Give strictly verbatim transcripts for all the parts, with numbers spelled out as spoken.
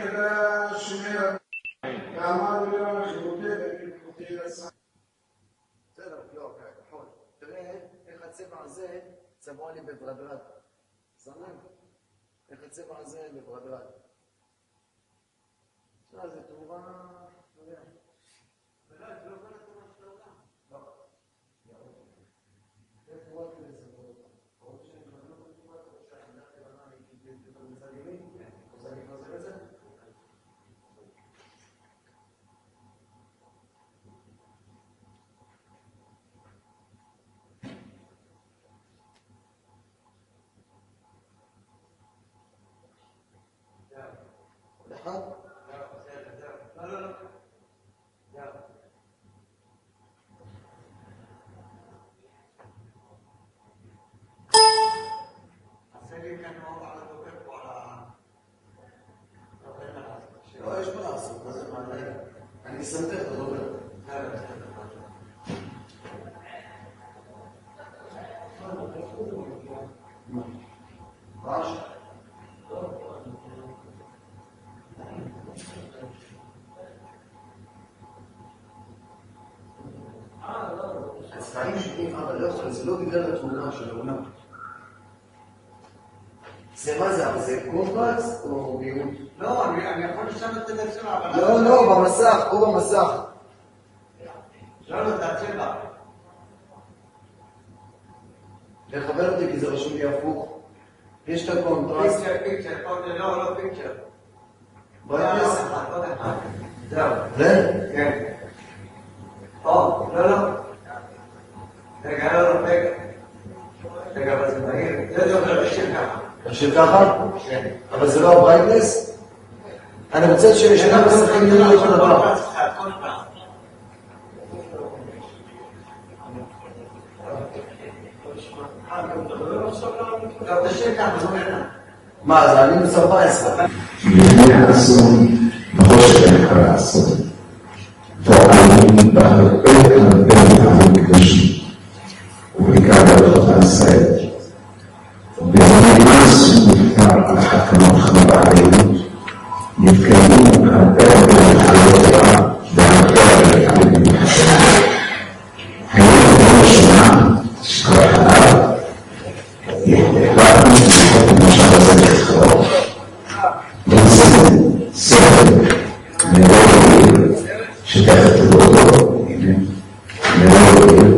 כדע שומר, ואמר לו חירותי וחירותי לצד. בסדר, לא, נכון. תראה איך הצבע הזה צבוע לי בברדרד. זמן? איך הצבע הזה בברדרד. עכשיו זה תאורה... לא יודע. ולא, זה לא כל התאורה שאתה אותה. לא. זה תאורה כדי לסבור אותה. עוד שאני חושב את התאורה, עוד שאני דעת לבנה, היא כאילו מצד ימין, אז אני חוזר את זה. אחד? לא, לא, לא. עשה לי כאן מאוד על הדובר פה על ה... לא, יש מה לעשות, מה זה מעניין? אני סנטר את הדובר. רעש? הצבעים שונים, אבל לא יכול, זה לא בגלל התמונה של העונה. זה מה זה, אבל זה קומפקס או מיעוט? לא, אני יכול לשם את הצבע, אבל... לא, לא, במסך, או במסך. לא, לא, זה הצבע. לחבר אותי כי זה רשום לי הפוך. יש את הקונטרסט. פיקצ'ר, פיקצ'ר, לא, לא פיקצ'ר. בואי נעשה. זהו. זה? כן. או, לא, לא. רגע, לא, לא, רגע. רגע, אבל זה מהיר. זה זה אומר לשיר ככה. לשיר ככה? כן. אבל זה לא הברייטנס? אני רוצה ששנה מסכים לי לכל דבר. טוב, תשיר ככה, זה אומר. מה, זה אני מסוף עשרה. לפני האסון, נכון שאני יכול לעשות. פועלים בהרבה הרבה הרבה מקדשים. ובעיקר בתוך ישראל. ובמאמץ שנפטר על חכמות חמרה עלינו, נתקיימו הרבה הרבה מחלות והרבה הרבה הרבה מחלות. היום כל שנה שכל עליו, החלטנו לפחות למשל הזה לכתוב. וזה ספר מאוד עיר, שתכף תראו אותו, הנה, מאוד עיר.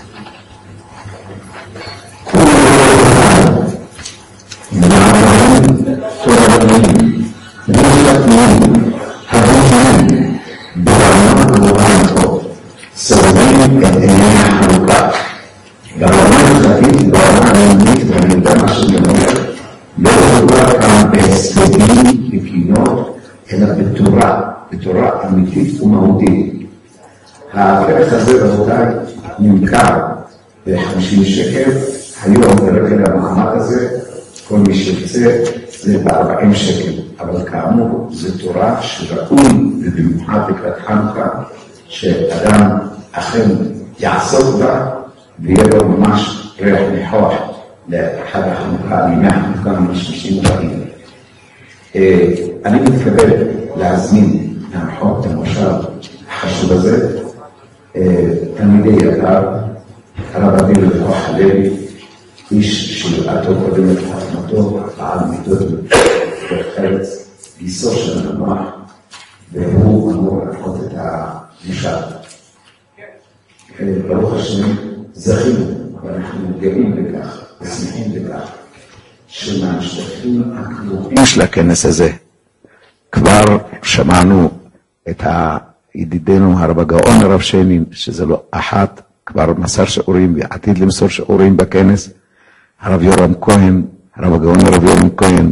בתורה אמיתית ומהותית. הפרק הזה רבותיי נמכר ב-חמישים שקל, היום ברקע המחמד הזה, כל מי שירצה זה ב-ארבעים שקל, אבל כאמור זו תורה שראוי ובמיוחד לקראת חנוכה, שאדם אכן יעסוק בה ויהיה לו ממש ריח ניחוח לאחד החנוכה, לימי החנוכה המשמשים רבים. אני מתכבד להזמין להנחות את המושב החשוב הזה, תלמידי יקר, הרב אביב לכוח הלוי, איש שלעתו קודם את חתמתו, בעל מידות בחרץ, גיסו של המוח, והוא אמור להנחות את המושב. ברוך השם, זכינו, אבל אנחנו גאים בכך, ושמחים בכך, שמהמשתתפים הקבועים של הכנס הזה, כבר שמענו את ידידנו הרב הגאון הרב שיינין, שזה לא אחת, כבר מסר שיעורים ועתיד למסור שיעורים בכנס, הרב יורם כהן, הרב הגאון הרב יורם כהן,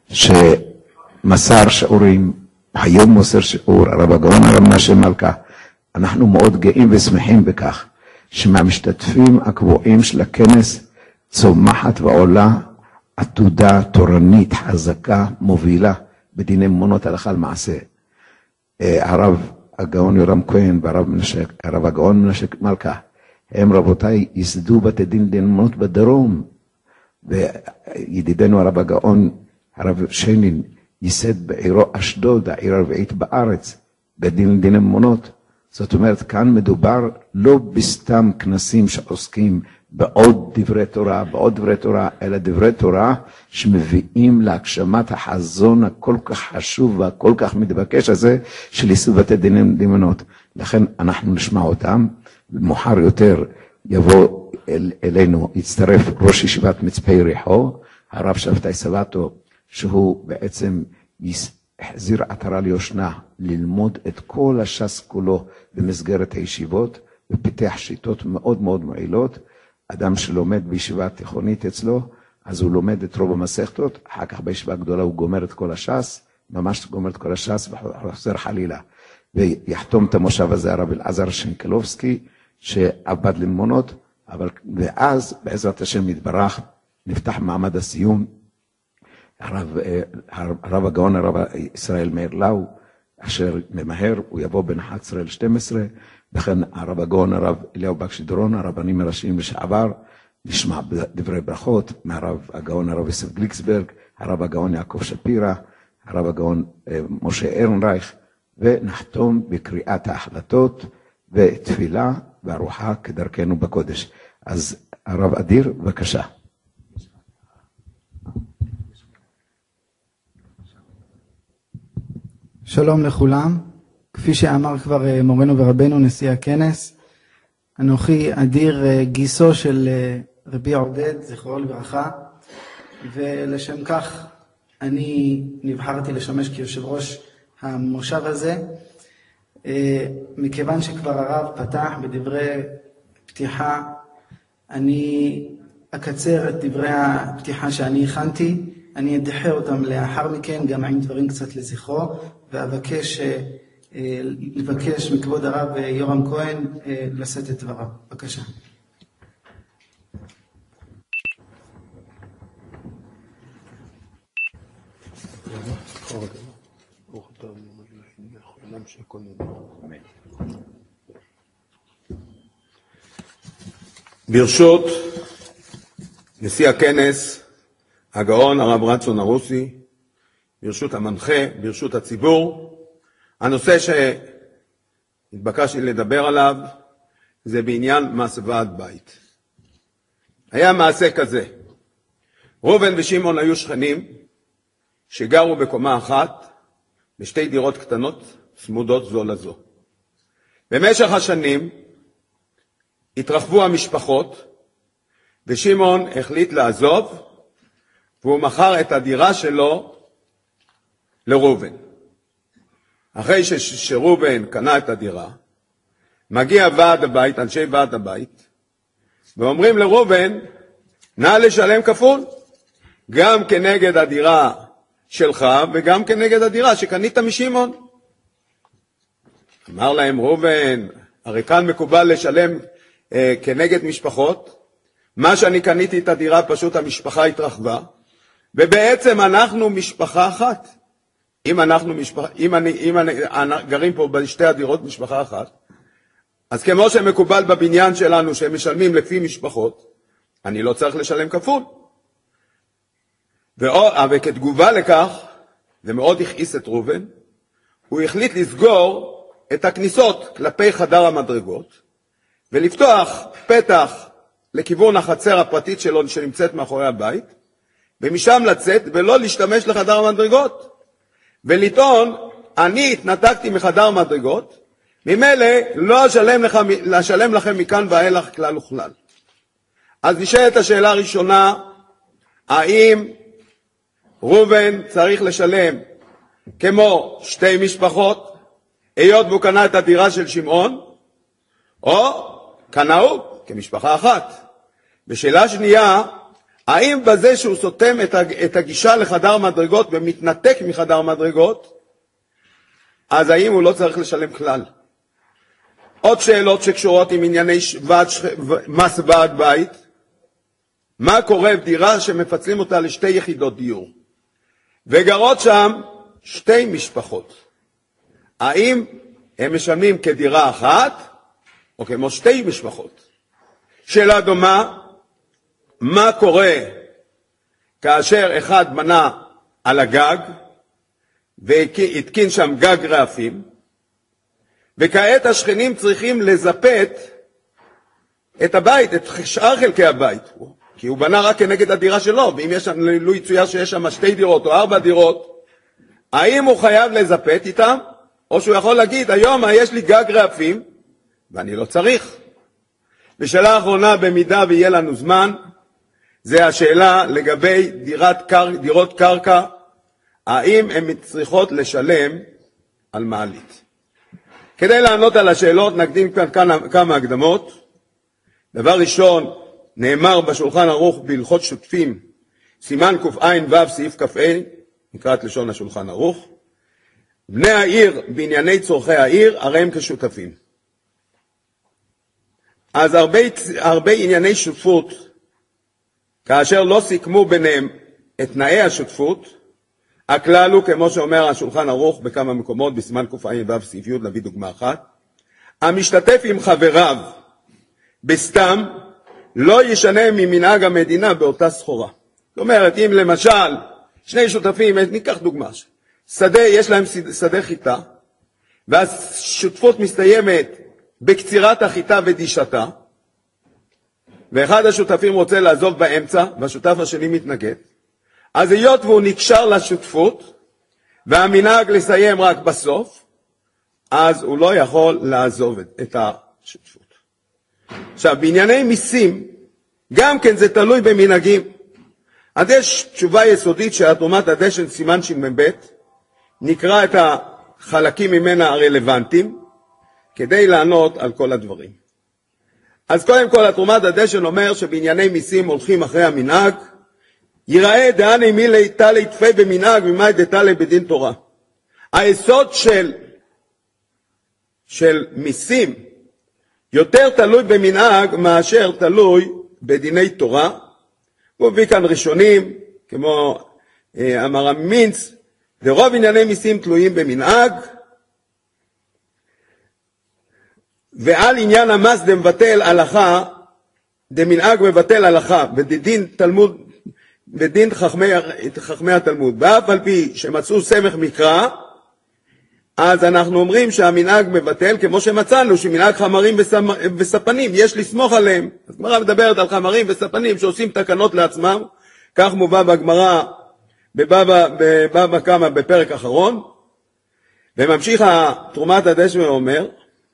שמסר שיעורים, היום מוסר שיעור, הרב הגאון הרב מנשה מלכה. אנחנו מאוד גאים ושמחים בכך, שמהמשתתפים הקבועים של הכנס צומחת ועולה עתודה תורנית חזקה מובילה בדיני אמונות הלכה למעשה. הרב הגאון יורם כהן והרב הרב הגאון מנשה מלכה, הם רבותיי יסדו בתי דין דיני אמונות בדרום, וידידנו הרב הגאון הרב שיינין ייסד בעירו אשדוד, העיר הרביעית בארץ, בית דין לדין ממונות. זאת אומרת, כאן מדובר לא בסתם כנסים שעוסקים בעוד דברי תורה, בעוד דברי תורה, אלא דברי תורה שמביאים להגשמת החזון הכל כך חשוב והכל כך מתבקש הזה של ייסוד בתי דין ממונות. לכן אנחנו נשמע אותם, ומאוחר יותר יבוא אל, אלינו, יצטרף ראש ישיבת מצפה יריחו, הרב שבתאי סבתו, שהוא בעצם החזיר עטרה ליושנה ללמוד את כל הש"ס כולו במסגרת הישיבות, ופיתח שיטות מאוד מאוד מועילות. אדם שלומד בישיבה תיכונית אצלו, אז הוא לומד את רוב המסכתות, אחר כך בישיבה גדולה הוא גומר את כל הש"ס, ממש גומר את כל הש"ס וחוזר חלילה. ויחתום את המושב הזה הרב אלעזר שנקלובסקי, שעבד לממונות, אבל ואז בעזרת השם יתברך, נפתח מעמד הסיום, הרב, הרב הגאון, הרב ישראל מאיר לאו, אשר ממהר, הוא יבוא בין אחת עשרה ל-שתים עשרה, וכן הרב הגאון, הרב אליהו בקשי דורון, הרבנים הראשיים לשעבר, נשמע דברי ברכות מהרב הגאון, הרב יוסף גליקסברג, הרב הגאון יעקב שפירא, הרב הגאון משה ארנרייך, ונחתום בקריאת ההחלטות ותפילה וארוחה כדרכנו בקודש. אז הרב אדיר, בבקשה. שלום לכולם. כפי שאמר כבר מורנו ורבנו נשיא הכנס, אנוכי אדיר גיסו של רבי עודד, זכרו לברכה, ולשם כך אני נבחרתי לשמש כיושב ראש המושב הזה, מכיוון שכבר הרב פתח בדברי פתיחה, אני אקצר את דברי הפתיחה שאני הכנתי, אני אדחה אותם לאחר מכן, גם עם דברים קצת לזכרו, ואבקש לבקש מכבוד הרב יורם כהן לשאת את דבריו. בבקשה. ברשות נשיא הכנס, הגאון הרב רצון הרוסי, ברשות המנחה, ברשות הציבור, הנושא שהתבקשתי לדבר עליו זה בעניין מס ועד בית. היה מעשה כזה, ראובן ושמעון היו שכנים שגרו בקומה אחת בשתי דירות קטנות צמודות זו לזו. במשך השנים התרחבו המשפחות ושמעון החליט לעזוב, והוא מכר את הדירה שלו לראובן. אחרי שראובן קנה את הדירה, מגיע ועד הבית, אנשי ועד הבית, ואומרים לראובן, נא לשלם כפול, גם כנגד הדירה שלך וגם כנגד הדירה שקנית משמעון. אמר להם ראובן, הרי כאן מקובל לשלם אה, כנגד משפחות, מה שאני קניתי את הדירה פשוט המשפחה התרחבה, ובעצם אנחנו משפחה אחת. אם אנחנו משפחה, אם אני, אם אני, גרים פה בשתי הדירות משפחה אחת, אז כמו שמקובל בבניין שלנו שהם משלמים לפי משפחות, אני לא צריך לשלם כפול. וכתגובה לכך, זה מאוד הכעיס את ראובן, הוא החליט לסגור את הכניסות כלפי חדר המדרגות, ולפתוח פתח לכיוון החצר הפרטית שלו שנמצאת מאחורי הבית, ומשם לצאת ולא להשתמש לחדר המדרגות, ולטעון, אני התנתקתי מחדר מדרגות, ממילא לא אשלם, לך, לשלם לכם מכאן ואילך כלל וכלל. אז נשאלת השאלה הראשונה, האם ראובן צריך לשלם כמו שתי משפחות, היות והוא קנה את הדירה של שמעון, או קנאו כמשפחה אחת? בשאלה שנייה, האם בזה שהוא סותם את הגישה לחדר מדרגות ומתנתק מחדר מדרגות, אז האם הוא לא צריך לשלם כלל? עוד שאלות שקשורות עם ענייני ועד, מס ועד בית. מה קורה בדירה שמפצלים אותה לשתי יחידות דיור, וגרות שם שתי משפחות? האם הם משלמים כדירה אחת, או כמו שתי משפחות? שאלה דומה, מה קורה כאשר אחד בנה על הגג, והתקין שם גג רעפים, וכעת השכנים צריכים לזפת את הבית, את שאר חלקי הבית, כי הוא בנה רק כנגד הדירה שלו, ואם יש שם, לא יצויר שיש שם שתי דירות או ארבע דירות, האם הוא חייב לזפת איתם, או שהוא יכול להגיד, היום יש לי גג רעפים, ואני לא צריך. ושאלה האחרונה, במידה ויהיה לנו זמן, זה השאלה לגבי דירת קר, דירות קרקע, האם הן צריכות לשלם על מעלית. כדי לענות על השאלות נקדים כאן כמה, כמה הקדמות. דבר ראשון, נאמר בשולחן ערוך בהלכות שותפים, סימן קע"ו סעיף כ"ה, נקראת לשון השולחן ערוך, בני העיר בענייני צורכי העיר, הרי הם כשותפים. אז הרבה, הרבה ענייני שותפות, כאשר לא סיכמו ביניהם את תנאי השותפות, הכלל הוא, כמו שאומר השולחן ערוך בכמה מקומות, בסימן קע"ו סעיף י', להביא דוגמה אחת, המשתתף עם חבריו בסתם, לא ישנה ממנהג המדינה באותה סחורה. זאת אומרת, אם למשל, שני שותפים, ניקח דוגמה, שדה, יש להם שדה חיטה, והשותפות מסתיימת בקצירת החיטה ודישתה, ואחד השותפים רוצה לעזוב באמצע, והשותף השני מתנגד, אז היות והוא נקשר לשותפות, והמנהג לסיים רק בסוף, אז הוא לא יכול לעזוב את השותפות. עכשיו, בענייני מיסים, גם כן זה תלוי במנהגים. אז יש תשובה יסודית של תרומת הדשן סימן שמ"ב, נקרא את החלקים ממנה הרלוונטיים, כדי לענות על כל הדברים. אז קודם כל, תרומת הדשן אומר שבענייני מיסים הולכים אחרי המנהג, יראה דעני מילי תלי תפי במנהג ממאי דתלי בדין תורה. היסוד של, של מיסים יותר תלוי במנהג מאשר תלוי בדיני תורה. הוא מביא כאן ראשונים, כמו אה, אמר המינץ, ורוב ענייני מיסים תלויים במנהג, ועל עניין המס דמבטל הלכה, דמנהג מבטל הלכה, ודין תלמוד, ודין חכמי, חכמי התלמוד. ואף על פי שמצאו סמך מקרא, אז אנחנו אומרים שהמנהג מבטל, כמו שמצאנו, שמנהג חמרים וספנים, יש לסמוך עליהם. הגמרא מדברת על חמרים וספנים שעושים תקנות לעצמם, כך מובא בגמרא, בבבא, בבבא קמא בפרק אחרון, וממשיך תרומת הדשן ואומר,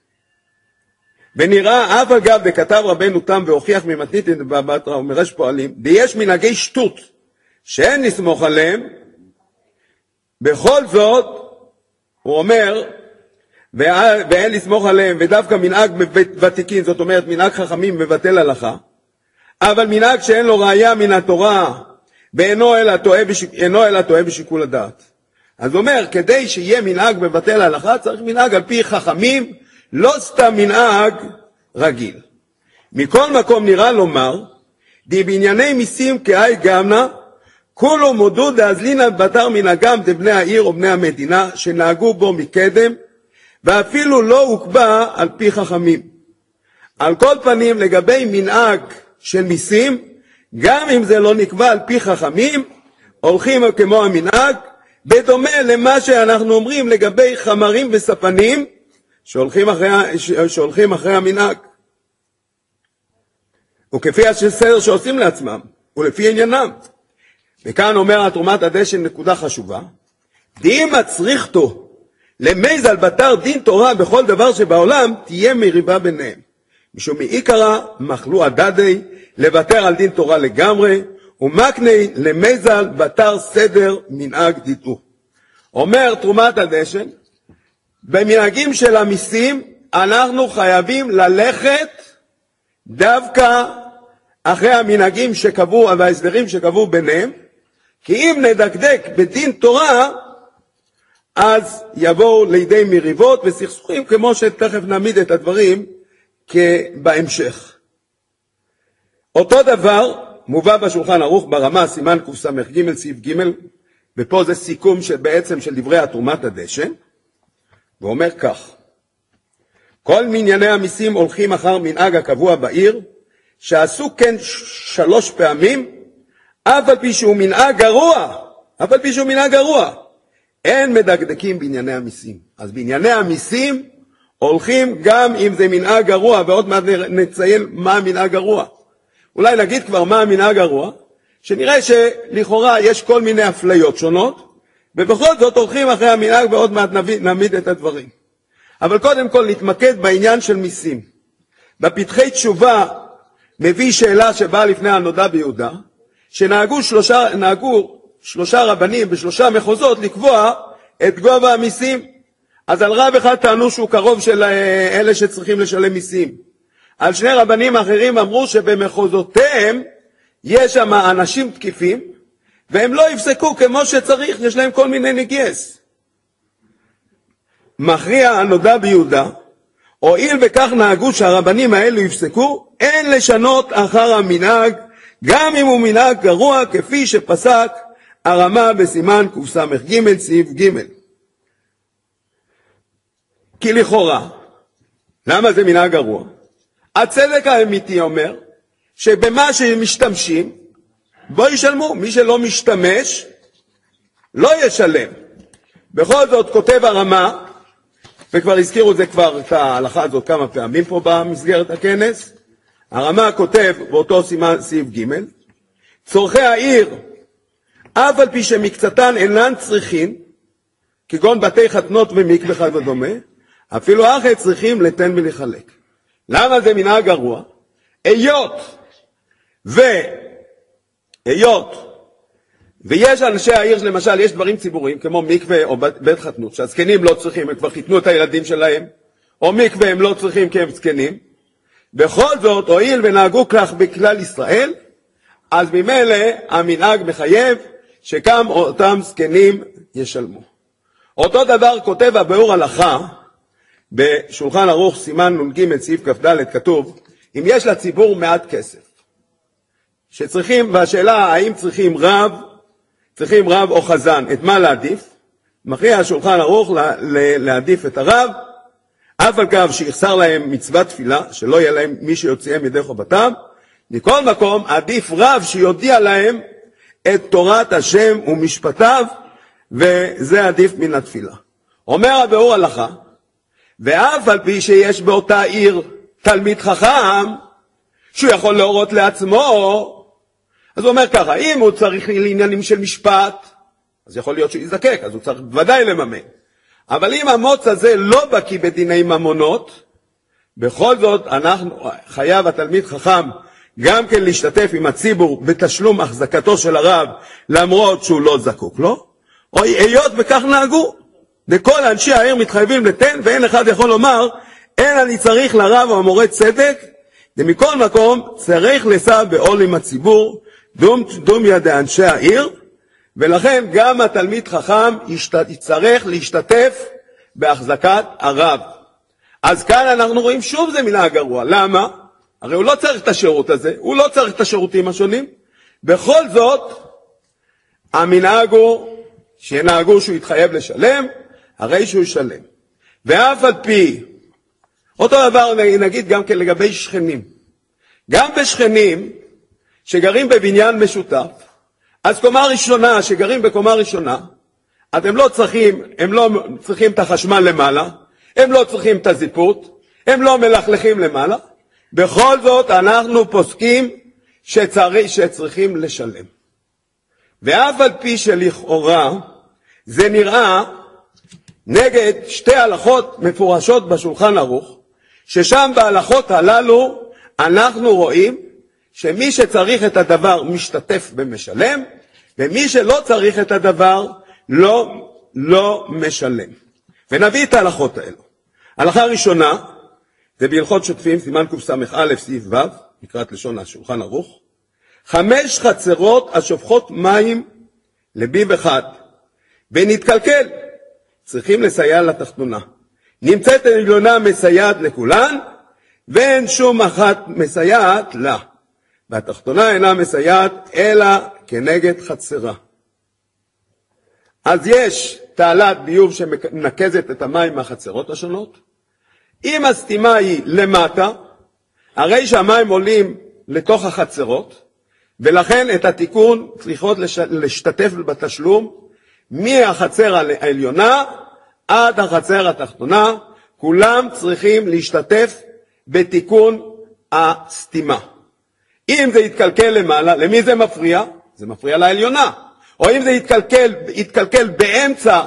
ונראה אף אגב בכתב רבנו תם והוכיח ממתניתין בבטרה ומרש פועלים, ויש מנהגי שטות שאין לסמוך עליהם, בכל זאת, הוא אומר, ואין לסמוך עליהם, ודווקא מנהג ותיקין, זאת אומרת מנהג חכמים מבטל הלכה, אבל מנהג שאין לו ראיה מן התורה, ואינו אלא טועה בשיק, בשיקול הדעת. אז הוא אומר, כדי שיהיה מנהג מבטל הלכה, צריך מנהג על פי חכמים, לא סתם מנהג רגיל. מכל מקום נראה לומר, די בענייני מיסים כאי גמנה, כולו מודו דאזלינה בתר מנהגם דבני העיר או בני המדינה, שנהגו בו מקדם, ואפילו לא הוקבע על פי חכמים. על כל פנים, לגבי מנהג של מיסים, גם אם זה לא נקבע על פי חכמים, הולכים כמו המנהג, בדומה למה שאנחנו אומרים לגבי חמרים וספנים, שהולכים אחרי, שהולכים אחרי המנהג. וכפי הסדר שעושים לעצמם, ולפי עניינם. וכאן אומר התרומת הדשן נקודה חשובה, דאם מצריכתו למזל בתר דין תורה בכל דבר שבעולם, תהיה מריבה ביניהם. משום מעיקרא מחלו הדדי לוותר על דין תורה לגמרי, ומקני למזל בתר סדר מנהג דיתו. אומר תרומת הדשן, במנהגים של המיסים אנחנו חייבים ללכת דווקא אחרי המנהגים שקבעו וההסדרים שקבעו ביניהם, כי אם נדקדק בדין תורה, אז יבואו לידי מריבות וסכסוכים, כמו שתכף נעמיד את הדברים בהמשך. אותו דבר מובא בשולחן ערוך ברמה, סימן קס"ג סעיף ג', ופה זה סיכום של, בעצם של דברי תרומת הדשן, ואומר כך, כל מענייני המיסים הולכים אחר מנהג הקבוע בעיר, שעשו כן שלוש פעמים, אף על פי שהוא מנהג גרוע, אף על פי שהוא מנהג גרוע, אין מדקדקים בענייני המיסים. אז בענייני המיסים הולכים גם אם זה מנהג גרוע, ועוד מעט נציין מה המנהג גרוע. אולי נגיד כבר מה המנהג גרוע, שנראה שלכאורה יש כל מיני אפליות שונות, ובכל זאת הולכים אחרי המנהג ועוד מעט נעמיד את הדברים. אבל קודם כל נתמקד בעניין של מיסים. בפתחי תשובה מביא שאלה שבאה לפני הנודע ביהודה, שנהגו שלושה, נהגו שלושה רבנים בשלושה מחוזות לקבוע את גובה המיסים. אז על רב אחד טענו שהוא קרוב של אלה שצריכים לשלם מיסים. על שני רבנים אחרים אמרו שבמחוזותיהם יש שם אנשים תקיפים, והם לא יפסקו כמו שצריך, יש להם כל מיני נגייס. מכריע הנודע ביהודה, הואיל וכך נהגו שהרבנים האלו יפסקו, אין לשנות אחר המנהג, גם אם הוא מנהג גרוע כפי שפסק הרמה בסימן קס"ג סעיף ג'. כי לכאורה, למה זה מנהג גרוע? הצדק האמיתי אומר שבמה שמשתמשים בו ישלמו, מי שלא משתמש לא ישלם. בכל זאת כותב הרמה, וכבר הזכירו את זה כבר את ההלכה הזאת כמה פעמים פה במסגרת הכנס, הרמה כותב באותו סימן סעיף ג', צורכי העיר אף על פי שמקצתן אינן צריכים, כגון בתי חתנות ומקווה ודומה, אפילו אחרי צריכים לתן ולחלק. למה זה מנהג גרוע? היות ו... היות ויש אנשי העיר שלמשל יש דברים ציבוריים כמו מקווה או בית חתנות שהזקנים לא צריכים, הם כבר חיתנו את הילדים שלהם, או מקווה הם לא צריכים כי הם זקנים. בכל זאת הואיל ונהגו כך בכלל ישראל, אז ממילא המנהג מחייב שגם אותם זקנים ישלמו. אותו דבר כותב הביאור הלכה בשולחן ערוך סימן נ"ג סעיף כ"ד, כתוב אם יש לציבור מעט כסף שצריכים, והשאלה האם צריכים רב, צריכים רב או חזן, את מה להעדיף? מכריע השולחן ערוך להעדיף את הרב, אף על כך שיחסר להם מצוות תפילה, שלא יהיה להם מי שיוציאם ידי חובתם. מכל מקום עדיף רב שיודיע להם את תורת השם ומשפטיו, וזה עדיף מן התפילה. אומר הביאור הלכה, ואף על פי שיש באותה עיר תלמיד חכם שהוא יכול להורות לעצמו, אז הוא אומר ככה, אם הוא צריך לעניינים של משפט, אז יכול להיות שהוא יזדקק, אז הוא צריך ודאי לממן. אבל אם המוץ הזה לא בקי בדיני ממונות, בכל זאת אנחנו חייב התלמיד חכם גם כן להשתתף עם הציבור בתשלום החזקתו של הרב, למרות שהוא לא זקוק לו, או היות וכך נהגו. וכל אנשי העיר מתחייבים לתן, ואין אחד יכול לומר, אין אני צריך לרב או המורה צדק, ומכל מקום צריך לסע בעול עם הציבור, דום, דום ידי אנשי העיר, ולכן גם התלמיד חכם יצטרך להשתתף בהחזקת הרב. אז כאן אנחנו רואים שוב זה מנהג גרוע. למה? הרי הוא לא צריך את השירות הזה, הוא לא צריך את השירותים השונים. בכל זאת, המנהג הוא שינהגו שהוא יתחייב לשלם, הרי שהוא ישלם. ואף על פי, אותו דבר נגיד גם כן לגבי שכנים. גם בשכנים שגרים בבניין משותף, אז קומה ראשונה, שגרים בקומה ראשונה, אז הם לא צריכים, הם לא צריכים את החשמל למעלה, הם לא צריכים את הזיפות, הם לא מלכלכים למעלה, בכל זאת אנחנו פוסקים שצריך, שצריכים לשלם. ואף על פי שלכאורה זה נראה נגד שתי הלכות מפורשות בשולחן ערוך, ששם בהלכות הללו אנחנו רואים שמי שצריך את הדבר משתתף במשלם, ומי שלא צריך את הדבר לא, לא משלם. ונביא את ההלכות האלו. ההלכה הראשונה, זה בהלכות שותפים, סימן קס"א סעיף ו', נקראת לשון השולחן ערוך, חמש חצרות השופכות מים לביב אחד, ונתקלקל, צריכים לסייע לתחתונה. נמצאת העליונה מסייעת לכולן, ואין שום אחת מסייעת לה. והתחתונה אינה מסייעת אלא כנגד חצרה. אז יש תעלת ביוב שמנקזת את המים מהחצרות השונות. אם הסתימה היא למטה, הרי שהמים עולים לתוך החצרות, ולכן את התיקון צריכות להשתתף בתשלום מהחצר העליונה עד החצר התחתונה, כולם צריכים להשתתף בתיקון הסתימה. אם זה יתקלקל למעלה, למי זה מפריע? זה מפריע לעליונה. או אם זה יתקלקל, יתקלקל באמצע,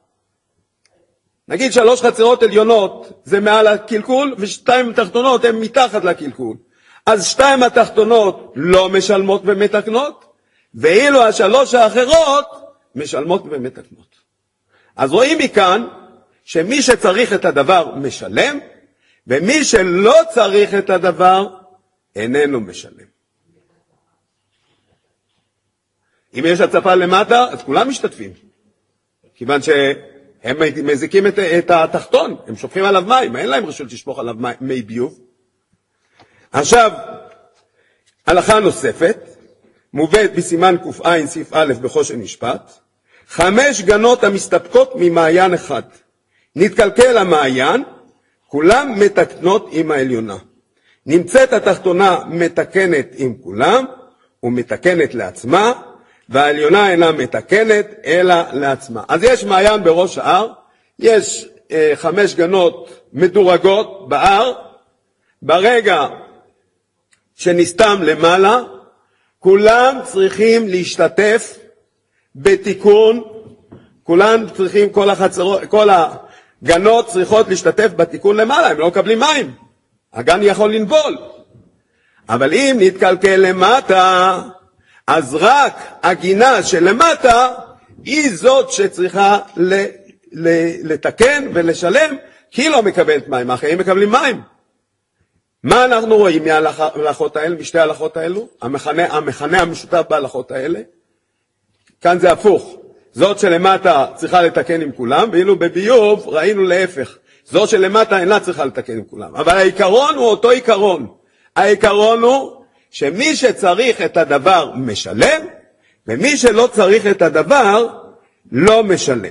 נגיד שלוש חצרות עליונות זה מעל הקלקול, ושתיים תחתונות הן מתחת לקלקול. אז שתיים התחתונות לא משלמות ומתקנות, ואילו השלוש האחרות משלמות ומתקנות. אז רואים מכאן שמי שצריך את הדבר משלם, ומי שלא צריך את הדבר איננו משלם. אם יש הצפה למטה, אז כולם משתתפים. כיוון שהם מזיקים את, את התחתון, הם שופכים עליו מים, אין להם רשות לשפוך עליו מי, מי ביוב. עכשיו, הלכה נוספת, מובאת בסימן ק"ע סעיף א' בחושן משפט, חמש גנות המסתפקות ממעיין אחד. נתקלקל המעיין, כולם מתקנות עם העליונה. נמצאת התחתונה מתקנת עם כולם, ומתקנת לעצמה, והעליונה אינה מתקנת אלא לעצמה. אז יש מעיין בראש ההר, יש אה, חמש גנות מדורגות בהר, ברגע שנסתם למעלה, כולם צריכים להשתתף בתיקון, כולם צריכים, כל החצרות, כל הגנות צריכות להשתתף בתיקון למעלה, הם לא מקבלים מים, הגן יכול לנבול. אבל אם נתקלקל למטה, אז רק הגינה שלמטה היא זאת שצריכה ל, ל, לתקן ולשלם, כי היא לא מקבלת מים, האחרים מקבלים מים. מה אנחנו רואים מההלכות האלה, משתי ההלכות האלו? המכנה, המכנה המשותף בהלכות האלה, כאן זה הפוך. זאת שלמטה צריכה לתקן עם כולם, ואילו בביוב ראינו להפך. זאת שלמטה אינה צריכה לתקן עם כולם. אבל העיקרון הוא אותו עיקרון. העיקרון הוא שמי שצריך את הדבר משלם, ומי שלא צריך את הדבר לא משלם.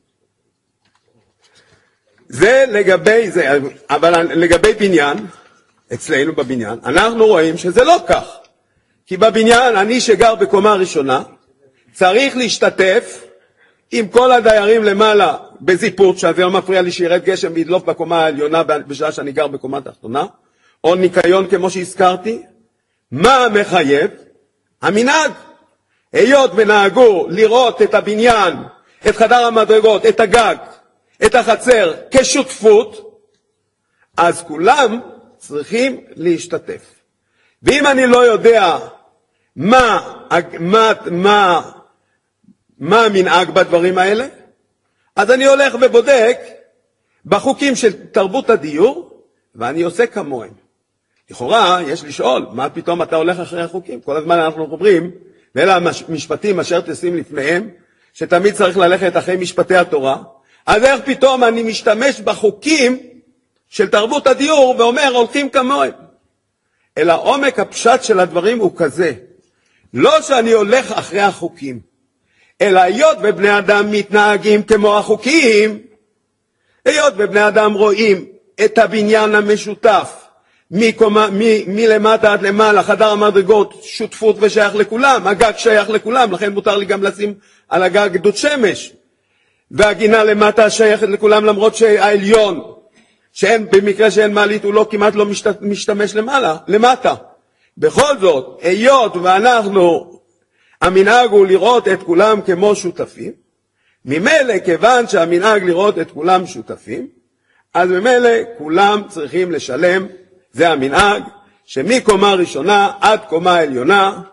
זה לגבי זה, אבל לגבי בניין, אצלנו בבניין, אנחנו רואים שזה לא כך. כי בבניין, אני שגר בקומה ראשונה, צריך להשתתף עם כל הדיירים למעלה בזיפות, שזה לא מפריע לי שירד גשם וידלוף בקומה העליונה בשעה שאני גר בקומה תחתונה, או ניקיון כמו שהזכרתי. מה מחייב? המנהג. היות ונהגו לראות את הבניין, את חדר המדרגות, את הגג, את החצר כשותפות, אז כולם צריכים להשתתף. ואם אני לא יודע מה, מה, מה, מה המנהג בדברים האלה, אז אני הולך ובודק בחוקים של תרבות הדיור, ואני עושה כמוהם. לכאורה יש לשאול, מה פתאום אתה הולך אחרי החוקים? כל הזמן אנחנו אומרים, ואלה המשפטים אשר תשים לפניהם, שתמיד צריך ללכת אחרי משפטי התורה, אז איך פתאום אני משתמש בחוקים של תרבות הדיור ואומר הולכים כמוהם? אלא עומק הפשט של הדברים הוא כזה, לא שאני הולך אחרי החוקים, אלא היות ובני אדם מתנהגים כמו החוקים, היות ובני אדם רואים את הבניין המשותף, מקומה, מ, מלמטה עד למעלה, חדר המדרגות, שותפות ושייך לכולם, הגג שייך לכולם, לכן מותר לי גם לשים על הגג דוד שמש, והגינה למטה שייכת לכולם, למרות שהעליון, שאין, במקרה שאין מעלית, הוא לא כמעט לא משת, משתמש למעלה, למטה. בכל זאת, היות ואנחנו, המנהג הוא לראות את כולם כמו שותפים, ממילא כיוון שהמנהג לראות את כולם שותפים, אז ממילא כולם צריכים לשלם, זה המנהג, שמקומה ראשונה עד קומה עליונה,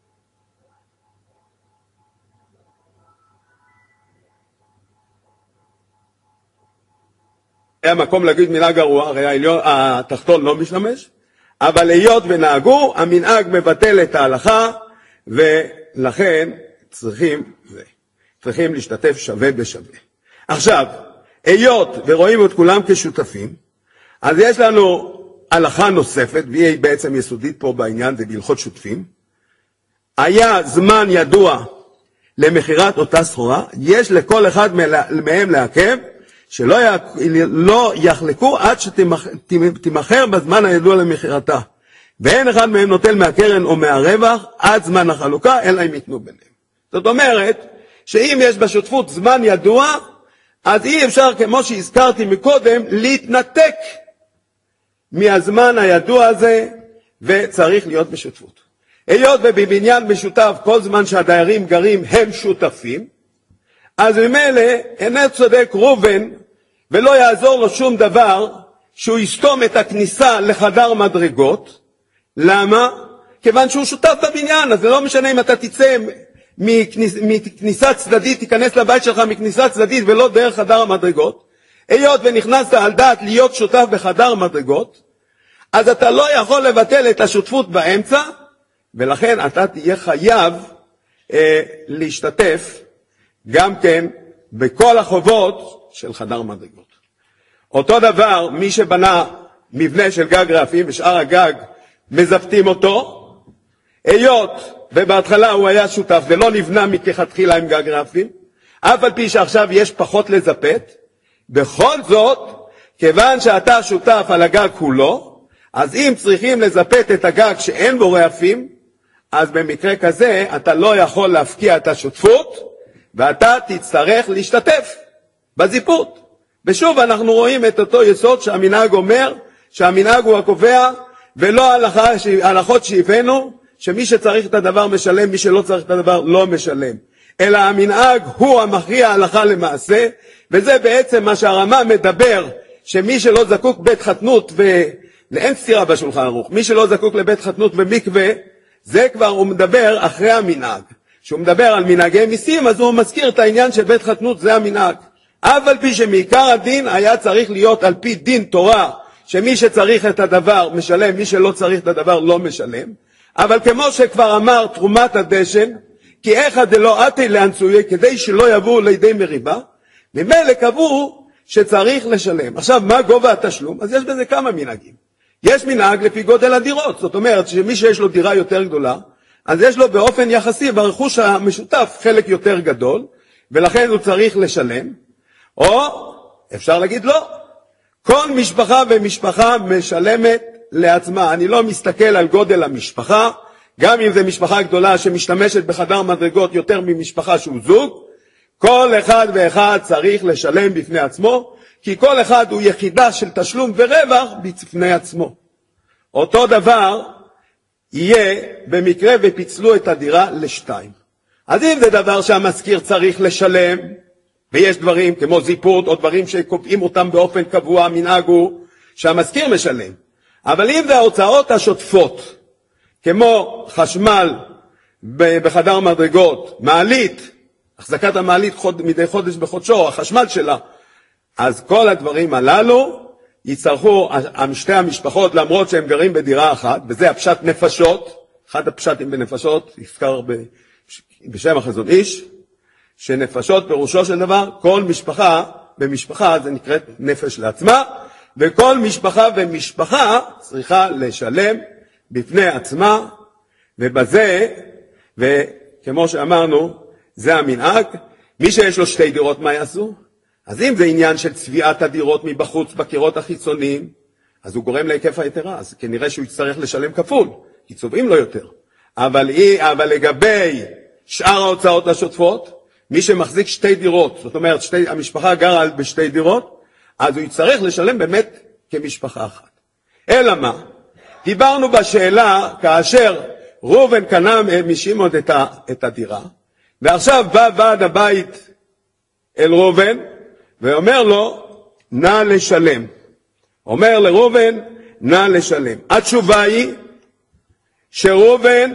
היה מקום להגיד מנהג גרוע, הרי העליון, התחתון לא משתמש, אבל היות ונהגו, המנהג מבטל את ההלכה, ולכן צריכים, צריכים להשתתף שווה בשווה. עכשיו, היות ורואים את כולם כשותפים, אז יש לנו הלכה נוספת, והיא בעצם יסודית פה בעניין, זה בהלכות שותפים. היה זמן ידוע למחירת אותה סחורה, יש לכל אחד מהם לעכב, שלא לא יחלקו עד שתימחר בזמן הידוע למחירתה. ואין אחד מהם נוטל מהקרן או מהרווח עד זמן החלוקה, אלא אם יתנו ביניהם. זאת אומרת, שאם יש בשותפות זמן ידוע, אז אי אפשר, כמו שהזכרתי מקודם, להתנתק מהזמן הידוע הזה, וצריך להיות בשותפות. היות ובבניין משותף, כל זמן שהדיירים גרים הם שותפים, אז ממילא אינו צודק ראובן, ולא יעזור לו שום דבר, שהוא יסתום את הכניסה לחדר מדרגות. למה? כיוון שהוא שותף בבניין, אז זה לא משנה אם אתה תצא מכניס, מכניסה צדדית, תיכנס לבית שלך מכניסה צדדית ולא דרך חדר המדרגות. היות ונכנסת על דעת להיות שותף בחדר מדרגות, אז אתה לא יכול לבטל את השותפות באמצע, ולכן אתה תהיה חייב אה, להשתתף גם כן בכל החובות של חדר מדרגות. אותו דבר, מי שבנה מבנה של גג רעפים ושאר הגג מזפתים אותו, היות ובהתחלה הוא היה שותף ולא נבנה מכתחילה עם גג רעפים, אף על פי שעכשיו יש פחות לזפת, בכל זאת, כיוון שאתה שותף על הגג כולו, אז אם צריכים לזפת את הגג שאין בו רעפים, אז במקרה כזה אתה לא יכול להפקיע את השותפות, ואתה תצטרך להשתתף בזיפות. ושוב אנחנו רואים את אותו יסוד שהמנהג אומר, שהמנהג הוא הקובע, ולא הלכה, הלכות שהבאנו, שמי שצריך את הדבר משלם, מי שלא צריך את הדבר לא משלם. אלא המנהג הוא המכריע הלכה למעשה, וזה בעצם מה שהרמה מדבר, שמי שלא זקוק בית חתנות, ואין סתירה בשולחן ערוך, מי שלא זקוק לבית חתנות ומקווה, זה כבר הוא מדבר אחרי המנהג. כשהוא מדבר על מנהגי מיסים, אז הוא מזכיר את העניין של בית חתנות, זה המנהג. אף על פי שמעיקר הדין היה צריך להיות על פי דין תורה, שמי שצריך את הדבר משלם, מי שלא צריך את הדבר לא משלם. אבל כמו שכבר אמר תרומת הדשן, כי איכא דלא אתי לאנצויה, כדי שלא יבואו לידי מריבה, ממילא קבעו שצריך לשלם. עכשיו, מה גובה התשלום? אז יש בזה כמה מנהגים. יש מנהג לפי גודל הדירות, זאת אומרת שמי שיש לו דירה יותר גדולה, אז יש לו באופן יחסי ברכוש המשותף חלק יותר גדול, ולכן הוא צריך לשלם. או אפשר להגיד לא, כל משפחה ומשפחה משלמת לעצמה. אני לא מסתכל על גודל המשפחה, גם אם זה משפחה גדולה שמשתמשת בחדר מדרגות יותר ממשפחה שהוא זוג, כל אחד ואחד צריך לשלם בפני עצמו, כי כל אחד הוא יחידה של תשלום ורווח בפני עצמו. אותו דבר יהיה במקרה ופיצלו את הדירה לשתיים. אז אם זה דבר שהמזכיר צריך לשלם, ויש דברים כמו זיפות או דברים שקובעים אותם באופן קבוע, מנהג הוא שהמזכיר משלם. אבל אם זה ההוצאות השוטפות, כמו חשמל בחדר מדרגות, מעלית, החזקת המעלית חוד, מדי חודש בחודשו, החשמל שלה, אז כל הדברים הללו יצטרכו שתי המשפחות, למרות שהם גרים בדירה אחת, וזה הפשט נפשות, אחד הפשטים בנפשות, יזכר בשם החזון איש, שנפשות פירושו של דבר, כל משפחה במשפחה זה נקראת נפש לעצמה, וכל משפחה ומשפחה צריכה לשלם בפני עצמה, ובזה, וכמו שאמרנו, זה המנהג. מי שיש לו שתי דירות, מה יעשו? אז אם זה עניין של צביעת הדירות מבחוץ בקירות החיצוניים, אז הוא גורם להיקף היתרה, אז כנראה שהוא יצטרך לשלם כפול, כי צובעים לו יותר. אבל, אבל לגבי שאר ההוצאות השוטפות, מי שמחזיק שתי דירות, זאת אומרת, שתי, המשפחה גרה בשתי דירות, אז הוא יצטרך לשלם באמת כמשפחה אחת. אלא מה? דיברנו בשאלה, כאשר ראובן קנה משמעון את, ה, את הדירה, ועכשיו בא ועד הבית אל ראובן, ואומר לו, נא לשלם. אומר לראובן, נא לשלם. התשובה היא, שראובן,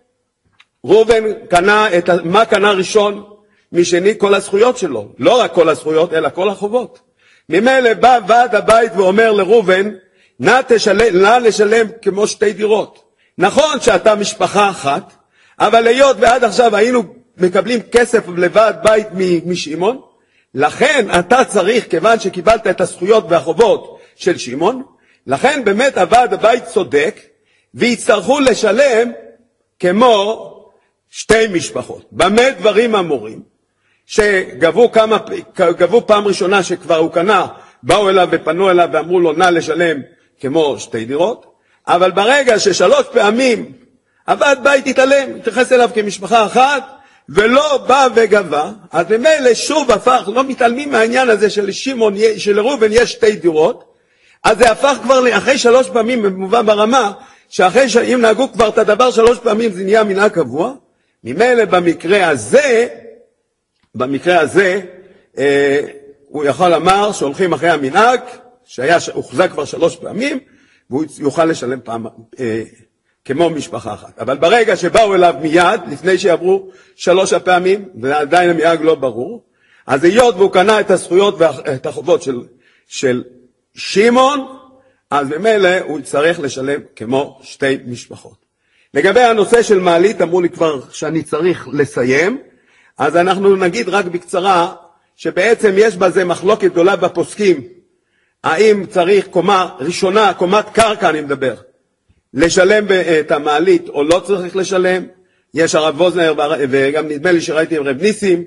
ראובן קנה את, מה קנה ראשון? משני כל הזכויות שלו, לא רק כל הזכויות, אלא כל החובות. ממילא בא ועד הבית ואומר לראובן, נא תשלם, נא לשלם כמו שתי דירות. נכון שאתה משפחה אחת, אבל היות ועד עכשיו היינו מקבלים כסף לוועד בית משמעון, לכן אתה צריך, כיוון שקיבלת את הזכויות והחובות של שמעון, לכן באמת הוועד הבית צודק, ויצטרכו לשלם כמו שתי משפחות. במה דברים אמורים? שגבו כמה, גבו פעם ראשונה שכבר הוא קנה, באו אליו ופנו אליו ואמרו לו נא לשלם כמו שתי דירות, אבל ברגע ששלוש פעמים הוועד בית התעלם, התייחס אליו כמשפחה אחת, ולא בא וגבה, אז ממילא שוב הפך, לא מתעלמים מהעניין הזה של שמעון, של ראובן יש שתי דירות, אז זה הפך כבר, אחרי שלוש פעמים, במובן ברמה, שאחרי שאם נהגו כבר את הדבר שלוש פעמים, זה נהיה מנהג קבוע, ממילא במקרה הזה, במקרה הזה, אה, הוא יכול לומר שהולכים אחרי המנהג, שהיה הוחזק כבר שלוש פעמים, והוא יוכל לשלם פעם, אה, כמו משפחה אחת. אבל ברגע שבאו אליו מיד, לפני שיעברו שלוש הפעמים, ועדיין המנהג לא ברור, אז היות והוא קנה את הזכויות ואת החובות של, של שמעון, אז במילא הוא יצטרך לשלם כמו שתי משפחות. לגבי הנושא של מעלית, אמרו לי כבר שאני צריך לסיים, אז אנחנו נגיד רק בקצרה, שבעצם יש בזה מחלוקת גדולה בפוסקים, האם צריך קומה ראשונה, קומת קרקע אני מדבר, לשלם את המעלית או לא צריך לשלם. יש הרב ווזנר וגם נדמה לי שראיתי עם רב ניסים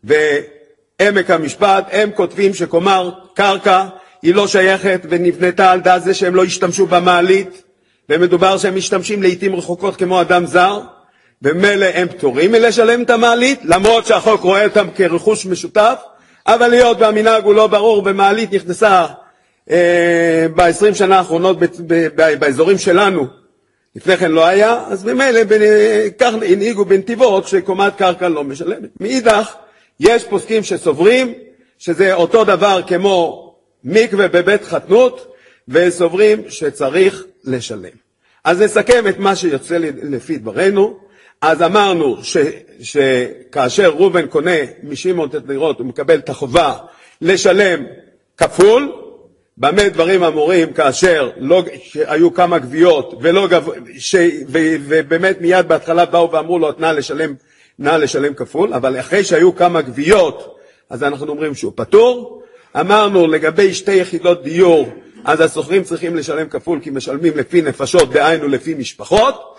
ועמק המשפט, הם כותבים שקומה קרקע היא לא שייכת ונבנתה על דעת זה שהם לא השתמשו במעלית, ומדובר שהם משתמשים לעתים רחוקות כמו אדם זר, ומילא הם פטורים מלשלם את המעלית, למרות שהחוק רואה אותם כרכוש משותף, אבל להיות והמנהג הוא לא ברור, במעלית נכנסה אה, ב-עשרים שנה האחרונות ב- ב- ב- באזורים שלנו, לפני כן לא היה, אז במילא כך הנהיגו בנתיבות שקומת קרקע לא משלמת. מאידך, יש פוסקים שסוברים שזה אותו דבר כמו מקווה בבית חתנות, וסוברים שצריך לשלם. אז נסכם את מה שיוצא לפי דברנו. אז אמרנו ש, שכאשר ראובן קונה משמעון את הדירות, הוא מקבל את החובה לשלם כפול. במה דברים אמורים כאשר לא, היו כמה גבייות, ולא גב, ש, ו, ובאמת מיד בהתחלה באו ואמרו לו, נא לשלם, נא לשלם כפול, אבל אחרי שהיו כמה גבייות, אז אנחנו אומרים שהוא פטור. אמרנו לגבי שתי יחידות דיור, אז הסוחרים צריכים לשלם כפול, כי משלמים לפי נפשות, דהיינו לפי משפחות,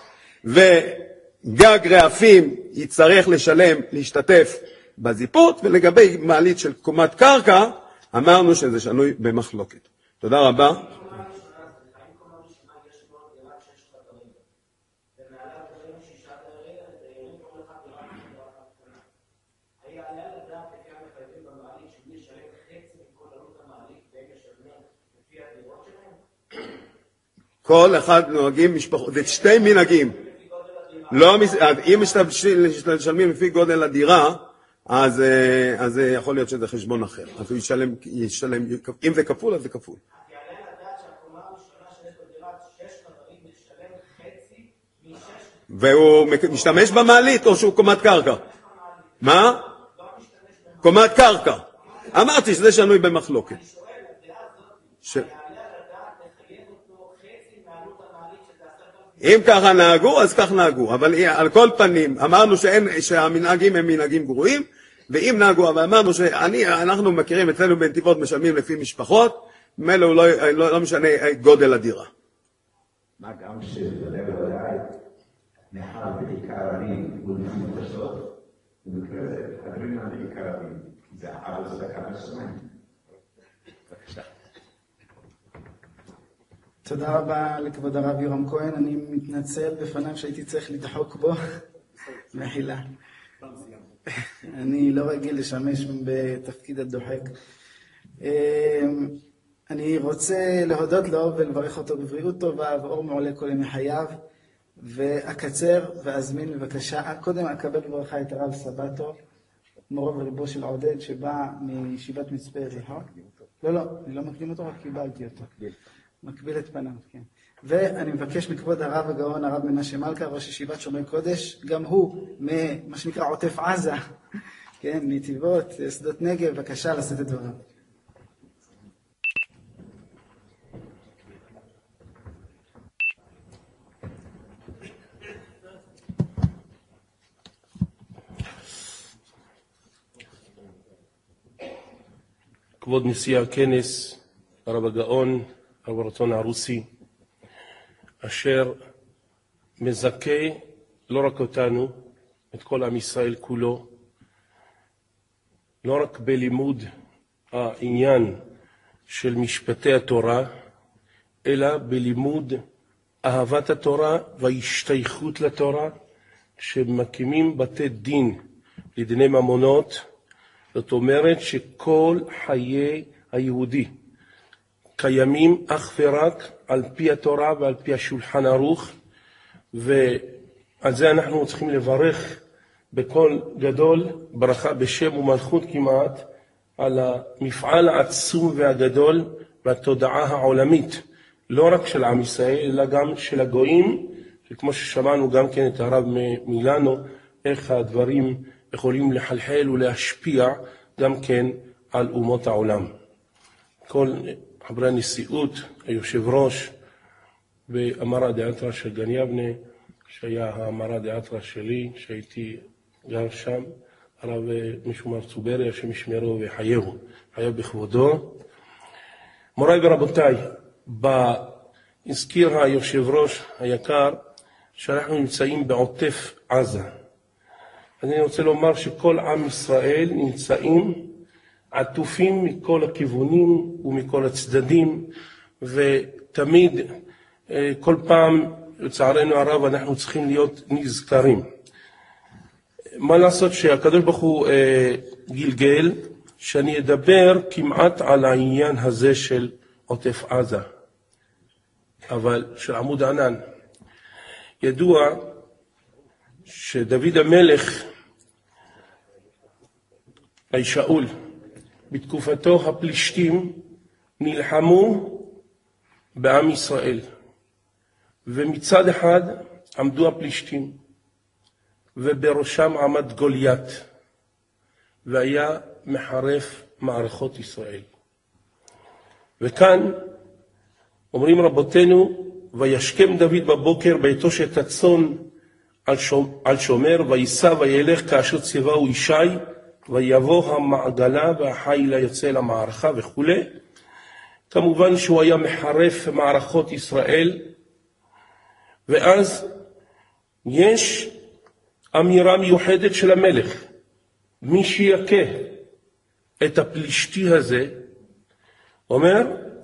וגג רעפים יצטרך לשלם, להשתתף בזיפות, ולגבי מעלית של קומת קרקע, אמרנו שזה שנוי במחלוקת. תודה רבה. כל אחד נוהגים משפחות, זה שתי מנהגים. לא, אם משלמים לפי גודל הדירה, אז, אז זה יכול להיות שזה חשבון אחר. אז הוא ישלם, ישלם, אם זה כפול, אז זה כפול. והוא משתמש במעלית או שהוא קומת קרקע? מה? קומת קרקע. אמרתי שזה שנוי במחלוקת. ש... אם ככה נהגו, אז כך נהגו. אבל על כל פנים, אמרנו שאין, שהמנהגים הם מנהגים גרועים, ואם נהגו, אבל אמרנו שאנחנו מכירים אצלנו בנתיבות משלמים לפי משפחות, מילא הוא לא, לא, לא משנה גודל הדירה. מה גם שבלב הודעי נחל בעיקרבים ולפי במקרה זה, הדברים על בעיקרבים, זה על סכנה שלהם. בבקשה. תודה רבה לכבוד הרב יורם כהן, אני מתנצל בפניו שהייתי צריך לדחוק בו, מחילה. אני לא רגיל לשמש בתפקיד הדוחק. אני רוצה להודות לו ולברך אותו בבריאות טובה ואור מעולה כל ימי חייו, ואקצר ואזמין בבקשה, קודם אקבל בברכה את הרב סבתו, מורו וריבו של עודד שבא מישיבת מצפה יריחו. לא, לא, אני לא מקדים אותו, רק קיבלתי אותו. מקביל את פניו, כן. ואני מבקש מכבוד הרב הגאון, הרב מנשה מלכה, ראש ישיבת שומרי קודש, גם הוא ממה שנקרא עוטף עזה, כן, נתיבות, שדות נגב, בבקשה לשאת את דבריו. כבוד נשיא הכנס, הרב הגאון, הרב רצון הרוסי, אשר מזכה לא רק אותנו, את כל עם ישראל כולו, לא רק בלימוד העניין של משפטי התורה, אלא בלימוד אהבת התורה וההשתייכות לתורה, שמקימים בתי דין לדיני ממונות, זאת אומרת שכל חיי היהודי קיימים אך ורק על פי התורה ועל פי השולחן ערוך, ועל זה אנחנו צריכים לברך בקול גדול, ברכה בשם ומלכות כמעט, על המפעל העצום והגדול והתודעה העולמית, לא רק של עם ישראל, אלא גם של הגויים, שכמו ששמענו גם כן את הרב מילאנו, איך הדברים יכולים לחלחל ולהשפיע גם כן על אומות העולם. כל חברי הנשיאות, היושב ראש, ואמרה דאתרא של גן יבנה, שהיה האמרה דאתרא שלי, שהייתי גר שם, הרב משומר צוברי, השם ישמרו וחייהו, חייו בכבודו. מוריי ורבותיי, הזכיר היושב ראש היקר, שאנחנו נמצאים בעוטף עזה. אני רוצה לומר שכל עם ישראל נמצאים עטופים מכל הכיוונים ומכל הצדדים, ותמיד, כל פעם, לצערנו הרב, אנחנו צריכים להיות נזכרים. מה לעשות שהקדוש ברוך הוא גלגל, שאני אדבר כמעט על העניין הזה של עוטף עזה, אבל של עמוד ענן. ידוע שדוד המלך, אי שאול, בתקופתו הפלישתים נלחמו בעם ישראל, ומצד אחד עמדו הפלישתים, ובראשם עמד גוליית, והיה מחרף מערכות ישראל. וכאן אומרים רבותינו, וישכם דוד בבוקר ביתו את הצאן על שומר, ויסע וילך כאשר ציווהו ישי, ויבוא המעגלה והחיל יוצא למערכה וכו'. כמובן שהוא היה מחרף מערכות ישראל, ואז יש אמירה מיוחדת של המלך, מי שיקה את הפלישתי הזה, אומר,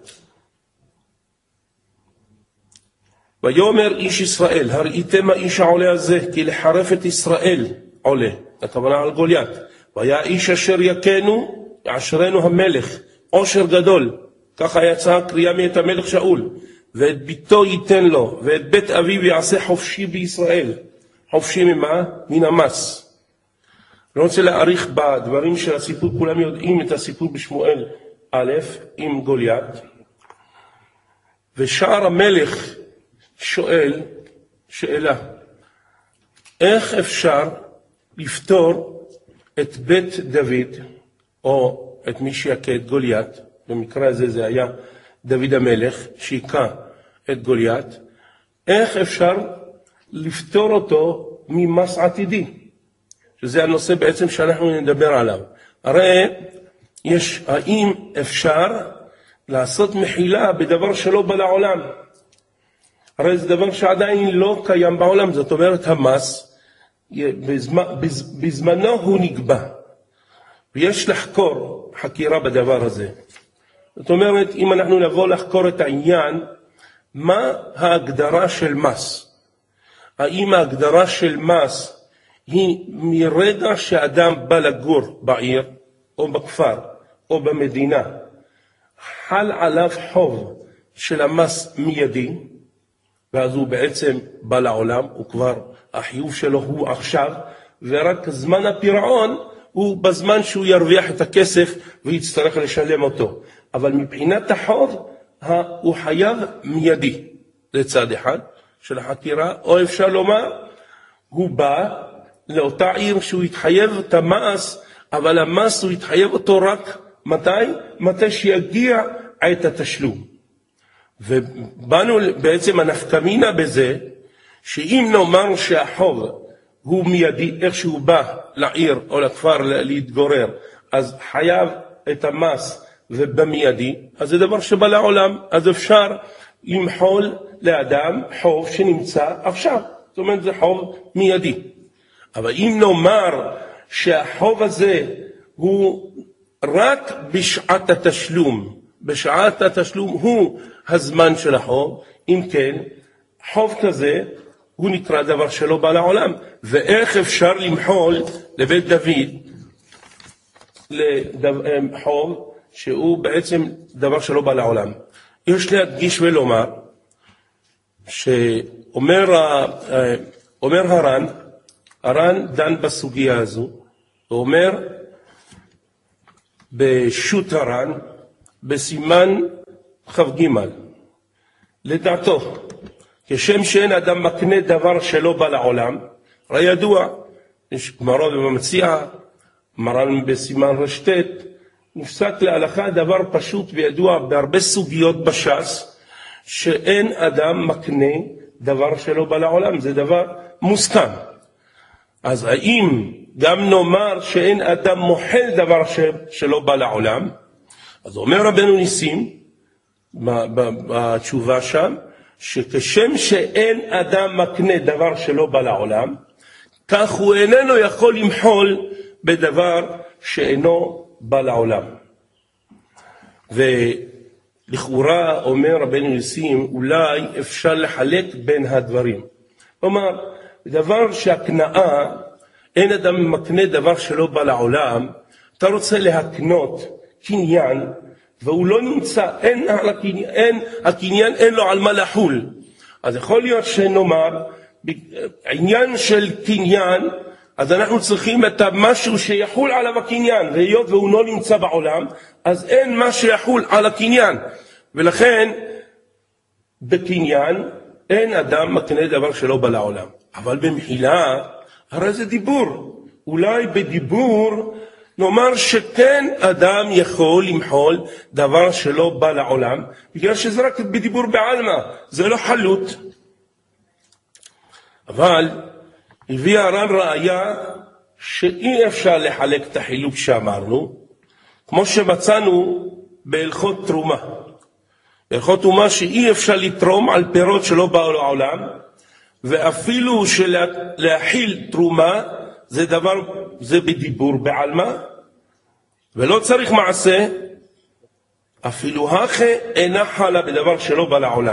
ויאמר איש ישראל, הראיתם האיש העולה הזה, כי לחרף את ישראל עולה, הכוונה על גוליית. והיה איש אשר יכנו, יעשרנו המלך, עושר גדול, ככה יצאה קריאה מאת המלך שאול, ואת ביתו ייתן לו, ואת בית אביו יעשה חופשי בישראל. חופשי ממה? מן המס. אני רוצה להאריך בדברים של הסיפור, כולם יודעים את הסיפור בשמואל א' עם גוליית. ושער המלך שואל שאלה, איך אפשר לפתור את בית דוד, או את מי שיקה את גוליית, במקרה הזה זה היה דוד המלך שיקה את גוליית, איך אפשר לפתור אותו ממס עתידי, שזה הנושא בעצם שאנחנו נדבר עליו. הרי יש, האם אפשר לעשות מחילה בדבר שלא בא לעולם? הרי זה דבר שעדיין לא קיים בעולם, זאת אומרת המס, בזמן, בזמנו הוא נקבע, ויש לחקור חקירה בדבר הזה. זאת אומרת, אם אנחנו נבוא לחקור את העניין, מה ההגדרה של מס? האם ההגדרה של מס היא מרגע שאדם בא לגור בעיר, או בכפר, או במדינה, חל עליו חוב של המס מיידי, ואז הוא בעצם בא לעולם, הוא כבר, החיוב שלו הוא עכשיו, ורק זמן הפירעון הוא בזמן שהוא ירוויח את הכסף ויצטרך לשלם אותו. אבל מבחינת החוב, הוא חייב מיידי. זה צד אחד של החקירה, או אפשר לומר, הוא בא לאותה עיר שהוא יתחייב את המס, אבל המס הוא יתחייב אותו רק מתי? מתי שיגיע עת התשלום. ובאנו בעצם הנפקמינה בזה, שאם נאמר שהחוב הוא מיידי, איך שהוא בא לעיר או לכפר להתגורר, אז חייב את המס ובמיידי, אז זה דבר שבא לעולם, אז אפשר למחול לאדם חוב שנמצא עכשיו. זאת אומרת, זה חוב מיידי. אבל אם נאמר שהחוב הזה הוא רק בשעת התשלום, בשעת התשלום הוא הזמן של החוב, אם כן, חוב כזה הוא נקרא דבר שלא בא לעולם. ואיך אפשר למחול לבית דוד לחוב שהוא בעצם דבר שלא בא לעולם? יש להדגיש ולומר שאומר אומר הר"ן, הר"ן דן בסוגיה הזו, הוא אומר בשו"ת הר"ן בסימן כ"ג, לדעתו כשם שאין אדם מקנה דבר שלא בא לעולם, הרי ידוע, יש גמרא במציאה, מרן בסימן רשתת, נפסק להלכה דבר פשוט וידוע בהרבה סוגיות בש"ס, שאין אדם מקנה דבר שלא בא לעולם, זה דבר מוסכם. אז האם גם נאמר שאין אדם מוחל דבר שלא בא לעולם? אז אומר רבנו ניסים בתשובה שם, שכשם שאין אדם מקנה דבר שלא בא לעולם, כך הוא איננו יכול למחול בדבר שאינו בא לעולם. ולכאורה אומר רבנו ניסים, אולי אפשר לחלק בין הדברים. כלומר, דבר שהקנאה, אין אדם מקנה דבר שלא בא לעולם, אתה רוצה להקנות קניין, והוא לא נמצא, אין, אין, הקניין אין לו על מה לחול. אז יכול להיות שנאמר, עניין של קניין, אז אנחנו צריכים את המשהו שיחול עליו הקניין, והיות והוא לא נמצא בעולם, אז אין מה שיחול על הקניין. ולכן, בקניין, אין אדם מקנה דבר שלא בא לעולם. אבל במחילה, הרי זה דיבור. אולי בדיבור, נאמר שכן אדם יכול למחול דבר שלא בא לעולם, בגלל שזה רק בדיבור בעלמא, זה לא חלות. אבל הביא הר"ן ראיה שאי אפשר לחלק את החילוק שאמרנו, כמו שמצאנו בהלכות תרומה. בהלכות תרומה שאי אפשר לתרום על פירות שלא באו לעולם, ואפילו שלהחיל תרומה זה דבר, זה בדיבור בעלמא, ולא צריך מעשה, אפילו הכי אינה חלה בדבר שלא בא לעולם.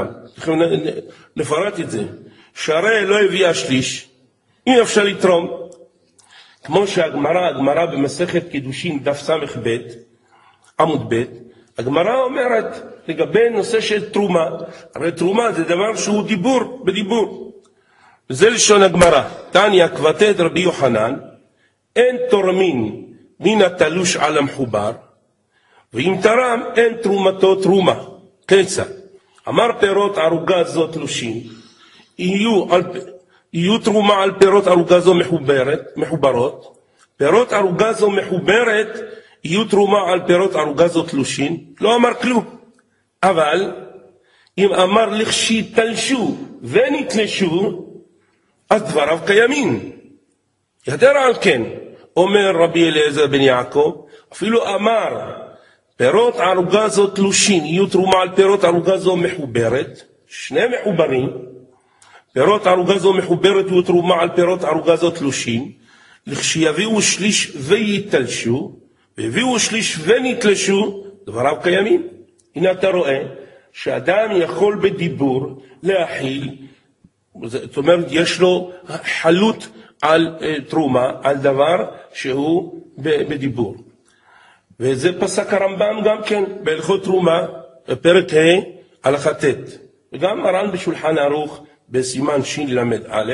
נפרט את זה. שהרי לא הביא השליש, אי אפשר לתרום. כמו שהגמרא, הגמרא במסכת קידושין דף סמך ב' עמוד ב', הגמרא אומרת לגבי נושא של תרומה, הרי תרומה זה דבר שהוא דיבור, בדיבור. וזה לשון הגמרא, תניא כבתת רבי יוחנן, אין תורמין מן התלוש על המחובר, ואם תרם אין תרומתו תרומה. כיצד? אמר פירות ערוגה זו תלושים, יהיו, על, יהיו תרומה על פירות ערוגה זו מחוברת, מחוברות, פירות ערוגה זו מחוברת, יהיו תרומה על פירות ערוגה זו תלושין, לא אמר כלום. אבל אם אמר לכשיתלשו ונתלשו, אז דבריו קיימים. יתר על כן, אומר רבי אליעזר בן יעקב, אפילו אמר פירות ערוגה זו תלושין, יהיו תרומה על פירות ערוגה זו מחוברת, שני מחוברים, פירות ערוגה זו מחוברת יהיו תרומה על פירות ערוגה זו תלושין, לכשיביאו שליש ויתלשו, והביאו שליש ונתלשו, דבריו קיימים. הנה אתה רואה שאדם יכול בדיבור להכיל, זאת אומרת יש לו חלות על uh, תרומה, על דבר שהוא בדיבור. וזה פסק הרמב"ם גם כן בהלכות תרומה, פרק ה' הלכה ט', וגם מרן בשולחן ערוך בסימן שין למד א',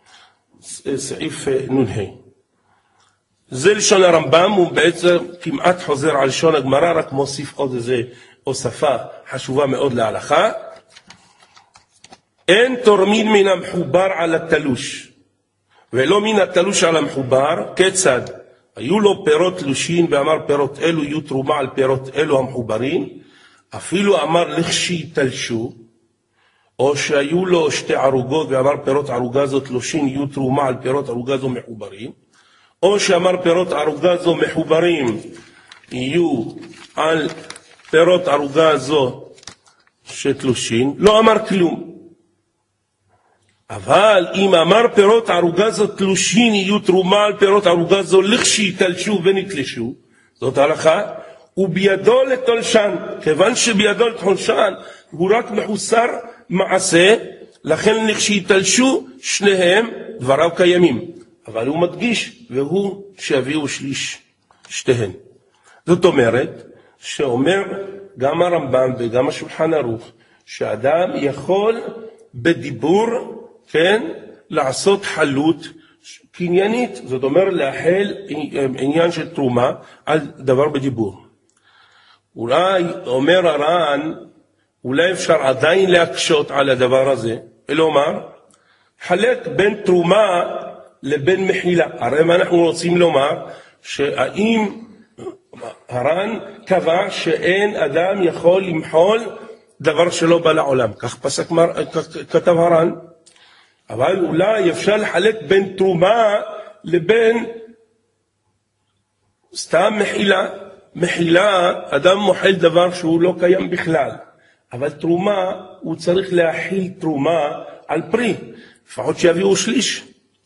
סעיף נ"ה. זה לשון הרמב"ם, הוא בעצם כמעט חוזר על לשון הגמרא, רק מוסיף עוד איזה הוספה חשובה מאוד להלכה. אין תורמין מן המחובר על התלוש, ולא מן התלוש על המחובר. כיצד? היו לו פירות תלושין, ואמר פירות אלו יהיו תרומה על פירות אלו המחוברים, אפילו אמר לכשיתלשו, או שהיו לו שתי ערוגות, ואמר פירות ערוגה זו תלושין יהיו תרומה על פירות ערוגה זו מחוברים, או שאמר פירות ערוגה זו מחוברים יהיו על פירות ערוגה זו שתלושין, לא אמר כלום. אבל אם אמר פירות ערוגה זו תלושין יהיו תרומה על פירות ערוגה זו לכשיתלשו ונתלשו, זאת הלכה, ובידו לתולשן, כיוון שבידו לתולשן הוא רק מחוסר מעשה, לכן לכשיתלשו שניהם דבריו קיימים. אבל הוא מדגיש, והוא שיביאו שליש שתיהן. זאת אומרת, שאומר גם הרמב"ם וגם השולחן ערוך, שאדם יכול בדיבור, כן, לעשות חלות קניינית, זאת אומרת להחל עניין של תרומה על דבר בדיבור. אולי, אומר הר"ן, אולי אפשר עדיין להקשות על הדבר הזה, ולומר, חלק בין תרומה לבין מחילה. הרי מה אנחנו רוצים לומר? שהאם הר"ן קבע שאין אדם יכול למחול דבר שלא בא לעולם. כך פסק, כך כתב הר"ן. אבל אולי אפשר לחלק בין תרומה לבין סתם מחילה. מחילה, אדם מוחל דבר שהוא לא קיים בכלל. אבל תרומה, הוא צריך להחיל תרומה על פרי. לפחות שיביאו שליש.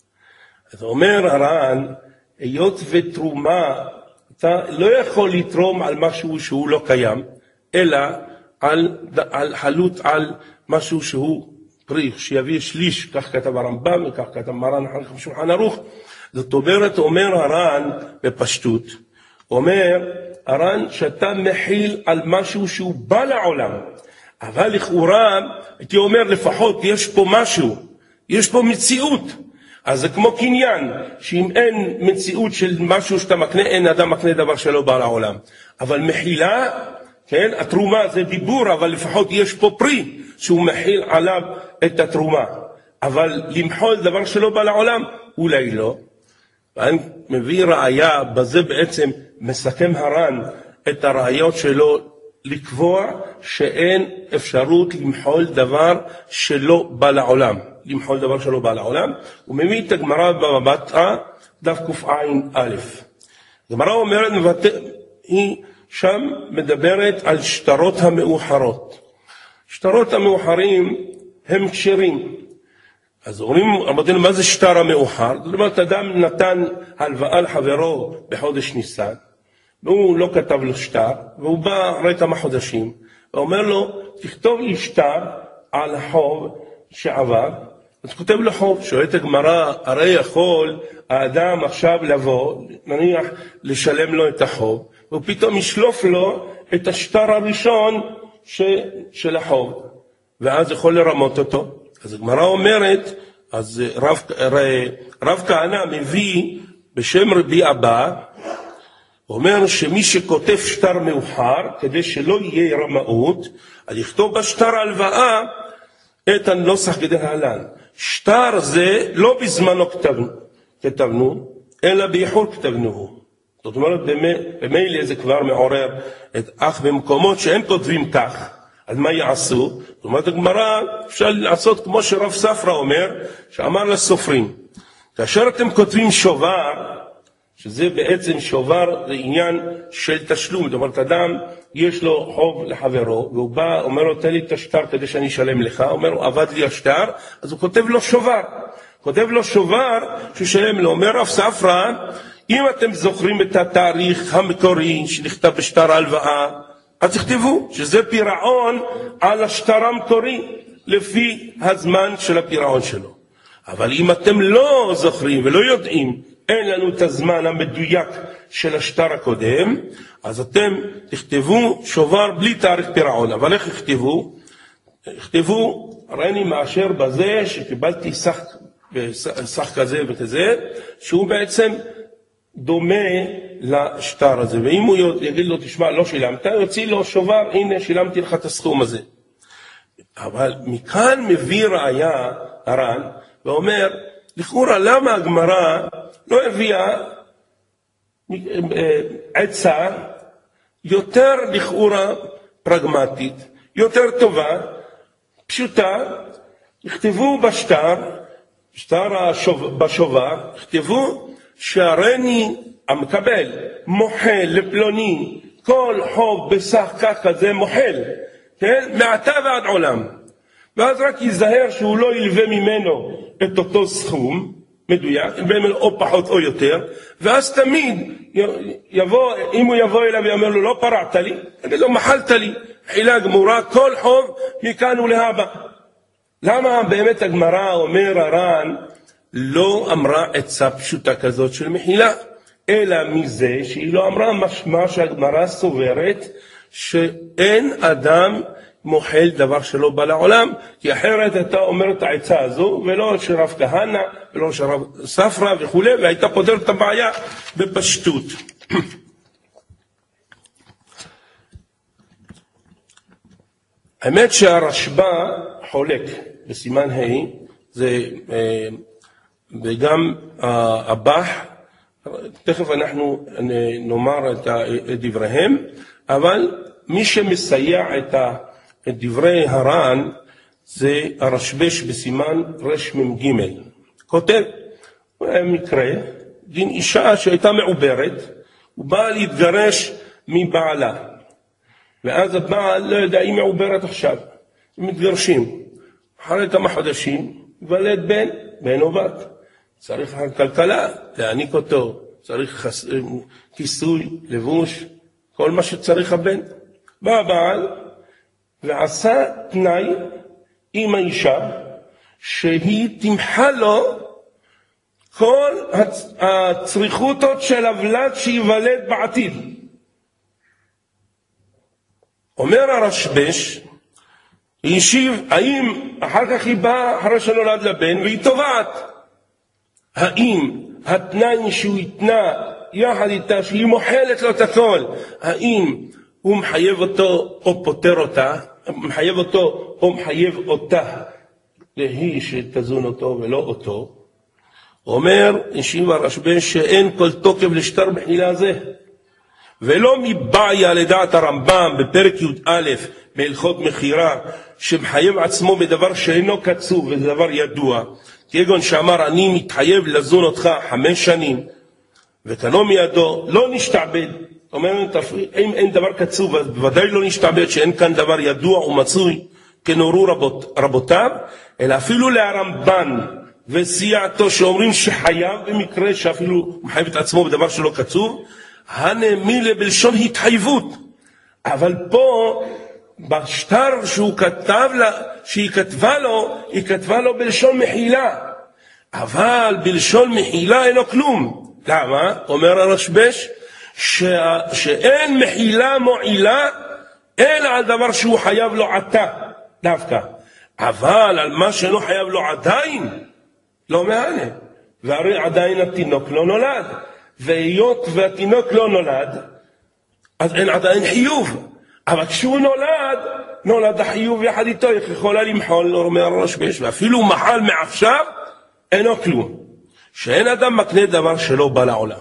אז אומר הר"ן, היות ותרומה, אתה לא יכול לתרום על משהו שהוא לא קיים, אלא על, על חלות על משהו שהוא פרי, שיביא שליש, כך כתב הרמב"ם וכך כתב מרן אחר כך בשולחן ערוך. זאת אומרת, אומר הר"ן בפשטות, אומר הר"ן שאתה מחיל על משהו שהוא בא לעולם, אבל לכאורה, הייתי אומר לפחות יש פה משהו, יש פה מציאות. אז זה כמו קניין, שאם אין מציאות של משהו שאתה מקנה, אין אדם מקנה דבר שלא בא לעולם. אבל מחילה, כן, התרומה זה דיבור, אבל לפחות יש פה פרי שהוא מחיל עליו את התרומה. אבל למחול דבר שלא בא לעולם, אולי לא. ואני מביא ראיה, בזה בעצם מסכם הר"ן את הראיות שלו, לקבוע שאין אפשרות למחול דבר שלא בא לעולם. למחול דבר שלא בא לעולם. הוא מביא את הגמרא בבא דף קע"א. הגמרא אומרת, היא שם מדברת על שטרות המאוחרות. שטרות המאוחרים הם כשרים. אז אומרים, אמרתי, מה זה שטר המאוחר? זאת אומרת, אדם נתן הלוואה לחברו בחודש ניסן, והוא לא כתב לו שטר, והוא בא אחרי כמה חודשים, ואומר לו, תכתוב לי שטר על החוב שעבר. אז כותב לו חוב, שואלת הגמרא, הרי יכול האדם עכשיו לבוא, נניח לשלם לו את החוב, ופתאום ישלוף לו את השטר הראשון ש... של החוב, ואז יכול לרמות אותו. אז הגמרא אומרת, אז רב, רב כהנא מביא בשם רבי אבא, אומר שמי שכותב שטר מאוחר, כדי שלא יהיה רמאות, אז יכתוב בשטר הלוואה את הנוסח כדלהלן. שטר זה לא בזמנו כתבנו, כתבנו אלא באיחור כתבנו. זאת אומרת, במילא זה כבר מעורר את אך במקומות שהם כותבים כך, אז מה יעשו? זאת אומרת, הגמרא אפשר לעשות כמו שרב ספרא אומר, שאמר לסופרים, כאשר אתם כותבים שובר, שזה בעצם שובר, זה עניין של תשלום. זאת אומרת, אדם יש לו חוב לחברו, והוא בא, אומר לו, תן לי את השטר כדי שאני אשלם לך, אומר לו, עבד לי השטר, אז הוא כותב לו שובר. כותב לו שובר שהוא שלם לו. אומר רב ספרא, אם אתם זוכרים את התאריך המקורי שנכתב בשטר ההלוואה, אז תכתבו שזה פירעון על השטר המקורי, לפי הזמן של הפירעון שלו. אבל אם אתם לא זוכרים ולא יודעים, אין לנו את הזמן המדויק של השטר הקודם, אז אתם תכתבו שובר בלי תאריך פירעון. אבל איך יכתבו? יכתבו, הרי אני מאשר בזה שקיבלתי סך, סך כזה וכזה, שהוא בעצם דומה לשטר הזה. ואם הוא יגיד לו, תשמע, לא שילמת, יוציא לו שובר, הנה שילמתי לך את הסכום הזה. אבל מכאן מביא ראיה הר"ן, ואומר, לכאורה למה הגמרא לא הביאה עצה יותר לכאורה פרגמטית, יותר טובה, פשוטה, יכתבו בשטר, בשטר השוב, בשובר, יכתבו שהרני המקבל מוחל לפלוני, כל חוב בסך כך כזה מוחל, כן? מעתה ועד עולם. ואז רק ייזהר שהוא לא ילווה ממנו את אותו סכום מדויק, או פחות או יותר, ואז תמיד יבוא, אם הוא יבוא אליו ויאמר לו, לא פרעת לי, יגיד לו, מחלת לי, חילה גמורה, כל חוב מכאן ולהבא. למה באמת הגמרא אומר הר"ן לא אמרה עצה פשוטה כזאת של מחילה, אלא מזה שהיא לא אמרה משמע שהגמרא סוברת שאין אדם מוחל דבר שלא בא לעולם, כי אחרת אתה אומר את העצה הזו ולא של רב כהנא ולא של רב ספרא וכו', והייתה פותרת את הבעיה בפשטות. האמת שהרשב"א חולק בסימן ה' זה וגם הבח, תכף אנחנו נאמר את דבריהם, אבל מי שמסייע את דברי הר"ן זה הרשב"ש בסימן רמ"ג. כותב מקרה, דין אישה שהייתה מעוברת ובאה להתגרש מבעלה, ואז הבעל לא יודע היא מעוברת עכשיו, הם מתגרשים, אחרי כמה חודשים ולד בן, בן או בת, צריך כלכלה להעניק אותו, צריך חס... כיסוי, לבוש, כל מה שצריך הבן. בא הבעל ועשה תנאי עם האישה שהיא תמחה לו כל הצריכותות של הוולד שיוולד בעתיד. אומר הרשב"ש, היא השיב, האם אחר כך היא באה אחרי שנולד לבן והיא תובעת, האם התנאי שהוא התנה יחד איתה שהיא מוחלת לו את הכל, האם הוא מחייב אותו או פותר אותה, מחייב אותו או מחייב אותה להיא שתזון אותו ולא אותו. אומר השיב הרשב"ש שאין כל תוקף לשטר מחילה זה, ולא מבעיה לדעת הרמב"ם בפרק י"א בהלכות מחירה שמחייב עצמו בדבר שאינו קצוב וזה דבר ידוע, כגון שאמר אני מתחייב לזון אותך חמש שנים וקנו מידו לא נשתעבד. אומרת אם אין דבר קצוב אז בוודאי לא נשתעבד, שאין כאן דבר ידוע ומצוי כנורו רבות, רבותיו, אלא אפילו להרמב"ן וסייעתו שאומרים שחייב במקרה שאפילו מחייב את עצמו בדבר שלא קצוב, הנמילה בלשון התחייבות. אבל פה בשטר שהוא כתב לה, שהיא כתבה לו, היא כתבה לו בלשון מחילה, אבל בלשון מחילה אין לו כלום. למה? אומר הרשב"ש ש... שאין מחילה מועילה אלא על דבר שהוא חייב לו עתה דווקא, אבל על מה שאינו חייב לו עדיין לא מענה, והרי עדיין התינוק לא נולד, והיות והתינוק לא נולד אז אין עדיין חיוב, אבל כשהוא נולד נולד החיוב יחד איתו, איך יכולה למחול? אומר הרשב"ש, ואפילו מחל מעכשיו אינו כלום, שאין אדם מקנה דבר שלא בא לעולם.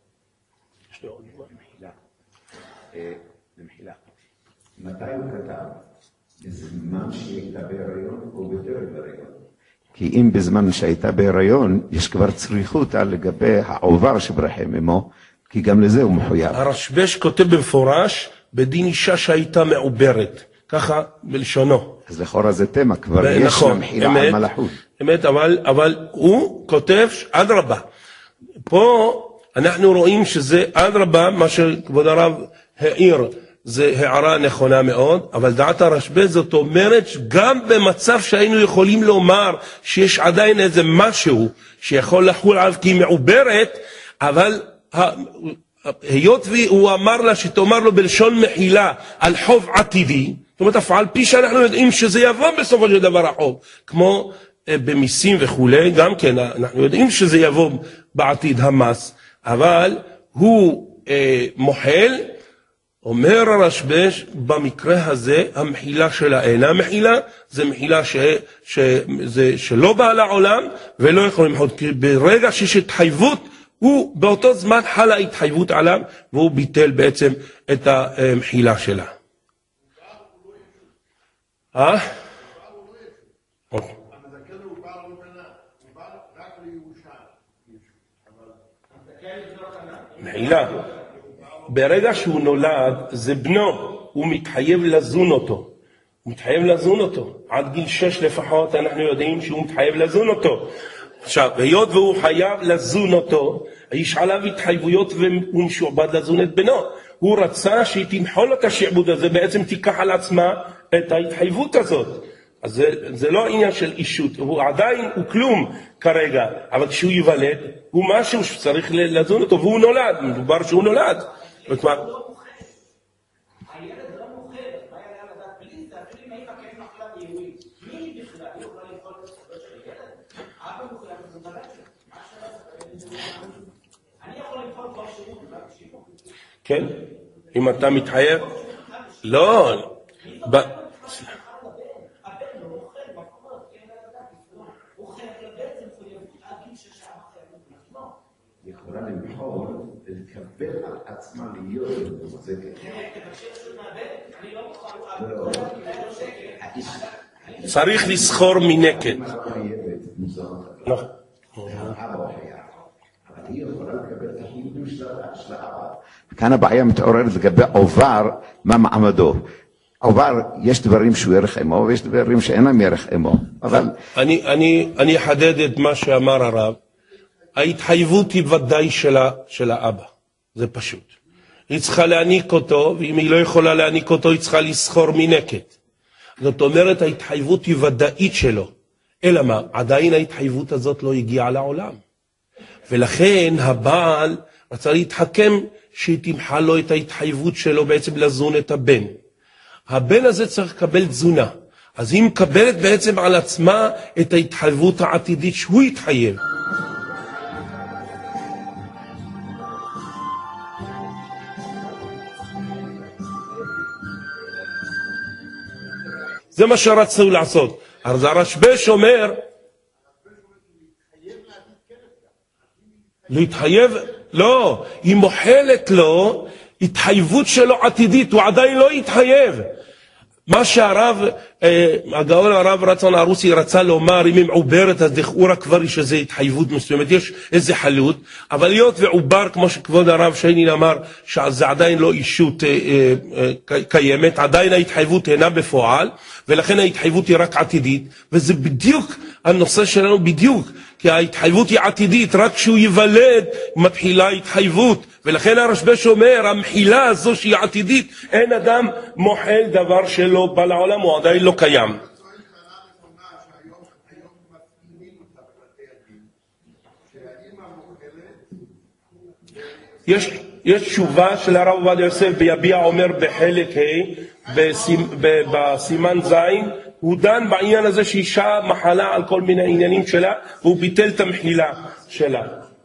למחילה. מתי הוא כתב? בזמן שהייתה בהיריון או בטרם בהיריון? כי אם בזמן שהייתה בהיריון, יש כבר צריכות על לגבי העובר שברחם עמו, כי גם לזה הוא מחויב. הרשב"ש כותב במפורש בדין אישה שהייתה מעוברת, ככה בלשונו. אז לכאורה זה תמה, כבר יש נכון, למחילה אמת, על מלאכות. אמת, אבל, אבל הוא כותב עד רבה. פה אנחנו רואים שזה עד רבה, מה שכבוד הרב העיר, זה הערה נכונה מאוד, אבל דעת הרשב"ש זאת אומרת גם במצב שהיינו יכולים לומר שיש עדיין איזה משהו שיכול לחול עליו כי היא מעוברת, אבל היות והוא אמר לה שתאמר לו בלשון מחילה על חוב עתידי, זאת אומרת אף על פי שאנחנו יודעים שזה יבוא בסופו של דבר החוב, כמו במיסים וכו', גם כן אנחנו יודעים שזה יבוא בעתיד המס, אבל הוא אה, מוחל. אומר הרשב"ש במקרה הזה המחילה שלה אינה מחילה, זה מחילה ש, ש, זה, שלא באה לעולם ולא יכולים למחול, כי ברגע שיש התחייבות הוא באותו זמן חלה התחייבות עליו והוא ביטל בעצם את המחילה שלה. אה? מחילה ברגע שהוא נולד זה בנו, הוא מתחייב לזון אותו, הוא מתחייב לזון אותו עד גיל שש לפחות, אנחנו יודעים שהוא מתחייב לזון אותו. עכשיו היות והוא חייב לזון אותו, יש עליו התחייבויות והוא משועבד לזון את בנו, הוא רצה שהיא תמחול את השעבוד הזה, בעצם תיקח על עצמה את ההתחייבות הזאת. אז זה, זה לא עניין של אישות, הוא עדיין, הוא כלום כרגע, אבל כשהוא ייוולד, הוא משהו שצריך לדון אותו, והוא נולד, מדובר שהוא נולד. זאת אומרת, כן? אם אתה מתחייב? לא. ב... יכולה לבחור ולקבל על עצמה להיות מוחזקת. צריך לסחור מנקד. נכון. כאן הבעיה מתעוררת לגבי עובר, מה מעמדו. עובר, יש דברים שהוא ערך אמו, ויש דברים שאינם ערך אמו. אבל... אני, אני, אני אחדד את מה שאמר הרב. ההתחייבות היא ודאי שלה, של האבא. זה פשוט. היא צריכה להעניק אותו, ואם היא לא יכולה להעניק אותו, היא צריכה לסחור מנקד. זאת אומרת, ההתחייבות היא ודאית שלו. אלא מה? עדיין ההתחייבות הזאת לא הגיעה לעולם. ולכן הבעל רצה להתחכם שהיא תמחה לו את ההתחייבות שלו בעצם לזון את הבן. הבן הזה צריך לקבל תזונה. אז היא מקבלת בעצם על עצמה את ההתחייבות העתידית שהוא יתחייב. זה מה שרצו לעשות. אז הרשב"ש אומר, להתחייב, לא, היא מוחלת לו, התחייבות שלו עתידית, הוא עדיין לא יתחייב. מה שהרב, אה, הגאון הרב רצון הרוסי רצה לומר, אם היא מעוברת, אז לכאורה כבר יש איזו התחייבות מסוימת, יש איזה חלות, אבל להיות ועובר, כמו שכבוד הרב שיינין אמר, שזה עדיין לא אישות אה, אה, קיימת, עדיין ההתחייבות אינה בפועל, ולכן ההתחייבות היא רק עתידית, וזה בדיוק הנושא שלנו בדיוק, כי ההתחייבות היא עתידית, רק כשהוא ייוולד מתחילה התחייבות, ולכן הרשב"ש אומר, המחילה הזו שהיא עתידית, אין אדם מוחל דבר שלא בא לעולם, הוא עדיין לא קיים. יש, יש תשובה של הרב עובדיה יוסף ביביע אומר בחלק ה' בסימן זין, הוא דן בעניין הזה שאישה מחלה על כל מיני עניינים שלה, והוא ביטל את המחילה שלה.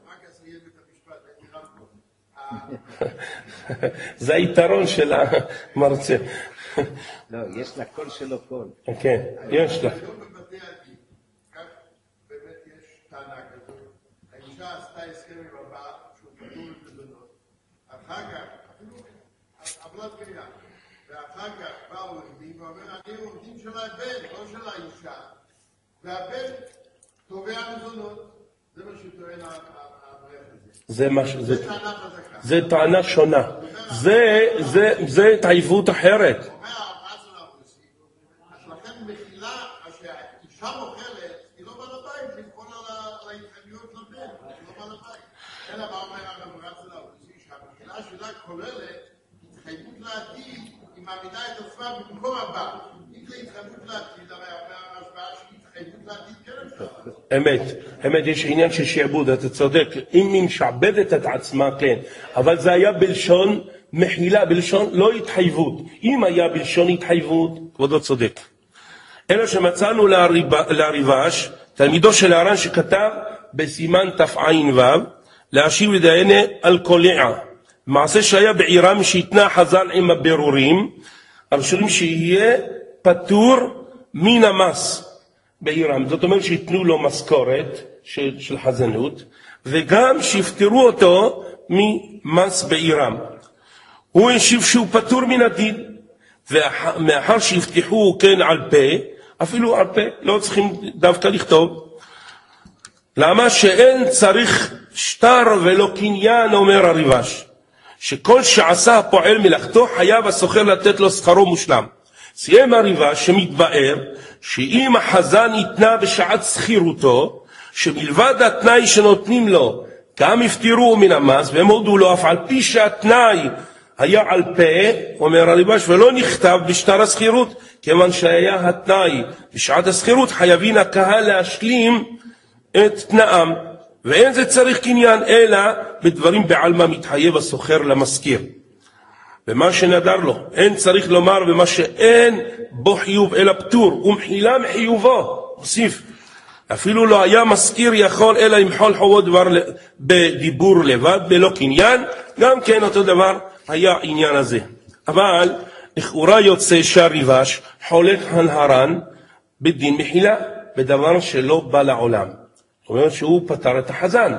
זה היתרון של המרצה. לא, יש לה קול שלו קול. כן, יש לה. היום בבתי הדין, כך באמת יש טענה כזאת, האישה עשתה הסכם עם הבעל, שהוא פטור מזונות. אחר כך, אפילו עבלת קריאה, ואחר כך בא עורך דין ואומר, אני עורך דין של הבן, לא של האישה, והבן תובע מזונות. זה מה שטוען המערך הזה. זה מה ש... זה טענה חזקה. זה טענה שונה. זה, זה, זה התחייבות אחרת. אומר הרב רצון הרוסי, אז לכן מחילה, שהאישה מוכרת, היא לא בעל הבית, לבחון על ההתחייבויות לבן, היא לא בעל הבית. אלא מה אומר הרב רצון הרוסי, שהמחילה שלה כוללת התחייבות לעתיד, היא מעמידה את עצמה במקום הבא. אם זה התחייבות לעתיד, הרי אומר הרשב"ש שהיא התחייבות לעתיד כן אפשר. אמת, אמת, יש עניין של שעבוד, אתה צודק, אם היא משעבדת את עצמה, כן, אבל זה היה בלשון מחילה, בלשון לא התחייבות. אם היה בלשון התחייבות, כבודו צודק. אלא שמצאנו להריבש, תלמידו של הר"ן שכתב בסימן תע"ו, להשיב לדייני על קולע, מעשה שהיה בעירם שהתנה חז"ל עם הבירורים, הראשונים שיהיה פטור מן המס. בעירם, זאת אומרת שיתנו לו משכורת של, של חזנות, וגם שיפטרו אותו ממס בעירם. הוא השיב שהוא פטור מן הדין, ומאחר שיפתחו כן על פה, אפילו על פה, לא צריכים דווקא לכתוב. למה שאין צריך שטר ולא קניין, אומר הריבש, שכל שעשה הפועל מלאכתו חייב הסוחר לתת לו שכרו מושלם. סיים הריבש שמתבאר שאם החזן יתנה בשעת שכירותו, שמלבד התנאי שנותנים לו, גם יפטרו מן המס, והם הודו לו אף על פי שהתנאי היה על פה, אומר הריב"ש, ולא נכתב בשטר הסחירות, כיוון שהיה התנאי בשעת הסחירות, חייבים הקהל להשלים את תנאם, ואין זה צריך קניין, אלא בדברים בעלמא מתחייב הסוחר למזכיר. ומה שנדר לו, אין צריך לומר במה שאין בו חיוב אלא פטור, ומחילה מחיובו, הוסיף. אפילו לא היה מזכיר יכול אלא למחול חובו דבר בדיבור לבד, בלא קניין, גם כן אותו דבר היה עניין הזה. אבל לכאורה יוצא שהריב"ש חולק על הר"ן בדין מחילה, בדבר שלא בא לעולם. זאת אומרת שהוא פטר את החזן.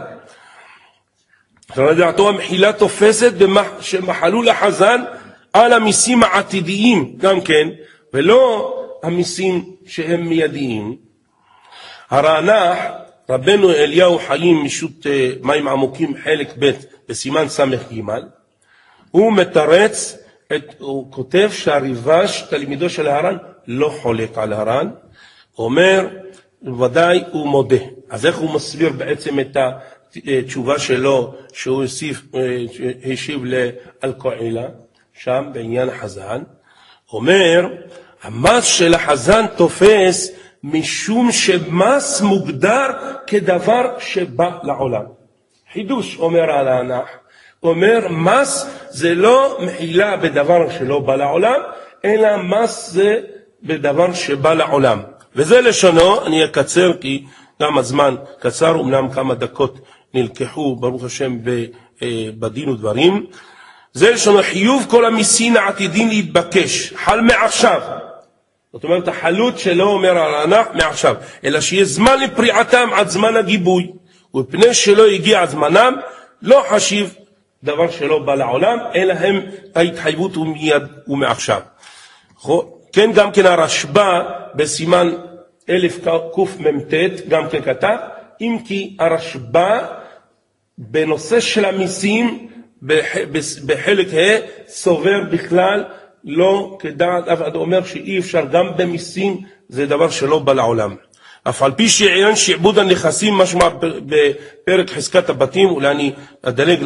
לדעתו המחילה תופסת שמחלו לחזן על המיסים העתידיים גם כן, ולא המיסים שהם מיידיים. הרענ"ח, רבנו אליהו חיים משו"ת מים עמוקים חלק ב' בסימן סמך ג', הוא מתרץ, את, הוא כותב שהריב"ש, תלמידו של הר"ן, לא חולק על הר"ן, אומר, ודאי הוא מודה. אז איך הוא מסביר בעצם את התשובה שלו, שהוא השיב, השיב לאלקועילה, שם בעניין החזן, אומר, המס של החזן תופס משום שמס מוגדר כדבר שבא לעולם. חידוש, אומר הרענ"ח, אומר מס זה לא מחילה בדבר שלא בא לעולם, אלא מס זה בדבר שבא לעולם. וזה לשונו, אני אקצר כי גם הזמן קצר, אמנם כמה דקות נלקחו ברוך השם בדין ודברים. זה לשונו, חיוב כל המיסים העתידים להתבקש, חל מעכשיו. זאת אומרת, החלות שלא אומר הרענ"ח מעכשיו, אלא שיהיה זמן לפריעתם עד זמן הגיבוי, ופני שלא הגיע זמנם, לא חשיב דבר שלא בא לעולם, אלא הם ההתחייבות ומיד ומעכשיו. כן, גם כן הרשב"א בסימן אלף קמ"ט, גם כן כתב, אם כי הרשב"א בנושא של המיסים, בחלק ה' סובר בכלל, לא כדעת, אף אחד אומר שאי אפשר גם במיסים, זה דבר שלא בא לעולם. אף על פי שעניין שעבוד הנכסים משמע בפרק חזקת הבתים, אולי אני אדלג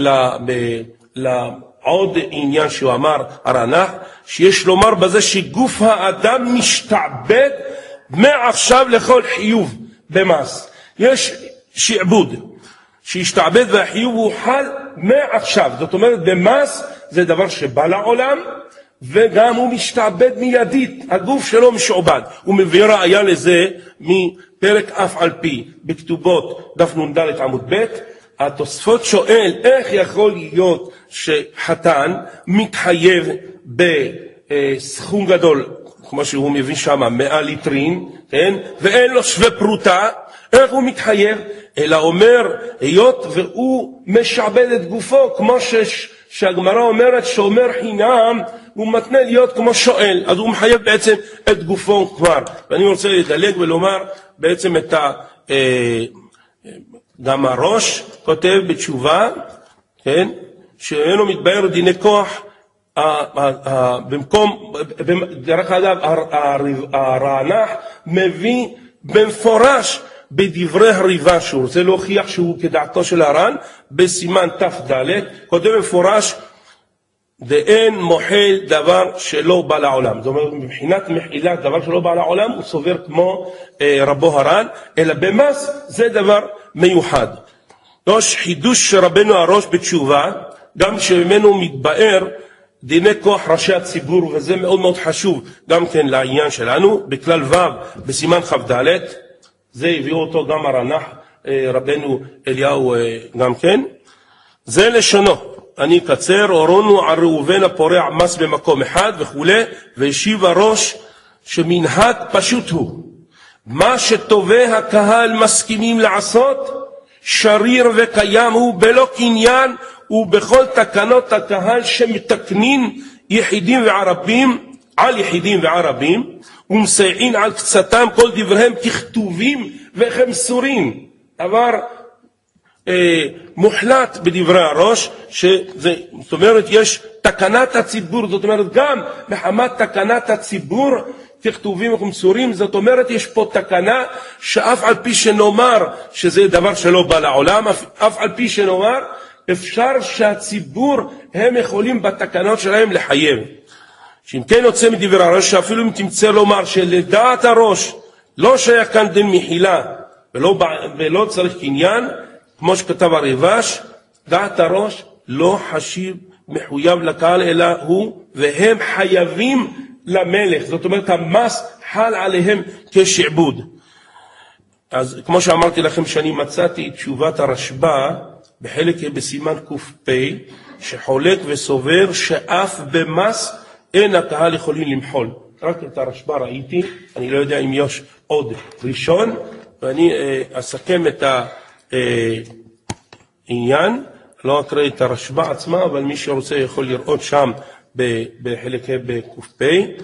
לעוד עניין שהוא אמר הרענ"ח, שיש לומר בזה שגוף האדם משתעבד מעכשיו לכל חיוב במס. יש שעבוד שהשתעבד והחיוב הוא חל מעכשיו, זאת אומרת במס זה דבר שבא לעולם, וגם הוא משתעבד מיידית, הגוף שלו משועבד. הוא מביא ראיה לזה מפרק אף על פי בכתובות דף נ"ד עמוד ב'. התוספות שואל איך יכול להיות שחתן מתחייב בסכום גדול, כמו שהוא מביא שם מאה ליטרין, כן? ואין לו שווה פרוטה, איך הוא מתחייב? אלא אומר, היות והוא משעבד את גופו, כמו ש... שהגמרא אומרת שאומר חינם, הוא מתנה להיות כמו שואל, אז הוא מחייב בעצם את גופו כבר. ואני רוצה לדלג ולומר בעצם את ה... גם הראש כותב בתשובה, כן? שאינו מתבאר דיני כוח, במקום, דרך אגב, הרענ"ח מביא במפורש בדברי הריב"ש, שהוא רוצה להוכיח שהוא כדעתו של הר"ן, בסימן ת"ד, כותב מפורש, ואין מוחל דבר שלא בא לעולם. זאת אומרת, מבחינת מחילת דבר שלא בא לעולם, הוא סובר כמו אה, רבו הר"ן, אלא במס זה דבר מיוחד. יש חידוש שרבנו הראש בתשובה, גם שממנו מתבאר דיני כוח ראשי הציבור, וזה מאוד מאוד חשוב גם כן לעניין שלנו, בכלל ו' בסימן כ"ד, זה הביאו אותו גם הרענ"ח, רבנו אליהו גם כן. זה לשונו, אני אקצר, אורונו על ראובן הפורע מס במקום אחד וכו', והשיב הראש שמנהג פשוט הוא. מה שטובי הקהל מסכימים לעשות, שריר וקיים הוא בלא קניין, ובכל תקנות הקהל שמתקנים יחידים וערבים, על יחידים וערבים, ומסייעין על קצתם כל דבריהם ככתובים וכמסורים. דבר אה, מוחלט בדברי הראש, שזה, זאת אומרת, יש תקנת הציבור, זאת אומרת, גם מחמת תקנת הציבור, ככתובים וכמסורים, זאת אומרת, יש פה תקנה שאף על פי שנאמר שזה דבר שלא בא לעולם, אף, אף על פי שנאמר, אפשר שהציבור הם יכולים בתקנות שלהם לחייב. שאם כן יוצא מדבר הראש, שאפילו אם תמצא לומר שלדעת הראש לא שייך כאן דין מחילה ולא, ולא צריך קניין, כמו שכתב הרבש, דעת הראש לא חשיב מחויב לקהל אלא הוא, והם חייבים למלך. זאת אומרת המס חל עליהם כשעבוד. אז כמו שאמרתי לכם שאני מצאתי תשובת הרשב"א בחלק בסימן ק"פ, שחולק וסובר שאף במס אין הקהל יכולים למחול. רק את הרשב"א ראיתי, אני לא יודע אם יש עוד ראשון, ואני אה, אסכם את העניין, לא אקרא את הרשב"א עצמה, אבל מי שרוצה יכול לראות שם בחלק בק"פ.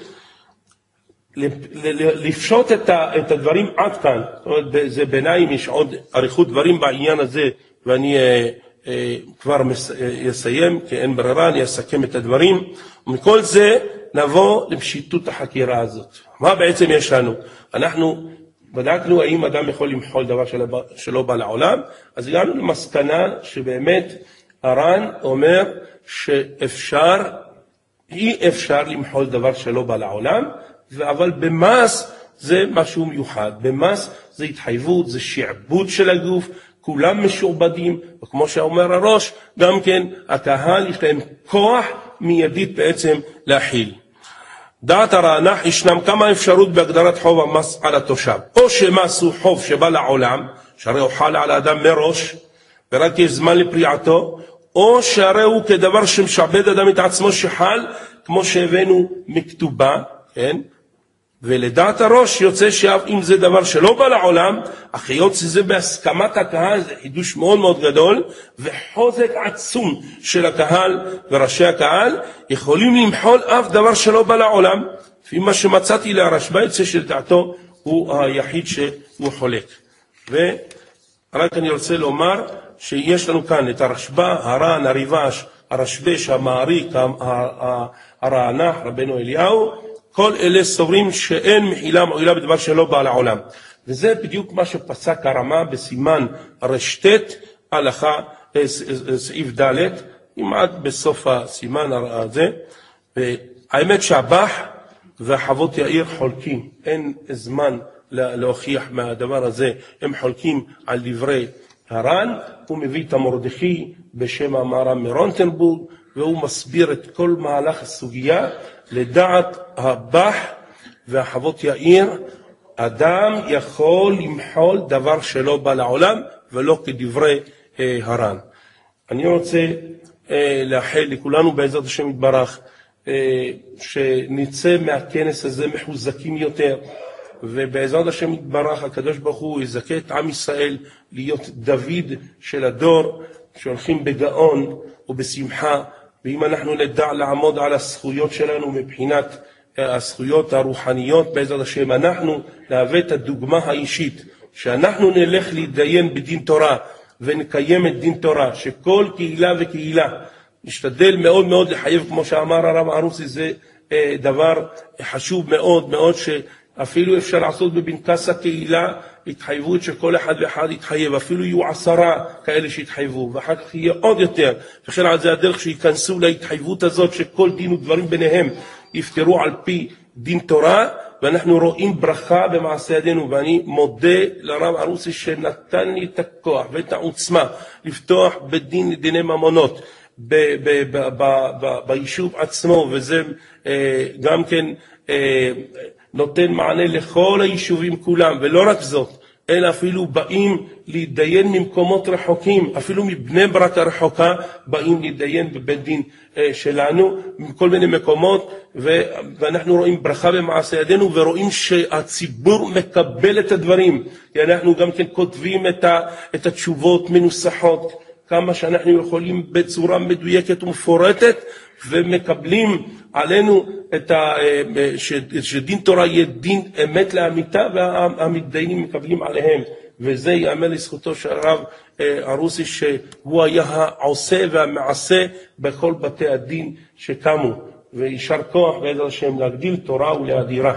לפשוט את, ה, את הדברים עד כאן, זאת אומרת, זה בעיניי יש עוד עריכות דברים בעניין הזה, ואני אה, אה, כבר מס, אה, אסיים, כי אין ברירה, אני אסכם את הדברים, ומכל זה נבוא לפשיטות החקירה הזאת. מה בעצם יש לנו? אנחנו בדקנו האם אדם יכול למחול דבר שלא, שלא בא לעולם, אז הגענו למסקנה שבאמת הר"ן אומר שאפשר, אי אפשר למחול דבר שלא בא לעולם, אבל במס זה משהו מיוחד. במס זה התחייבות, זה שעבוד של הגוף, כולם משועבדים, וכמו שאומר הראש, גם כן הקהל יש להם כוח מיידית בעצם להכיל. דעת הרענ"ח ישנם כמה אפשרות בהגדרת חוב המס על התושב. או שמס הוא חוב שבא לעולם, שהרי הוא חל על האדם מראש, ורק יש זמן לפריעתו, או שהרי הוא כדבר שמשעבד אדם את עצמו שחל, כמו שהבאנו מכתובה, כן? ולדעת הראש יוצא שאף אם זה דבר שלא בא לעולם, אך יוצא זה בהסכמת הקהל, זה חידוש מאוד מאוד גדול, וחוזק עצום של הקהל וראשי הקהל, יכולים למחול אף דבר שלא בא לעולם, לפי מה שמצאתי להרשב"א יוצא שלדעתו הוא היחיד שהוא חולק. ורק אני רוצה לומר שיש לנו כאן את הרשב"א, הר"ן, הריבש, הרשב"ש, המעריק, הרענ"ח, רבנו אליהו, כל אלה סוברים שאין מחילה מועילה בדבר שלא בא לעולם. וזה בדיוק מה שפסק הרמה בסימן רשתת הלכה סעיף ד', כמעט בסוף הסימן הזה. והאמת שהבח והחוות יאיר חולקים, אין זמן להוכיח מהדבר הזה, הם חולקים על דברי הר"ן. הוא מביא את המרדכי בשם המהר"ם מרונטנבורג, והוא מסביר את כל מהלך הסוגיה. לדעת הבח והחוות יאיר, אדם יכול למחול דבר שלא בא לעולם, ולא כדברי אה, הר"ן. אני רוצה אה, לאחל לכולנו בעזרת השם יתברך, אה, שנצא מהכנס הזה מחוזקים יותר, ובעזרת השם יתברך הקדוש ברוך הוא יזכה את עם ישראל להיות דוד של הדור, שהולכים בגאון ובשמחה, ואם אנחנו נדע לעמוד על הזכויות שלנו מבחינת הזכויות הרוחניות, בעזרת השם אנחנו נהווה את הדוגמה האישית, שאנחנו נלך להתדיין בדין תורה ונקיים את דין תורה, שכל קהילה וקהילה נשתדל מאוד מאוד לחייב, כמו שאמר הרב ערוסי, זה דבר חשוב מאוד מאוד, שאפילו אפשר לעשות בבנקס הקהילה התחייבות שכל אחד ואחד יתחייב, אפילו יהיו עשרה כאלה שיתחייבו, ואחר כך יהיה עוד יותר, וכן על זה הדרך שיכנסו להתחייבות הזאת, שכל דין ודברים ביניהם יפתרו על פי דין תורה, ואנחנו רואים ברכה במעשה ידינו, ואני מודה לרב ערוסי שנתן לי את הכוח ואת העוצמה לפתוח בדין דיני ממונות ב- ב- ב- ב- ב- ביישוב עצמו, וזה אה, גם כן אה, נותן מענה לכל היישובים כולם, ולא רק זאת, אלא אפילו באים להתדיין ממקומות רחוקים, אפילו מבני ברק הרחוקה, באים להתדיין בבית דין שלנו, מכל מיני מקומות, ואנחנו רואים ברכה במעשה ידינו, ורואים שהציבור מקבל את הדברים, כי אנחנו גם כן כותבים את, ה, את התשובות מנוסחות, כמה שאנחנו יכולים בצורה מדויקת ומפורטת, ומקבלים עלינו את ה, שדין תורה יהיה דין אמת לאמיתה, והמתדיינים מקבלים עליהם, וזה יאמר לזכותו של הרב ערוסי, שהוא היה העושה והמעשה בכל בתי הדין שקמו, וישר כוח בעזרת השם להגדיל תורה ולהדירה.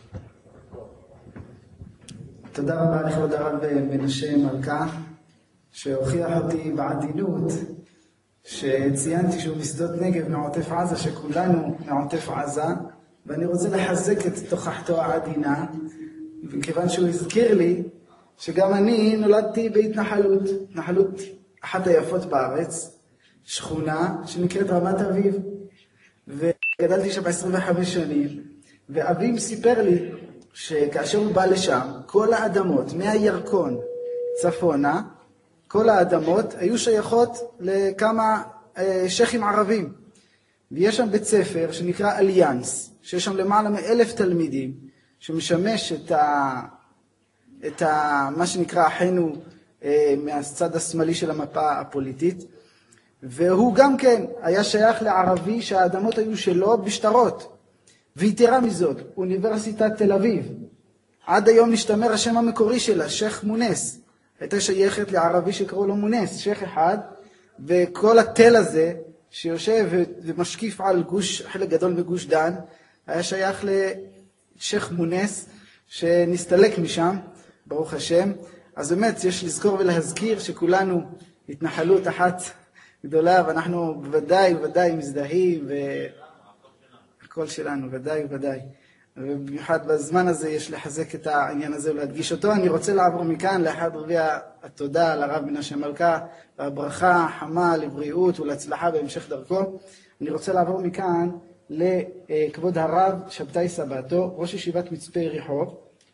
תודה רבה לכבוד הרב מנשה מלכה, שהוכיח אותי בעדינות, שציינתי שהוא משדות נגב מעוטף עזה, שכולנו מעוטף עזה, ואני רוצה לחזק את תוכחתו העדינה, וכיוון שהוא הזכיר לי שגם אני נולדתי בהתנחלות, התנחלות אחת היפות בארץ, שכונה שנקראת רמת אביב, וגדלתי שם עשרים וחמש שנים, ואביב סיפר לי שכאשר הוא בא לשם, כל האדמות מהירקון צפונה, כל האדמות היו שייכות לכמה אה, שייכים ערבים. ויש שם בית ספר שנקרא אליאנס, שיש שם למעלה מאלף תלמידים, שמשמש את, ה, את ה, מה שנקרא אחינו אה, מהצד השמאלי של המפה הפוליטית. והוא גם כן היה שייך לערבי שהאדמות היו שלו בשטרות. ויתרה מזאת, אוניברסיטת תל אביב, עד היום משתמר השם המקורי שלה, שייך מונס. הייתה שייכת לערבי שקראו לו מונס, שייך אחד, וכל התל הזה שיושב ומשקיף על גוש, חלק גדול מגוש דן, היה שייך לשייך מונס, שנסתלק משם, ברוך השם. אז באמת יש לזכור ולהזכיר שכולנו התנחלות אחת גדולה, ואנחנו בוודאי ובוודאי מזדהים, והכל שלנו, ודאי ובוודאי. ובמיוחד בזמן הזה יש לחזק את העניין הזה ולהדגיש אותו. אני רוצה לעבור מכאן לאחד רביע התודה לרב מנשה מלכה, והברכה חמה לבריאות ולהצלחה בהמשך דרכו. אני רוצה לעבור מכאן לכבוד הרב שבתאי סבתו, ראש ישיבת מצפה יריחו,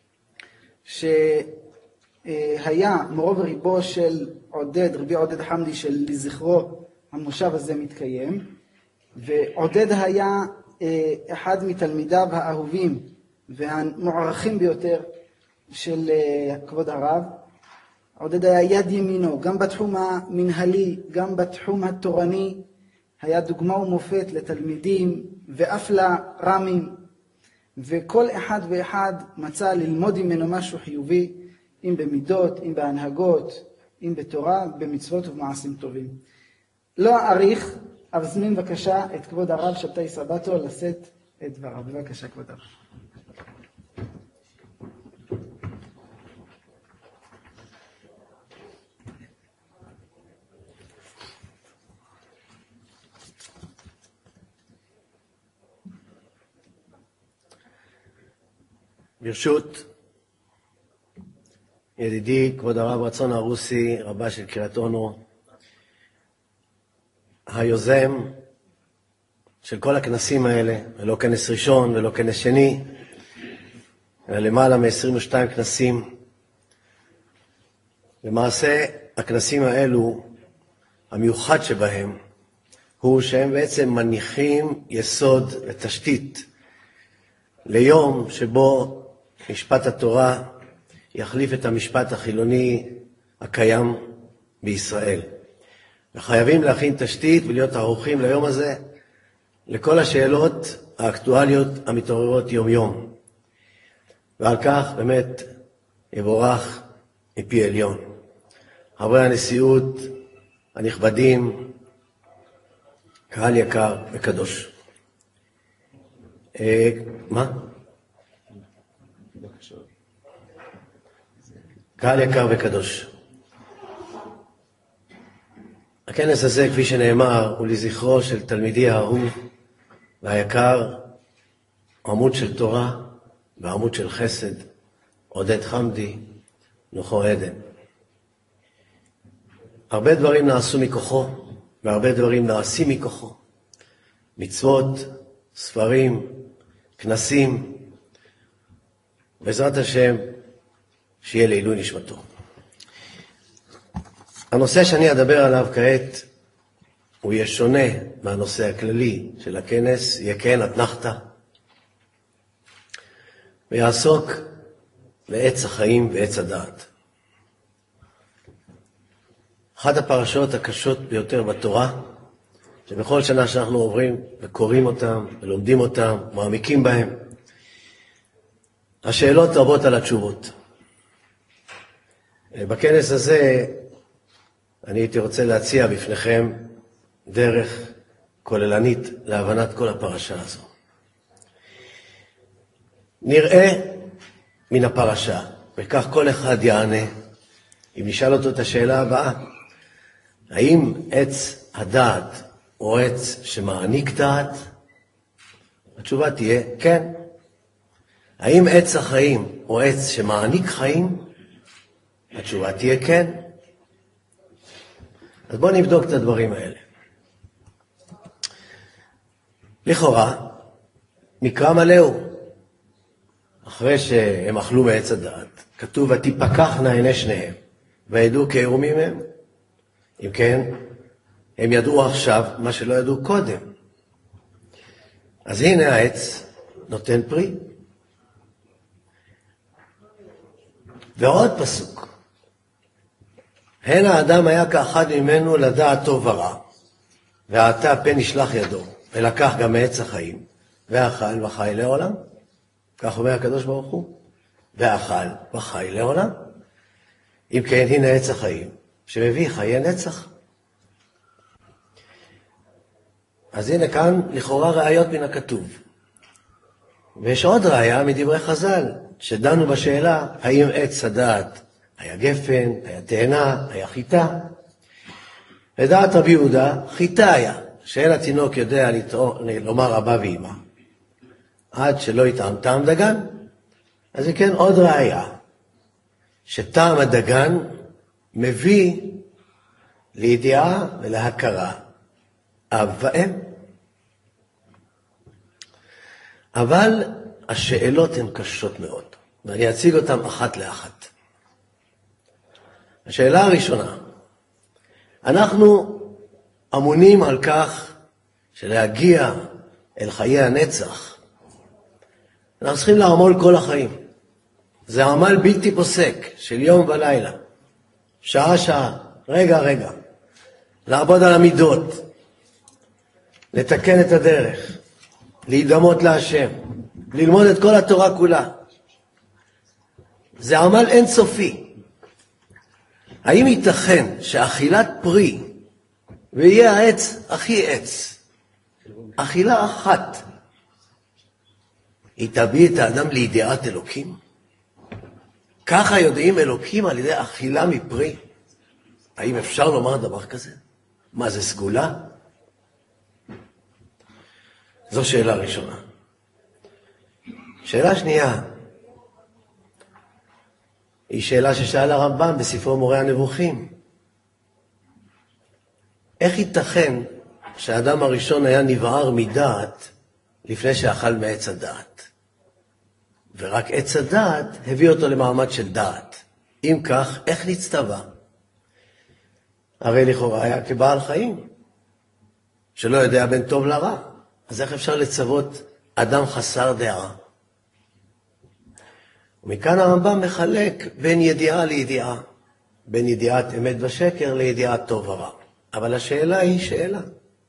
שהיה מורו וריבו של עודד, רבי עודד חמדי, של לזכרו המושב הזה מתקיים, ועודד היה אחד מתלמידיו האהובים והמוערכים ביותר של כבוד הרב. עודד היה יד ימינו, גם בתחום המנהלי, גם בתחום התורני, היה דוגמה ומופת לתלמידים ואף לרמים, וכל אחד ואחד מצא ללמוד ממנו משהו חיובי, אם במידות, אם בהנהגות, אם בתורה, במצוות ובמעשים טובים. לא אאריך, אזמין בבקשה את כבוד הרב שבתאי סבתו לשאת את דבריו. בבקשה כבוד הרב. ברשות ידידי כבוד הרב רצון הרוסי, רבה של קריית אונו, היוזם של כל הכנסים האלה, ולא כנס ראשון ולא כנס שני, אלא למעלה מ-עשרים ושתיים כנסים. למעשה הכנסים האלו, המיוחד שבהם, הוא שהם בעצם מניחים יסוד ותשתית ליום שבו משפט התורה יחליף את המשפט החילוני הקיים בישראל. וחייבים להכין תשתית ולהיות ערוכים ליום הזה, לכל השאלות האקטואליות המתעוררות יום יום. ועל כך באמת יבורך מפי עליון. חברי הנשיאות הנכבדים, קהל יקר וקדוש. אה, מה? קהל יקר וקדוש. הכנס הזה, כפי שנאמר, הוא לזכרו של תלמידי האהוב והיקר, עמוד של תורה ועמוד של חסד, עודד חמדי, נוחו עדן. הרבה דברים נעשו מכוחו, והרבה דברים נעשים מכוחו. מצוות, ספרים, כנסים, בעזרת השם, שיהיה לעילוי נשמתו. הנושא שאני אדבר עליו כעת הוא יהיה שונה מהנושא הכללי של הכנס, יהיה כן אתנחתא, ויעסוק בעץ החיים ועץ הדעת. אחת הפרשות הקשות ביותר בתורה, שבכל שנה שאנחנו עוברים וקוראים אותם ולומדים אותם, מעמיקים בהם, השאלות רבות על התשובות. בכנס הזה אני הייתי רוצה להציע בפניכם דרך כוללנית להבנת כל הפרשה הזו. נראה מן הפרשה, וכך כל אחד יענה. אם נשאל אותו את השאלה הבאה, האם עץ הדעת הוא עץ שמעניק דעת? התשובה תהיה כן. האם עץ החיים הוא עץ שמעניק חיים? התשובה תהיה כן. אז בואו נבדוק את הדברים האלה. לכאורה, מקרא מלא הוא. אחרי שהם אכלו מעץ הדעת, כתוב, ותפקחנה עיני שניהם, וידעו כי עירומים הם. אם כן, הם ידעו עכשיו מה שלא ידעו קודם. אז הנה העץ נותן פרי. ועוד פסוק. הן האדם היה כאחד ממנו לדעת טוב ורע, ועתה פן ישלח ידו, ולקח גם מעץ החיים, ואכל וחי לעולם. כך אומר הקדוש ברוך הוא, ואכל וחי לעולם. אם כן, הנה עץ החיים, שמביא חיי נצח. אז הנה כאן לכאורה ראיות מן הכתוב. ויש עוד ראיה מדברי חז"ל, שדנו בשאלה, האם עץ הדעת היה גפן, היה תאנה, היה חיטה. לדעת רבי יהודה, חיטה היה, שאין התינוק יודע לומר אבא ואמא, עד שלא יטעם טעם דגן. אז כן, עוד ראיה, שטעם הדגן מביא לידיעה ולהכרה אב ואם. אבל השאלות הן קשות מאוד, ואני אציג אותן אחת לאחת. השאלה הראשונה, אנחנו אמונים על כך שלהגיע אל חיי הנצח, אנחנו צריכים לעמול כל החיים. זה עמל בלתי פוסק של יום ולילה, שעה שעה, רגע רגע, לעבוד על המידות, לתקן את הדרך, להידמות להשם, ללמוד את כל התורה כולה. זה עמל אינסופי. האם ייתכן שאכילת פרי, ויהיה העץ הכי עץ, אכילה אחת, היא תביא את האדם לידיעת אלוקים? ככה יודעים אלוקים על ידי אכילה מפרי? האם אפשר לומר דבר כזה? מה זה סגולה? זו שאלה ראשונה. שאלה שנייה, היא שאלה ששאל הרמב"ם בספרו מורה הנבוכים. איך ייתכן שהאדם הראשון היה נבער מדעת לפני שאכל מעץ הדעת? ורק עץ הדעת הביא אותו למעמד של דעת. אם כך, איך נצטווה? הרי לכאורה היה כבעל חיים, שלא יודע בין טוב לרע. אז איך אפשר לצוות אדם חסר דעה? ומכאן הרמב"ם מחלק בין ידיעה לידיעה, בין ידיעת אמת ושקר לידיעת טוב ורע. אבל השאלה היא שאלה.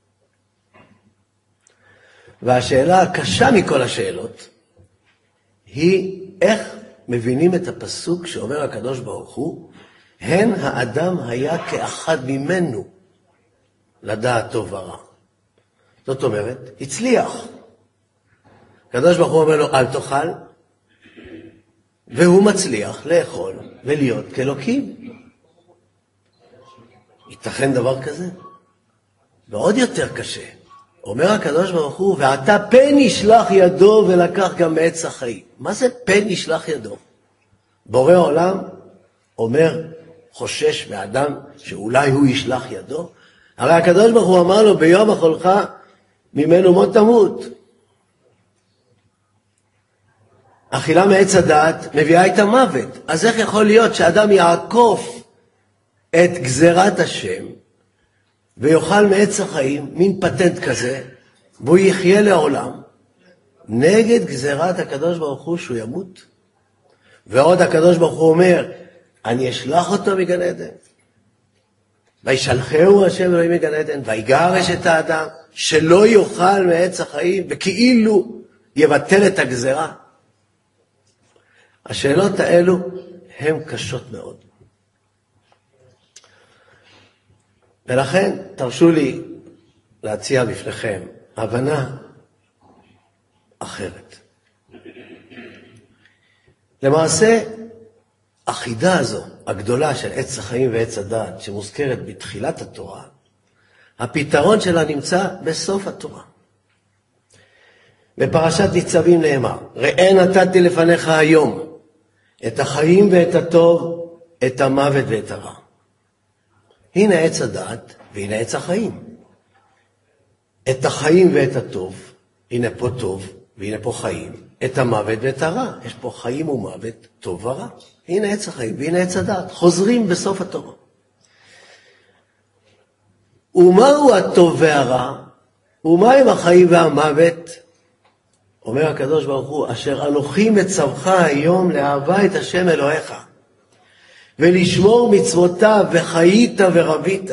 והשאלה הקשה מכל השאלות היא איך מבינים את הפסוק שאומר הקדוש ברוך הוא, הן האדם היה כאחד ממנו לדעת טוב ורע. זאת אומרת, הצליח. הקדוש ברוך הוא אומר לו, אל תאכל, והוא מצליח לאכול ולהיות כאלוקים. ייתכן דבר כזה? ועוד יותר קשה. אומר הקדוש ברוך הוא, ועתה פן ישלח ידו ולקח גם מעץ החיים. מה זה פן ישלח ידו? בורא עולם אומר, חושש מאדם שאולי הוא ישלח ידו? הרי הקדוש ברוך הוא אמר לו, ביום אכולך ממנו מות תמות. אכילה מעץ הדעת מביאה את המוות. אז איך יכול להיות שאדם יעקוף את גזירת השם ויאכל מעץ החיים, מין פטנט כזה, והוא יחיה לעולם, נגד גזירת הקדוש ברוך הוא שהוא ימות? ועוד הקדוש ברוך הוא אומר, אני אשלח אותו מגן עדן. וישלחהו השם אלוהים מגן עדן, ויגרש את האדם, שלא יאכל מעץ החיים, וכאילו יבטל את הגזירה. השאלות האלו הן קשות מאוד. ולכן תרשו לי להציע בפניכם הבנה אחרת. למעשה, החידה הזו, הגדולה של עץ החיים ועץ הדעת, שמוזכרת בתחילת התורה, הפתרון שלה נמצא בסוף התורה. בפרשת ניצבים נאמר, ראה נתתי לפניך היום את החיים ואת הטוב, את המוות ואת הרע. הנה עץ הדעת והנה עץ החיים. את החיים ואת הטוב, הנה פה טוב והנה פה חיים, את המוות ואת הרע. יש פה חיים ומוות, טוב ורע. הנה עץ החיים והנה עץ הדעת. חוזרים בסוף התורה. ומהו הטוב והרע? ומהם החיים והמוות? אומר הקדוש ברוך הוא, אשר אנוכי מצווך היום לאהבה את השם אלוהיך, ולשמור מצוותיו, וחיית ורבית.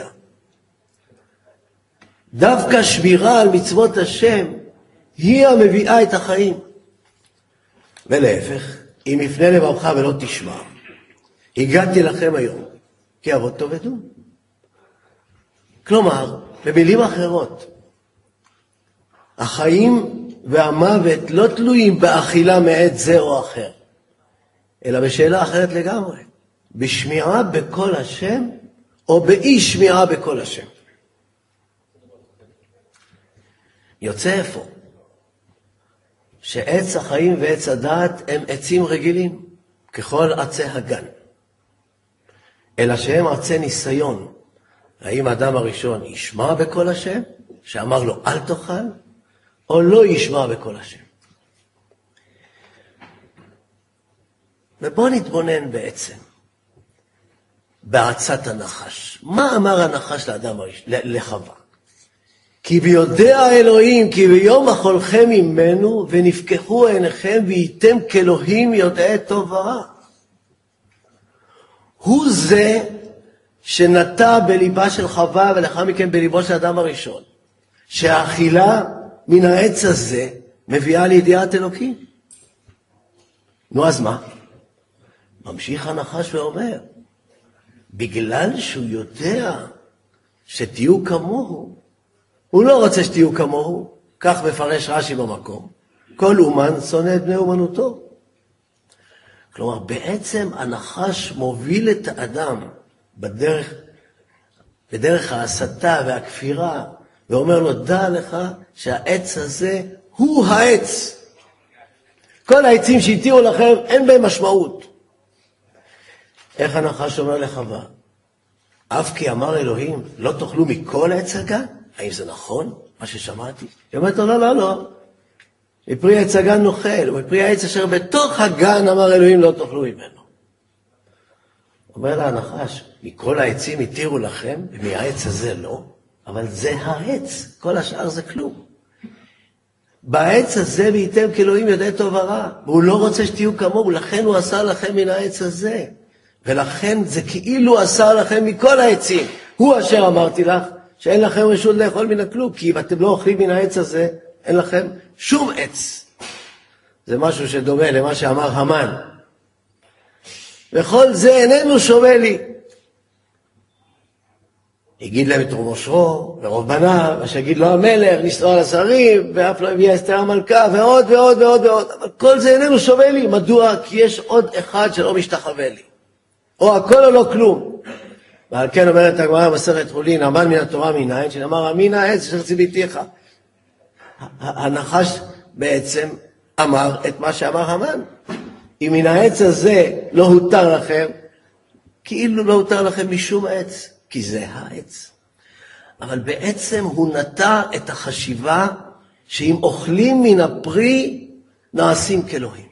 דווקא שמירה על מצוות השם, היא המביאה את החיים. ולהפך, אם יפנה לבבך ולא תשמע, הגעתי לכם היום, כי אבות תאבדו. כלומר, במילים אחרות, החיים והמוות לא תלויים באכילה מעת זה או אחר, אלא בשאלה אחרת לגמרי, בשמיעה בכל השם, או באי שמיעה בכל השם. יוצא איפה? שעץ החיים ועץ הדעת הם עצים רגילים, ככל עצי הגן. אלא שהם עצי ניסיון. האם האדם הראשון ישמע בכל השם, שאמר לו אל תאכל, או לא ישמע בכל השם. ובוא נתבונן בעצם בעצת הנחש. מה אמר הנחש לאדם הראשון, לחווה? כי ביודע אלוהים, כי ביום אכולכם ממנו, ונפקחו עיניכם, והייתם כאלוהים יודעי טוב ורע. הוא זה שנטע בליבה של חווה, ולאחר מכן בליבו של האדם הראשון, שהאכילה מן העץ הזה מביאה לידיעת אלוקים. נו, אז מה? ממשיך הנחש ואומר, בגלל שהוא יודע שתהיו כמוהו, הוא לא רוצה שתהיו כמוהו, כך מפרש רש"י במקום, כל אומן שונא את בני אומנותו. כלומר, בעצם הנחש מוביל את האדם בדרך, בדרך ההסתה והכפירה, ואומר לו, דע לך שהעץ הזה הוא העץ. כל העצים שהתירו לכם, אין בהם משמעות. איך הנחש אומר לחווה? אף כי אמר אלוהים, לא תאכלו מכל עץ הגן? האם זה נכון, מה ששמעתי? היא אומרת לו, לא, לא, לא. מפרי עץ הגן נאכל, ומפרי העץ אשר בתוך הגן אמר אלוהים, לא תאכלו ממנו. אומר לה הנחש, מכל העצים התירו לכם, ומהעץ הזה לא, אבל זה העץ, כל השאר זה כלום. בעץ הזה וייתם כאלוהים יודעי טוב ורע, והוא לא רוצה שתהיו כמוהו, לכן הוא אסר לכם מן העץ הזה. ולכן זה כאילו אסר לכם מכל העצים. הוא אשר אמרתי לך, שאין לכם רשות לאכול מן הכלום, כי אם אתם לא אוכלים מן העץ הזה, אין לכם שום עץ. זה משהו שדומה למה שאמר המן. וכל זה איננו שווה לי. הגיד להם את רוב אושרו, ורוב בניו, מה שיגיד לו המלך, נסתור על השרים, ואף לא הביא אסתר המלכה, ועוד ועוד ועוד ועוד. אבל כל זה איננו שווה לי. מדוע? כי יש עוד אחד שלא משתחווה לי. או הכל או לא כלום. ועל כן אומרת הגמרא במסכת חולין, המן מן התורה מנין, שנאמר, מן העץ אשר ציוויתיך. הנחש בעצם אמר את מה שאמר המן. אם מן העץ הזה לא הותר לכם, כאילו לא הותר לכם משום עץ, כי זה העץ. אבל בעצם הוא נטע את החשיבה שאם אוכלים מן הפרי, נעשים כאלוהים.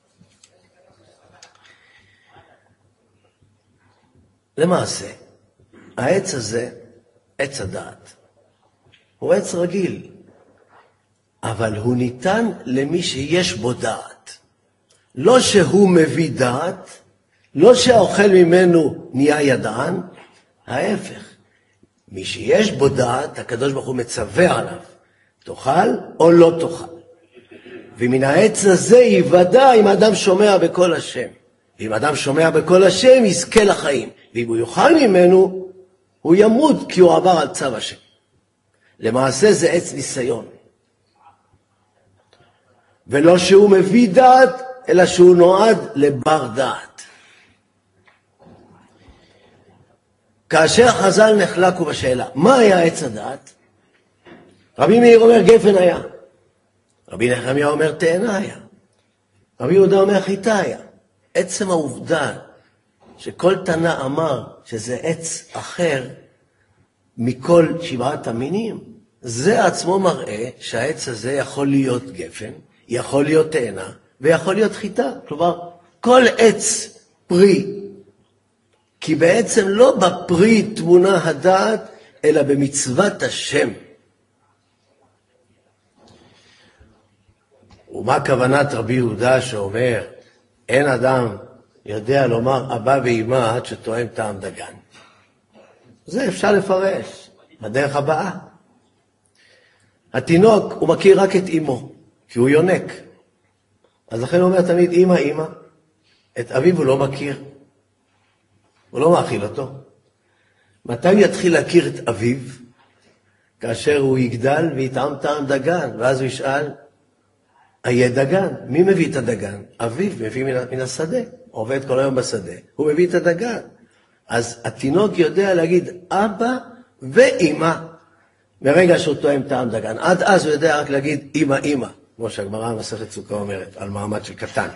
למעשה, העץ הזה, עץ הדעת, הוא עץ רגיל, אבל הוא ניתן למי שיש בו דעת. לא שהוא מביא דעת, לא שהאוכל ממנו נהיה ידען, ההפך. מי שיש בו דעת, הקדוש ברוך הוא מצווה עליו, תאכל או לא תאכל. ומן העץ הזה יוודע אם האדם שומע בקול השם. ואם האדם שומע בקול השם, יזכה לחיים. ואם הוא יאכל ממנו, הוא ימות כי הוא עבר על צו השם. למעשה זה עץ ניסיון. ולא שהוא מביא דעת, אלא שהוא נועד לבר דעת. כאשר חז"ל נחלקו בשאלה, מה היה עץ הדעת? רבי מאיר אומר גפן היה. רבי נחמיה אומר תאנה היה. רבי יהודה אומר חיטה היה. עצם העובדה שכל תנא אמר שזה עץ אחר מכל שבעת המינים, זה עצמו מראה שהעץ הזה יכול להיות גפן, יכול להיות תאנה ויכול להיות חיטה. כלומר, כל עץ פרי, כי בעצם לא בפרי תמונה הדעת, אלא במצוות השם. ומה כוונת רבי יהודה שאומר, אין אדם יודע לומר אבא ואמא עד שתואם טעם דגן? זה אפשר לפרש בדרך הבאה. התינוק הוא מכיר רק את אמו, כי הוא יונק. אז לכן הוא אומר תמיד אמא אמא. את אביו הוא לא מכיר. הוא לא מאכיל אותו. מתי הוא יתחיל להכיר את אביו? כאשר הוא יגדל ויטעם טעם דגן, ואז הוא ישאל, היה דגן, מי מביא את הדגן? אביו מביא מן, מן השדה, עובד כל היום בשדה, הוא מביא את הדגן. אז התינוק יודע להגיד אבא ואמא, מרגע שהוא תואם טעם דגן. עד אז הוא יודע רק להגיד אמא אמא, כמו שהגמרא במסכת סוכה אומרת, על מעמד של קטן.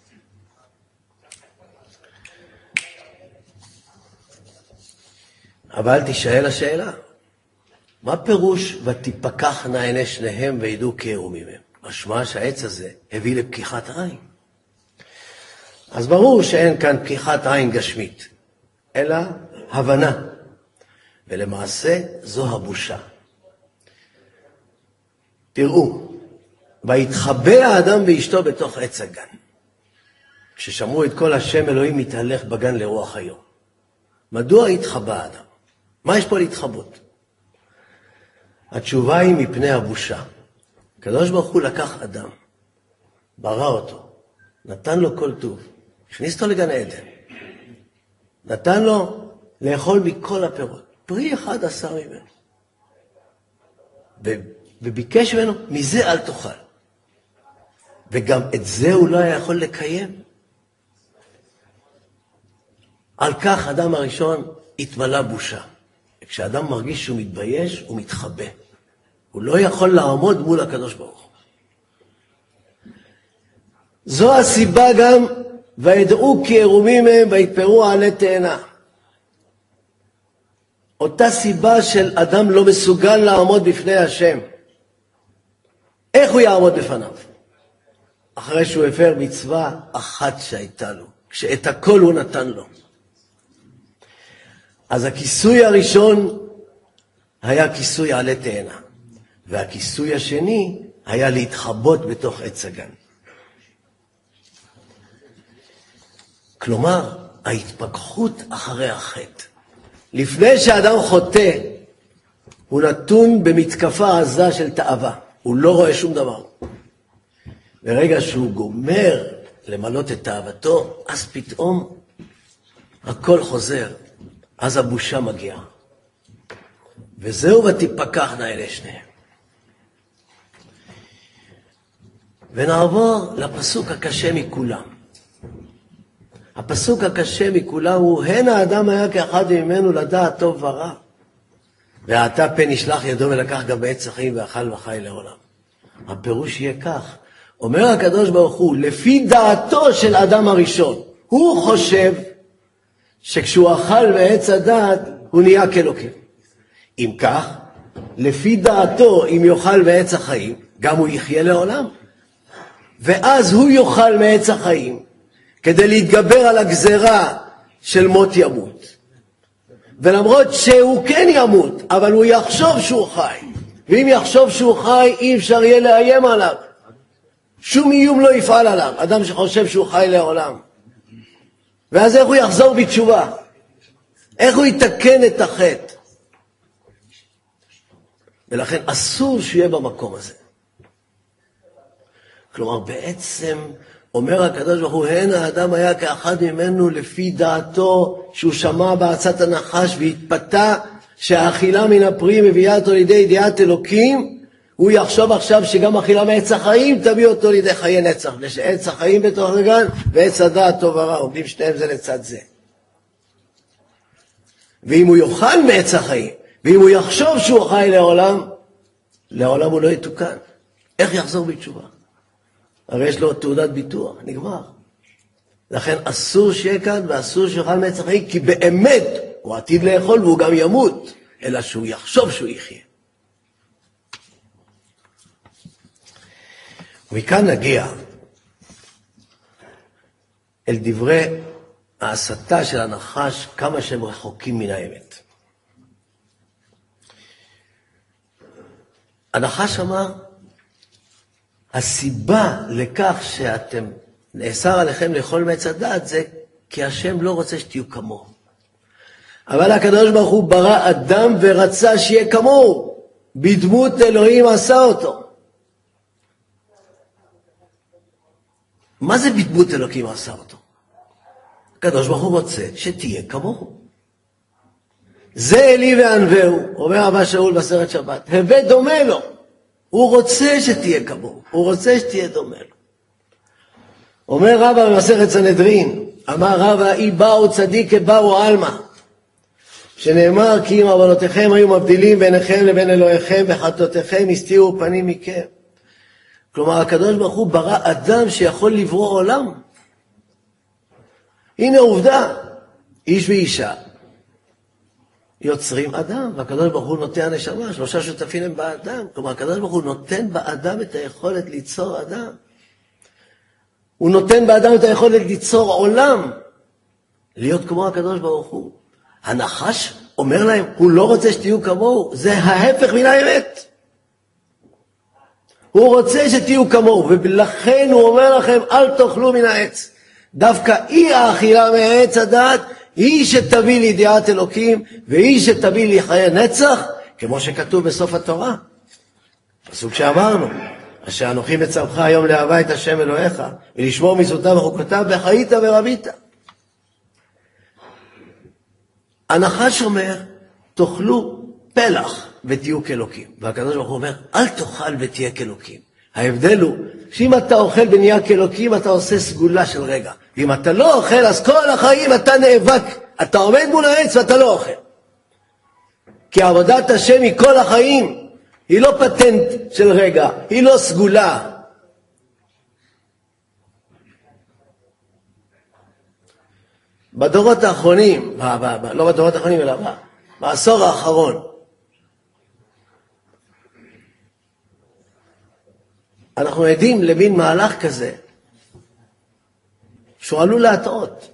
אבל תשאל השאלה, מה פירוש ותפקחנה עיני שניהם וידעו כי יראו מהם? משמע שהעץ הזה הביא לפקיחת עין. אז ברור שאין כאן פקיחת עין גשמית, אלא הבנה. ולמעשה זו הבושה. תראו, והתחבא האדם ואשתו בתוך עץ הגן. כששמעו את כל השם אלוהים מתהלך בגן לרוח היום. מדוע התחבא האדם? מה יש פה להתחבות? התשובה היא מפני הבושה. הקדוש ברוך הוא לקח אדם, ברא אותו, נתן לו כל טוב, הכניס אותו לגן עדן, נתן לו לאכול מכל הפירות, פרי אחד עשר ממנו, וביקש ממנו, מזה אל תאכל. וגם את זה הוא לא היה יכול לקיים. על כך אדם הראשון התמלא בושה. כשאדם מרגיש שהוא מתבייש, הוא מתחבא. הוא לא יכול לעמוד מול הקדוש ברוך הוא. זו הסיבה גם, וידעו כי ערומים הם ויתפרו עלי תאנה. אותה סיבה של אדם לא מסוגל לעמוד בפני השם. איך הוא יעמוד בפניו? אחרי שהוא הפר מצווה אחת שהייתה לו, כשאת הכל הוא נתן לו. אז הכיסוי הראשון היה כיסוי עלי תאנה, והכיסוי השני היה להתחבות בתוך עץ הגן. כלומר, ההתפכחות אחרי החטא. לפני שאדם חוטא, הוא נתון במתקפה עזה של תאווה. הוא לא רואה שום דבר. ברגע שהוא גומר למלות את תאוותו, אז פתאום הכל חוזר. אז הבושה מגיעה. וזהו ותפקחנה עיני שניהם. ונעבור לפסוק הקשה מכולם. הפסוק הקשה מכולם הוא, הן האדם היה כאחד ממנו לדעת טוב ורע. ועתה פן ישלח ידו ולקח גם בעץ החיים ואכל וחי לעולם. הפירוש יהיה כך. אומר הקדוש ברוך הוא, לפי דעתו של אדם הראשון, הוא חושב שכשהוא אכל בעץ הדעת, הוא נהיה כאלוקים. אם כך, לפי דעתו, אם יאכל מעץ החיים, גם הוא יחיה לעולם. ואז הוא יאכל מעץ החיים, כדי להתגבר על הגזרה של מות ימות. ולמרות שהוא כן ימות, אבל הוא יחשוב שהוא חי. ואם יחשוב שהוא חי, אי אפשר יהיה לאיים עליו. שום איום לא יפעל עליו, אדם שחושב שהוא חי לעולם. ואז איך הוא יחזור בתשובה? איך הוא יתקן את החטא? ולכן אסור שיהיה במקום הזה. כלומר, בעצם אומר הקדוש ברוך הוא, הן האדם היה כאחד ממנו לפי דעתו, שהוא שמע בעצת הנחש והתפתה שהאכילה מן הפרי מביאה אותו לידי ידיעת אלוקים, הוא יחשוב עכשיו שגם אכילה מעץ החיים תביא אותו לידי חיי נצח, ושעץ החיים בתוך הגן ועץ הדעת טוב ורע, עומדים שניהם זה לצד זה. ואם הוא יאכל מעץ החיים, ואם הוא יחשוב שהוא חי לעולם, לעולם הוא לא יתוקן. איך יחזור בתשובה? הרי יש לו תעודת ביטוח, נגמר. לכן אסור שיהיה כאן ואסור שיאכל מעץ החיים, כי באמת הוא עתיד לאכול והוא גם ימות, אלא שהוא יחשוב שהוא יחיה. ומכאן נגיע אל דברי ההסתה של הנחש, כמה שהם רחוקים מן האמת. הנחש אמר, הסיבה לכך שאתם נאסר עליכם לאכול מעץ הדעת זה כי השם לא רוצה שתהיו כמוהו. אבל הקדוש ברוך הוא ברא אדם ורצה שיהיה כמוהו. בדמות אלוהים עשה אותו. מה זה בדמות אלוהים עשה אותו? הקדוש ברוך הוא רוצה שתהיה כמוהו. זה אלי וענווהו, אומר אבא שאול בסרט שבת, הווה דומה לו. הוא רוצה שתהיה כמוהו, הוא רוצה שתהיה דומה לו. אומר רבא במסכת סנהדרין, אמר רבא, אי באו צדיק באו עלמא, שנאמר כי אם עוונותיכם היו מבדילים ביניכם לבין אלוהיכם וחטאותיכם הסתירו פנים מכם. כלומר הקדוש ברוך הוא ברא אדם שיכול לברוא עולם. הנה עובדה, איש ואישה יוצרים אדם, והקדוש ברוך הוא נותן הנשמה, שלושה שותפים הם באדם. כלומר הקדוש ברוך הוא נותן באדם את היכולת ליצור אדם. הוא נותן באדם את היכולת ליצור עולם, להיות כמו הקדוש ברוך הוא. הנחש אומר להם, הוא לא רוצה שתהיו כמוהו, זה ההפך מן האמת. הוא רוצה שתהיו כמוהו, ולכן הוא אומר לכם, אל תאכלו מן העץ. דווקא אי האכילה מהעץ הדעת, היא שתביא לידיעת אלוקים, והיא שתביא לי חיי נצח, כמו שכתוב בסוף התורה. פסוק שאמרנו, אשר אנוכי מצווך היום לאהבה את השם אלוהיך, ולשמור מצוותיו וחוקותיו, וחיית ורבית. הנחש אומר, תאכלו פלח ותהיו כאלוקים. והקדוש ברוך הוא אומר, אל תאכל ותהיה כאלוקים. ההבדל הוא, שאם אתה אוכל ונהיה כאלוקים, אתה עושה סגולה של רגע. ואם אתה לא אוכל, אז כל החיים אתה נאבק. אתה עומד מול העץ ואתה לא אוכל. כי עבודת השם היא כל החיים. היא לא פטנט של רגע, היא לא סגולה. בדורות האחרונים, ב, ב, ב, לא בדורות האחרונים, אלא ב, בעשור האחרון, אנחנו עדים למין מהלך כזה, שהוא עלול להטעות.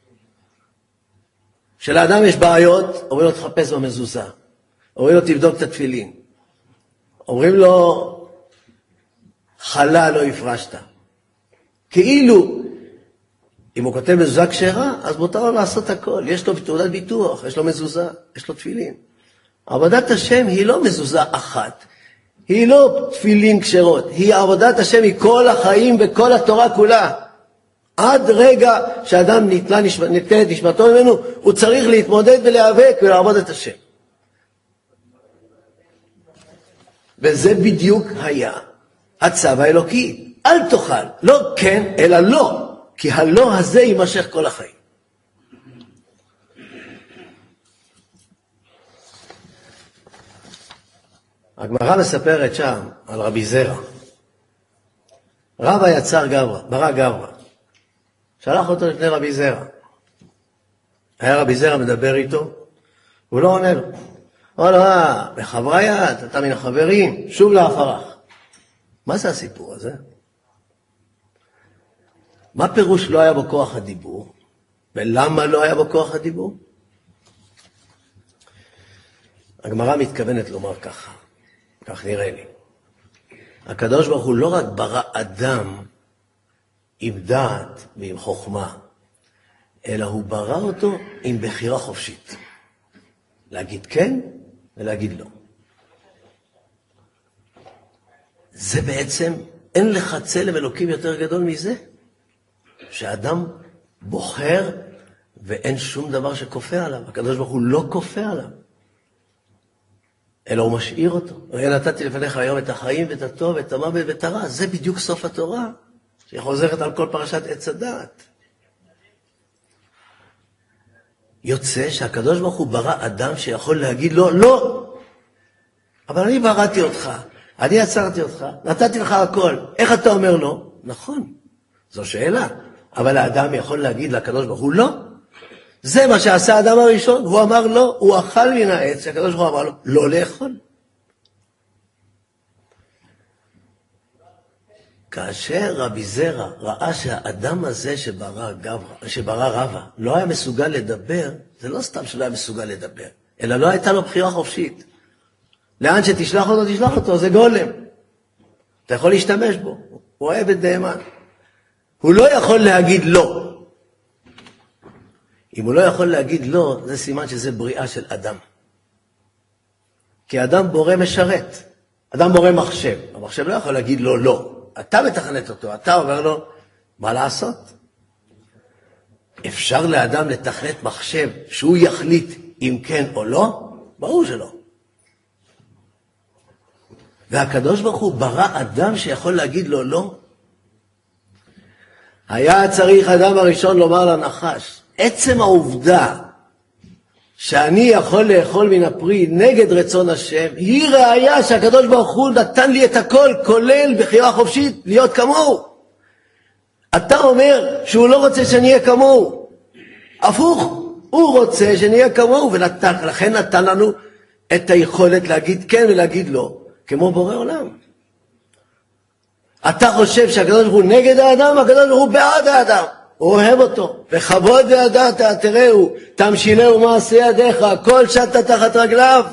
שלאדם יש בעיות, אומרים לו תחפש במזוזה, אומרים לו תבדוק את התפילין, אומרים לו חלה לא הפרשת. כאילו, אם הוא כותב מזוזה כשרה, אז מותר לו לעשות הכל. יש לו תעודת ביטוח, יש לו מזוזה, יש לו תפילין. עבודת השם היא לא מזוזה אחת. היא לא תפילין כשרות. היא עבודת השם היא כל החיים וכל התורה כולה. עד רגע שאדם נטלה נטלה את נשמתו ממנו, הוא צריך להתמודד ולהיאבק ולעבוד את השם. וזה בדיוק היה הצו האלוקי. אל תאכל, לא כן, אלא לא. כי הלא הזה יימשך כל החיים. הגמרא מספרת שם על רבי זרע. רבא יצר גברא, ברא גברא. שלח אותו לפני רבי זרע. היה רבי זרע מדבר איתו, הוא לא עונה לו. אמר לו, אה, בחברה יד, אתה מן החברים, שוב להפרח. מה זה הסיפור הזה? מה פירוש לא היה בו כוח הדיבור? ולמה לא היה בו כוח הדיבור? הגמרא מתכוונת לומר ככה, כך נראה לי. הקדוש ברוך הוא לא רק ברא אדם עם דעת ועם חוכמה, אלא הוא ברא אותו עם בחירה חופשית. להגיד כן ולהגיד לא. זה בעצם, אין לך צלם אלוקים יותר גדול מזה. שאדם בוחר ואין שום דבר שכופה עליו. הקדוש ברוך הוא לא כופה עליו. אלא הוא משאיר אותו. ראה נתתי לפניך היום את החיים ואת הטוב ואת המוות ואת הרע. זה בדיוק סוף התורה. שהיא חוזרת על כל פרשת עץ הדעת. יוצא שהקדוש ברוך הוא ברא אדם שיכול להגיד לו, לא, אבל אני בראתי אותך, אני עצרתי אותך, נתתי לך הכל, איך אתה אומר לא? נכון, זו שאלה, אבל האדם יכול להגיד לקדוש ברוך הוא לא. זה מה שעשה האדם הראשון, הוא אמר לא, הוא אכל מן העץ, הקדוש ברוך הוא אמר לו, לא לאכול. כאשר רבי זרע ראה שהאדם הזה שברא, גברא, שברא רבא לא היה מסוגל לדבר, זה לא סתם שלא היה מסוגל לדבר, אלא לא הייתה לו בחירה חופשית. לאן שתשלח אותו, תשלח אותו, זה גולם. אתה יכול להשתמש בו, הוא עבד נאמן. הוא לא יכול להגיד לא. אם הוא לא יכול להגיד לא, זה סימן שזה בריאה של אדם. כי אדם בורא משרת, אדם בורא מחשב. המחשב לא יכול להגיד לו לא. אתה מתכנת אותו, אתה אומר לו, מה לעשות? אפשר לאדם לתכנת מחשב שהוא יחליט אם כן או לא? ברור שלא. והקדוש ברוך הוא ברא אדם שיכול להגיד לו לא? היה צריך אדם הראשון לומר לנחש, עצם העובדה שאני יכול לאכול מן הפרי נגד רצון השם, היא ראיה שהקדוש ברוך הוא נתן לי את הכל, כולל בחירה חופשית, להיות כמוהו. אתה אומר שהוא לא רוצה שנהיה כמוהו. הפוך, הוא רוצה שנהיה כמוהו, ולכן נתן לנו את היכולת להגיד כן ולהגיד לא, כמו בורא עולם. אתה חושב שהקדוש ברוך הוא נגד האדם, הקדוש ברוך הוא בעד האדם. הוא אוהב אותו, וכבוד וידעת, תראו, תמשילהו מעשה ידיך, כל שטת תחת רגליו.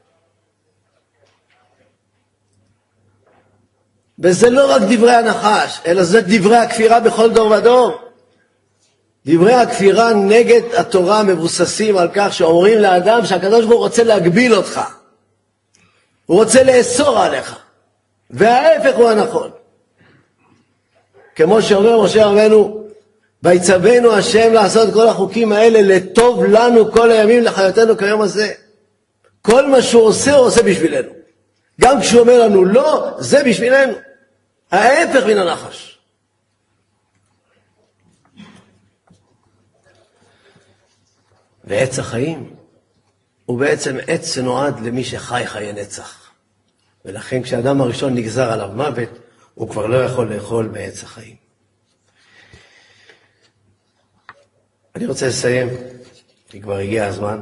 וזה לא רק דברי הנחש, אלא זה דברי הכפירה בכל דור ודור. דברי הכפירה נגד התורה מבוססים על כך שאומרים לאדם שהקדוש ברוך הוא רוצה להגביל אותך. הוא רוצה לאסור עליך. וההפך הוא הנכון. כמו שאומר משה רבנו, ויצוונו השם לעשות כל החוקים האלה לטוב לנו כל הימים לחיותנו כיום הזה. כל מה שהוא עושה, הוא עושה בשבילנו. גם כשהוא אומר לנו לא, זה בשבילנו. ההפך מן הנחש. ועץ החיים הוא בעצם עץ שנועד למי שחי חיי נצח. ולכן כשאדם הראשון נגזר עליו מוות, הוא כבר לא יכול לאכול מעץ החיים. אני רוצה לסיים, כי כבר הגיע הזמן.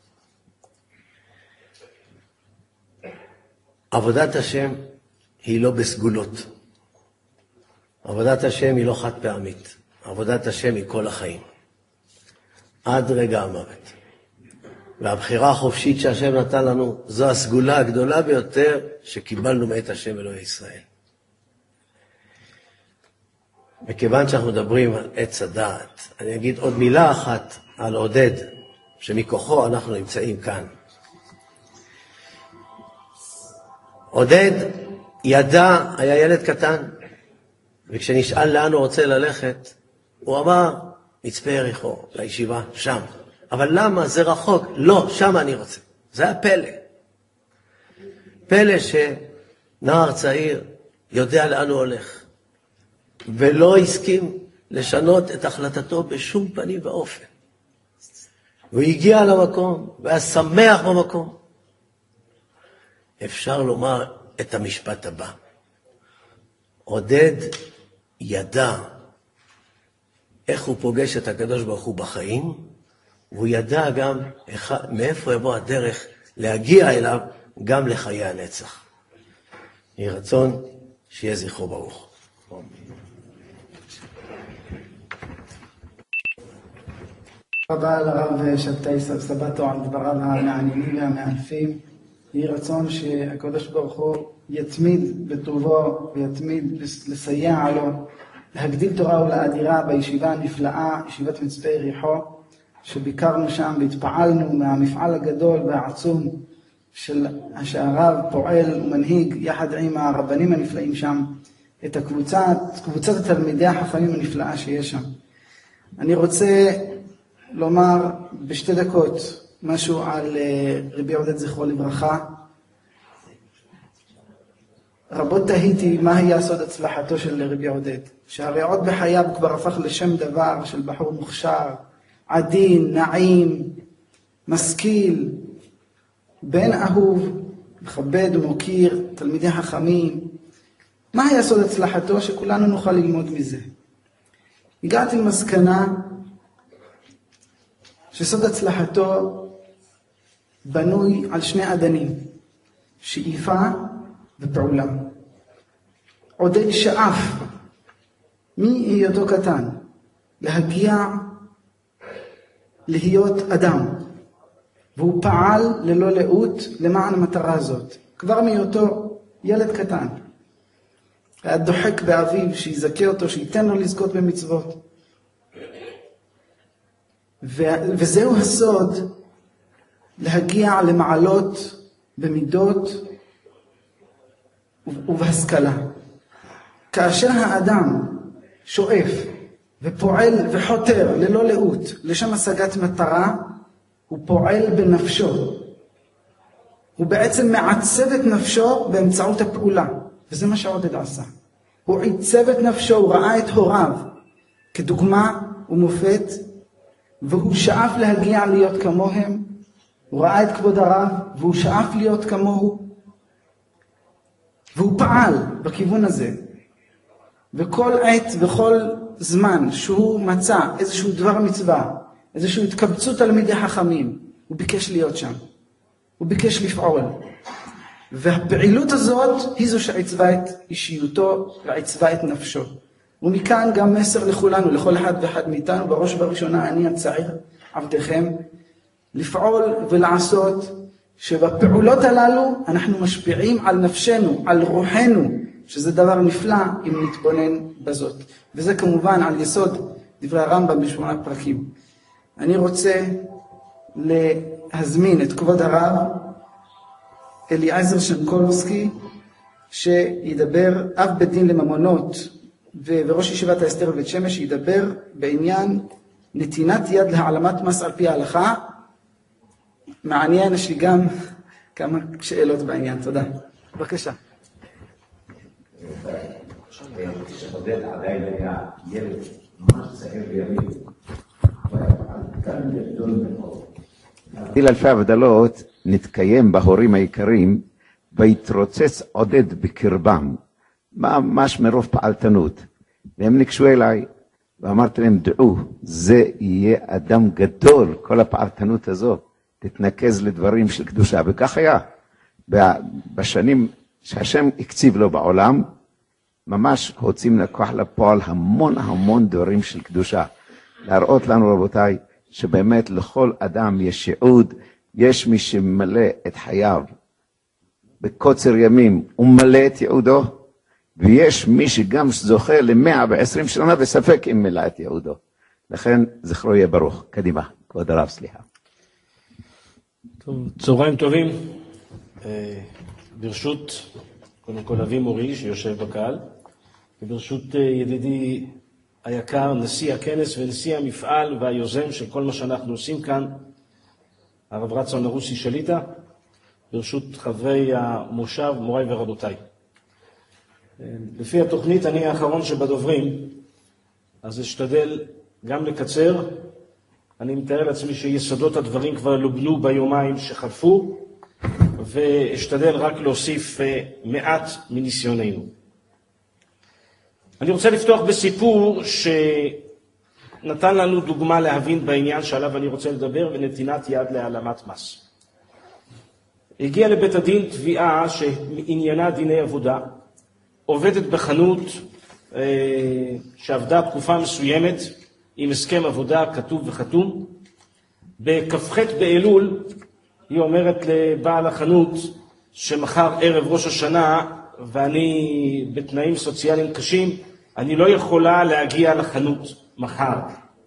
עבודת השם היא לא בסגולות. עבודת השם היא לא חד פעמית. עבודת השם היא כל החיים. עד רגע המוות. והבחירה החופשית שהשם נתן לנו, זו הסגולה הגדולה ביותר שקיבלנו מאת השם אלוהי ישראל. מכיוון שאנחנו מדברים על עץ הדעת, אני אגיד עוד מילה אחת על עודד, שמכוחו אנחנו נמצאים כאן. עודד ידע, היה ילד קטן, וכשנשאל לאן הוא רוצה ללכת, הוא אמר, מצפה יריחו, לישיבה, שם. אבל למה? זה רחוק. לא, שם אני רוצה. זה הפלא. פלא שנער צעיר יודע לאן הוא הולך. ולא הסכים לשנות את החלטתו בשום פנים ואופן. הוא הגיע למקום, והיה שמח במקום. אפשר לומר את המשפט הבא. עודד ידע איך הוא פוגש את הקדוש ברוך הוא בחיים, והוא ידע גם איך, מאיפה יבוא הדרך להגיע אליו גם לחיי הנצח. יהי רצון שיהיה זכרו ברוך. תודה לרב שבתאי סבתו על דבריו המעניינים והמאלפים. יהי רצון שהקדוש ברוך הוא יתמיד בטובו ויתמיד לסייע לו להגדיל תורה ולאדירה בישיבה הנפלאה, ישיבת מצפה יריחו, שביקרנו שם והתפעלנו מהמפעל הגדול והעצום של שהרב פועל ומנהיג יחד עם הרבנים הנפלאים שם את הקבוצה, קבוצת התלמידי החכמים הנפלאה שיש שם. אני רוצה לומר בשתי דקות משהו על רבי עודד זכרו לברכה. רבות תהיתי מה היה סוד הצלחתו של רבי עודד, שהרי עוד בחייו כבר הפך לשם דבר של בחור מוכשר, עדין, נעים, משכיל, בן אהוב, מכבד ומוקיר, תלמידי חכמים. מה היה סוד הצלחתו? שכולנו נוכל ללמוד מזה. הגעתי למסקנה שסוד הצלחתו בנוי על שני עדנים, שאיפה ופעולה. עודד שאף מהיותו קטן להגיע להיות אדם, והוא פעל ללא לאות למען המטרה הזאת. כבר מהיותו ילד קטן היה דוחק באביו שיזכה אותו, שייתן לו לזכות במצוות. ו- וזהו הסוד להגיע למעלות במידות ובהשכלה. כאשר האדם שואף ופועל וחותר ללא לאות לשם השגת מטרה, הוא פועל בנפשו. הוא בעצם מעצב את נפשו באמצעות הפעולה. וזה מה שעודד עשה. הוא עיצב את נפשו, הוא ראה את הוריו כדוגמה ומופת, והוא שאף להגיע להיות כמוהם. הוא ראה את כבוד הרב, והוא שאף להיות כמוהו. והוא פעל בכיוון הזה. וכל עת וכל זמן שהוא מצא איזשהו דבר מצווה, איזשהו התקבצות תלמידי חכמים, הוא ביקש להיות שם. הוא ביקש לפעול. והפעילות הזאת היא זו שעיצבה את אישיותו ועיצבה את נפשו. ומכאן גם מסר לכולנו, לכל אחד ואחד מאיתנו, בראש ובראשונה אני הצעיר, עבדכם, לפעול ולעשות, שבפעולות הללו אנחנו משפיעים על נפשנו, על רוחנו, שזה דבר נפלא אם נתבונן בזאת. וזה כמובן על יסוד דברי הרמב"ם בשמונה פרקים. אני רוצה להזמין את כבוד הרב אליעזר שנקולובסקי, שידבר, אב בית דין לממונות וראש ישיבת ההסדר בבית שמש, שידבר בעניין נתינת יד להעלמת מס על פי ההלכה. מעניין, יש לי גם כמה שאלות בעניין. תודה. בבקשה. שעודד עדיין היה ילד ממש צעיר בימים, כאן גדול מאוד. גיל אלפי הבדלות נתקיים בהורים העיקרים, והתרוצץ עודד בקרבם, ממש מרוב פעלתנות. והם ניגשו אליי, ואמרתי להם, דעו, זה יהיה אדם גדול, כל הפעלתנות הזו, תתנקז לדברים של קדושה. וכך היה, בשנים שהשם הקציב לו בעולם, ממש רוצים לקוח לפועל המון המון דברים של קדושה. להראות לנו רבותיי, שבאמת לכל אדם יש ייעוד, יש מי שמלא את חייו בקוצר ימים ומלא את ייעודו, ויש מי שגם זוכה ל-מאה ועשרים שנה וספק אם מלא את ייעודו. לכן זכרו יהיה ברוך. קדימה, כבוד הרב, סליחה. טוב, צהריים טובים. ברשות, קודם כל אבי מורי שיושב בקהל, וברשות ידידי היקר, נשיא הכנס ונשיא המפעל והיוזם של כל מה שאנחנו עושים כאן, הרב רצון הרוסי שליטה, ברשות חברי המושב, מוריי ורבותיי. לפי התוכנית אני האחרון שבדוברים, אז אשתדל גם לקצר. אני מתאר לעצמי שיסודות הדברים כבר לובנו ביומיים שחלפו, ואשתדל רק להוסיף מעט מניסיוננו. אני רוצה לפתוח בסיפור שנתן לנו דוגמה להבין בעניין שעליו אני רוצה לדבר, ונתינת יד להעלמת מס. הגיע לבית הדין תביעה שעניינה דיני עבודה, עובדת בחנות שעבדה תקופה מסוימת עם הסכם עבודה כתוב וחתום. בכ"ח באלול היא אומרת לבעל החנות שמחר ערב ראש השנה ואני בתנאים סוציאליים קשים, אני לא יכולה להגיע לחנות מחר.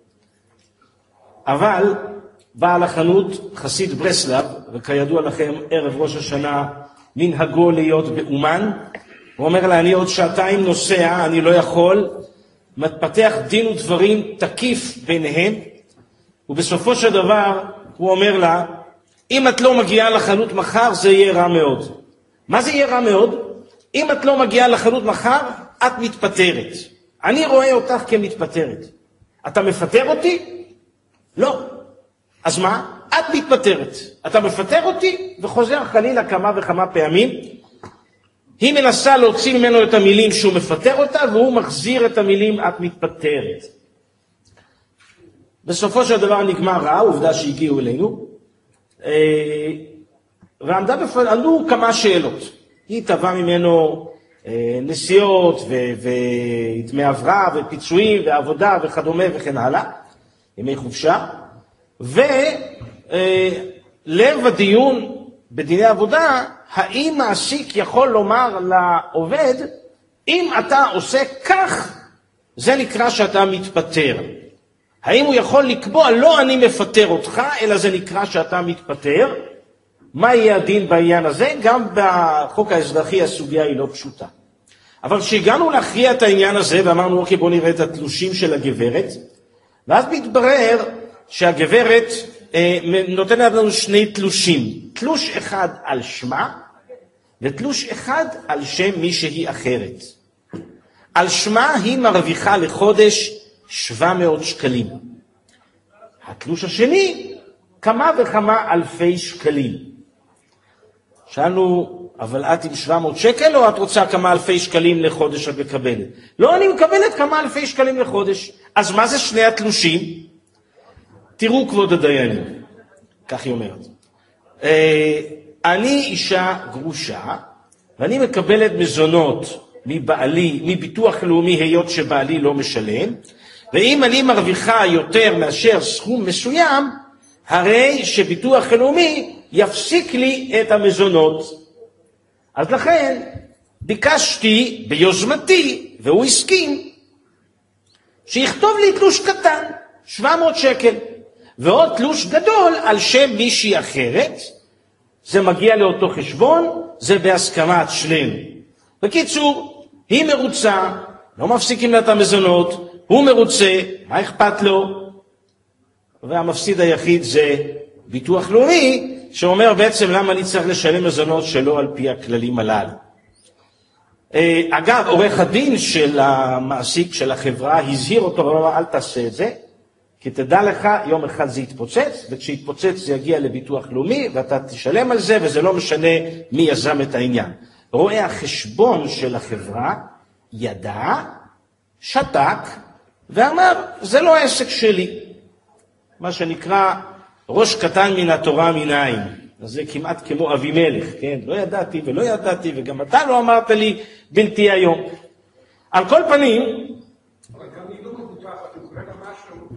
אבל בעל החנות חסיד ברסלב, וכידוע לכם ערב ראש השנה מנהגו להיות באומן, הוא אומר לה, אני עוד שעתיים נוסע, אני לא יכול. מתפתח דין ודברים תקיף ביניהם, ובסופו של דבר הוא אומר לה, אם את לא מגיעה לחנות מחר זה יהיה רע מאוד. מה זה יהיה רע מאוד? אם את לא מגיעה לחנות מחר, את מתפטרת. אני רואה אותך כמתפטרת. אתה מפטר אותי? לא. אז מה? את מתפטרת. אתה מפטר אותי וחוזר חלילה כמה וכמה פעמים. היא מנסה להוציא ממנו את המילים שהוא מפטר אותה, והוא מחזיר את המילים את מתפטרת. בסופו של דבר נגמר רע, עובדה שהגיעו אלינו, ועמדה בפנינו, עלו כמה שאלות. היא תבעה ממנו נסיעות ודמי הבראה ופיצויים ועבודה וכדומה וכן הלאה, ימי חופשה, ולב הדיון בדיני עבודה, האם מעסיק יכול לומר לעובד, אם אתה עושה כך, זה נקרא שאתה מתפטר. האם הוא יכול לקבוע, לא אני מפטר אותך, אלא זה נקרא שאתה מתפטר? מה יהיה הדין בעניין הזה? גם בחוק האזרחי הסוגיה היא לא פשוטה. אבל כשהגענו להכריע את העניין הזה, ואמרנו, אוקיי, בוא נראה את התלושים של הגברת, ואז מתברר שהגברת אה, נותנת לנו שני תלושים. תלוש אחד על שמה, ותלוש אחד על שם מישהי אחרת. על שמה היא מרוויחה לחודש שבע מאות שקלים. התלוש השני, כמה וכמה אלפי שקלים. שאלנו, אבל את עם שבע מאות שקל או את רוצה כמה אלפי שקלים לחודש את מקבלת? לא, אני מקבלת כמה אלפי שקלים לחודש. אז מה זה שני התלושים? תראו כבוד הדיינים, כך היא אומרת. אני אישה גרושה, ואני מקבלת מזונות מבעלי, מביטוח לאומי, היות שבעלי לא משלם, ואם אני מרוויחה יותר מאשר סכום מסוים, הרי שביטוח לאומי יפסיק לי את המזונות. אז לכן ביקשתי ביוזמתי, והוא הסכים, שיכתוב לי תלוש קטן, שבע מאות שקל, ועוד תלוש גדול על שם מישהי אחרת. זה מגיע לאותו חשבון, זה בהסכמת שנינו. בקיצור, היא מרוצה, לא מפסיקים לה את המזונות, הוא מרוצה, מה אכפת לו? והמפסיד היחיד זה ביטוח לאומי, שאומר בעצם למה אני צריך לשלם מזונות שלא על פי הכללים הללו. אגב, עורך הדין של המעסיק של החברה הזהיר אותו, אל תעשה את זה, כי תדע לך, יום אחד זה יתפוצץ, וכשהתפוצץ זה יגיע לביטוח לאומי, ואתה תשלם על זה, וזה לא משנה מי יזם את העניין. רואה החשבון של החברה, ידע, שתק, ואמר, זה לא העסק שלי. מה שנקרא, ראש קטן מן התורה מן העין. אז זה כמעט כמו אבימלך, כן? לא ידעתי ולא ידעתי, וגם אתה לא אמרת לי בלתי היום. על כל פנים, אבל גם היא לא מבוטחת, הוא קורא לה משהו,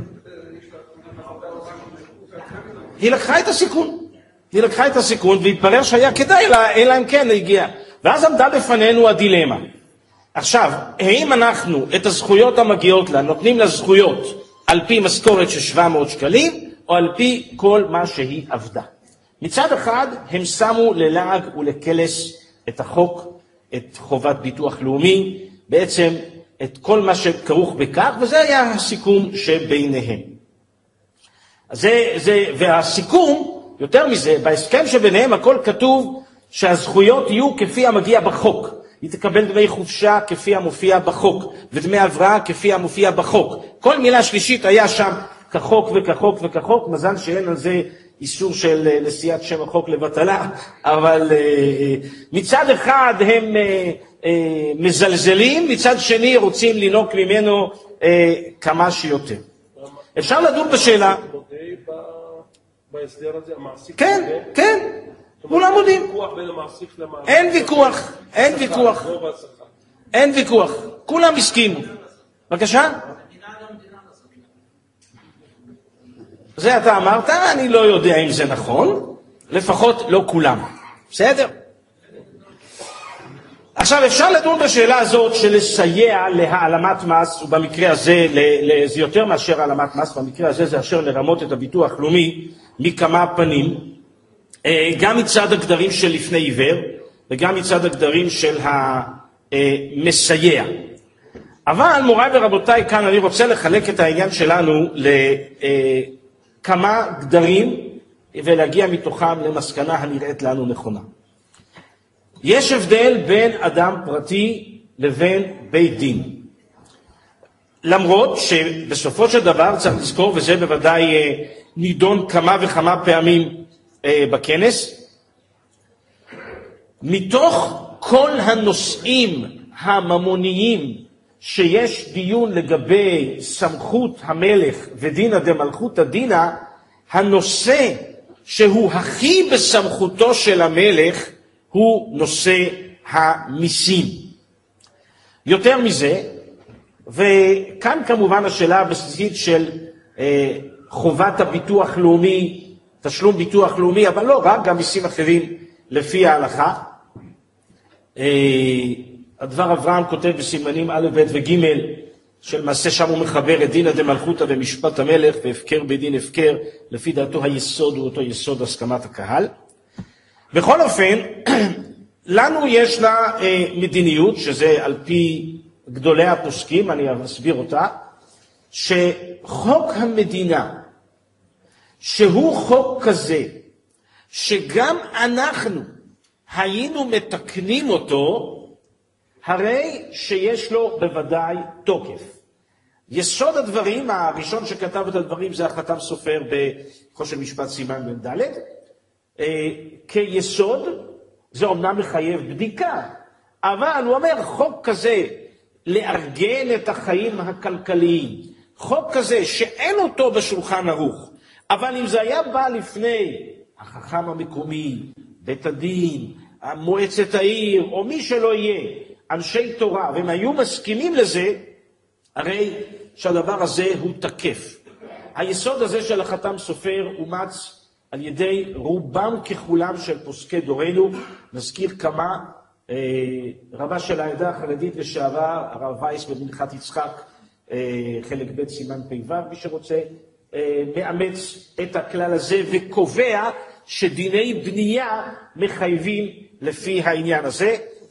היא לקחה את הסיכון. היא לקחה את הסיכון, והתברר שהיה כדאי לה, אלא אם כן הגיע. ואז עמדה בפנינו הדילמה. עכשיו, האם אנחנו את הזכויות המגיעות לה, נותנים לה זכויות על פי משכורת של שבע מאות שקלים, או על פי כל מה שהיא עבדה? מצד אחד, הם שמו ללעג ולקלס את החוק, את חובת ביטוח לאומי, בעצם את כל מה שכרוך בכך, וזה היה הסיכום שביניהם. זה, זה, והסיכום, יותר מזה, בהסכם שביניהם הכל כתוב שהזכויות יהיו כפי המגיע בחוק. היא תקבל דמי חופשה כפי המופיע בחוק, ודמי הבראה כפי המופיע בחוק. כל מילה שלישית היה שם כחוק וכחוק וכחוק, מזל שאין על זה איסור של נשיאת שם החוק לבטלה, אבל מצד אחד הם מזלזלים, מצד שני רוצים לנוק ממנו כמה שיותר. אפשר לדון בשאלה. כן, כן, כולם מודים. אין ויכוח, אין ויכוח, אין ויכוח, כולם הסכימו. בבקשה? זה אתה אמרת, אני לא יודע אם זה נכון, לפחות לא כולם. בסדר? עכשיו אפשר לדון בשאלה הזאת של לסייע להעלמת מס, ובמקרה הזה זה יותר מאשר העלמת מס, במקרה הזה זה אשר לרמות את הביטוח לאומי מכמה פנים, גם מצד הגדרים של לפני עיוור, וגם מצד הגדרים של המסייע. אבל מוריי ורבותיי, כאן אני רוצה לחלק את העניין שלנו לכמה גדרים, ולהגיע מתוכם למסקנה הנראית לנו נכונה. יש הבדל בין אדם פרטי לבין בית דין. למרות שבסופו של דבר צריך לזכור, וזה בוודאי נידון כמה וכמה פעמים אה, בכנס. מתוך כל הנושאים הממוניים שיש דיון לגבי סמכות המלך ודינא דמלכותא דינא, הנושא שהוא הכי בסמכותו של המלך הוא נושא המיסים. יותר מזה, וכאן כמובן השאלה הבסיסית של אה, חובת הביטוח לאומי, תשלום ביטוח לאומי, אבל לא רק, גם מיסים אחרים לפי ההלכה. אה, הדבר אברהם כותב בסימנים א' ב' וג' שלמעשה שם הוא מחבר את דינא דמלכותא ומשפט המלך והפקר בדין הפקר, לפי דעתו היסוד הוא אותו יסוד הסכמת הקהל. בכל אופן, לנו יש לה אה, מדיניות, שזה על פי גדולי הפוסקים, אני אסביר אותה, שחוק המדינה, שהוא חוק כזה, שגם אנחנו היינו מתקנים אותו, הרי שיש לו בוודאי תוקף. יסוד הדברים, הראשון שכתב את הדברים זה החתם סופר בחושן משפט סימן בן ד', אה, כיסוד, זה אומנם מחייב בדיקה, אבל הוא אומר חוק כזה, לארגן את החיים הכלכליים, חוק כזה שאין אותו בשולחן ערוך, אבל אם זה היה בא לפני החכם המקומי, בית הדין, מועצת העיר, או מי שלא יהיה, אנשי תורה, והם היו מסכימים לזה, הרי שהדבר הזה הוא תקף. היסוד הזה של החתם סופר אומץ על ידי רובם ככולם של פוסקי דורנו. נזכיר כמה, אה, רבה של העדה החרדית לשעבר, הרב וייס במנחת יצחק, אה, חלק ב' סימן פ"ו, מי שרוצה אה, מאמץ את הכלל הזה וקובע שדיני בנייה מחייבים לפי העניין הזה.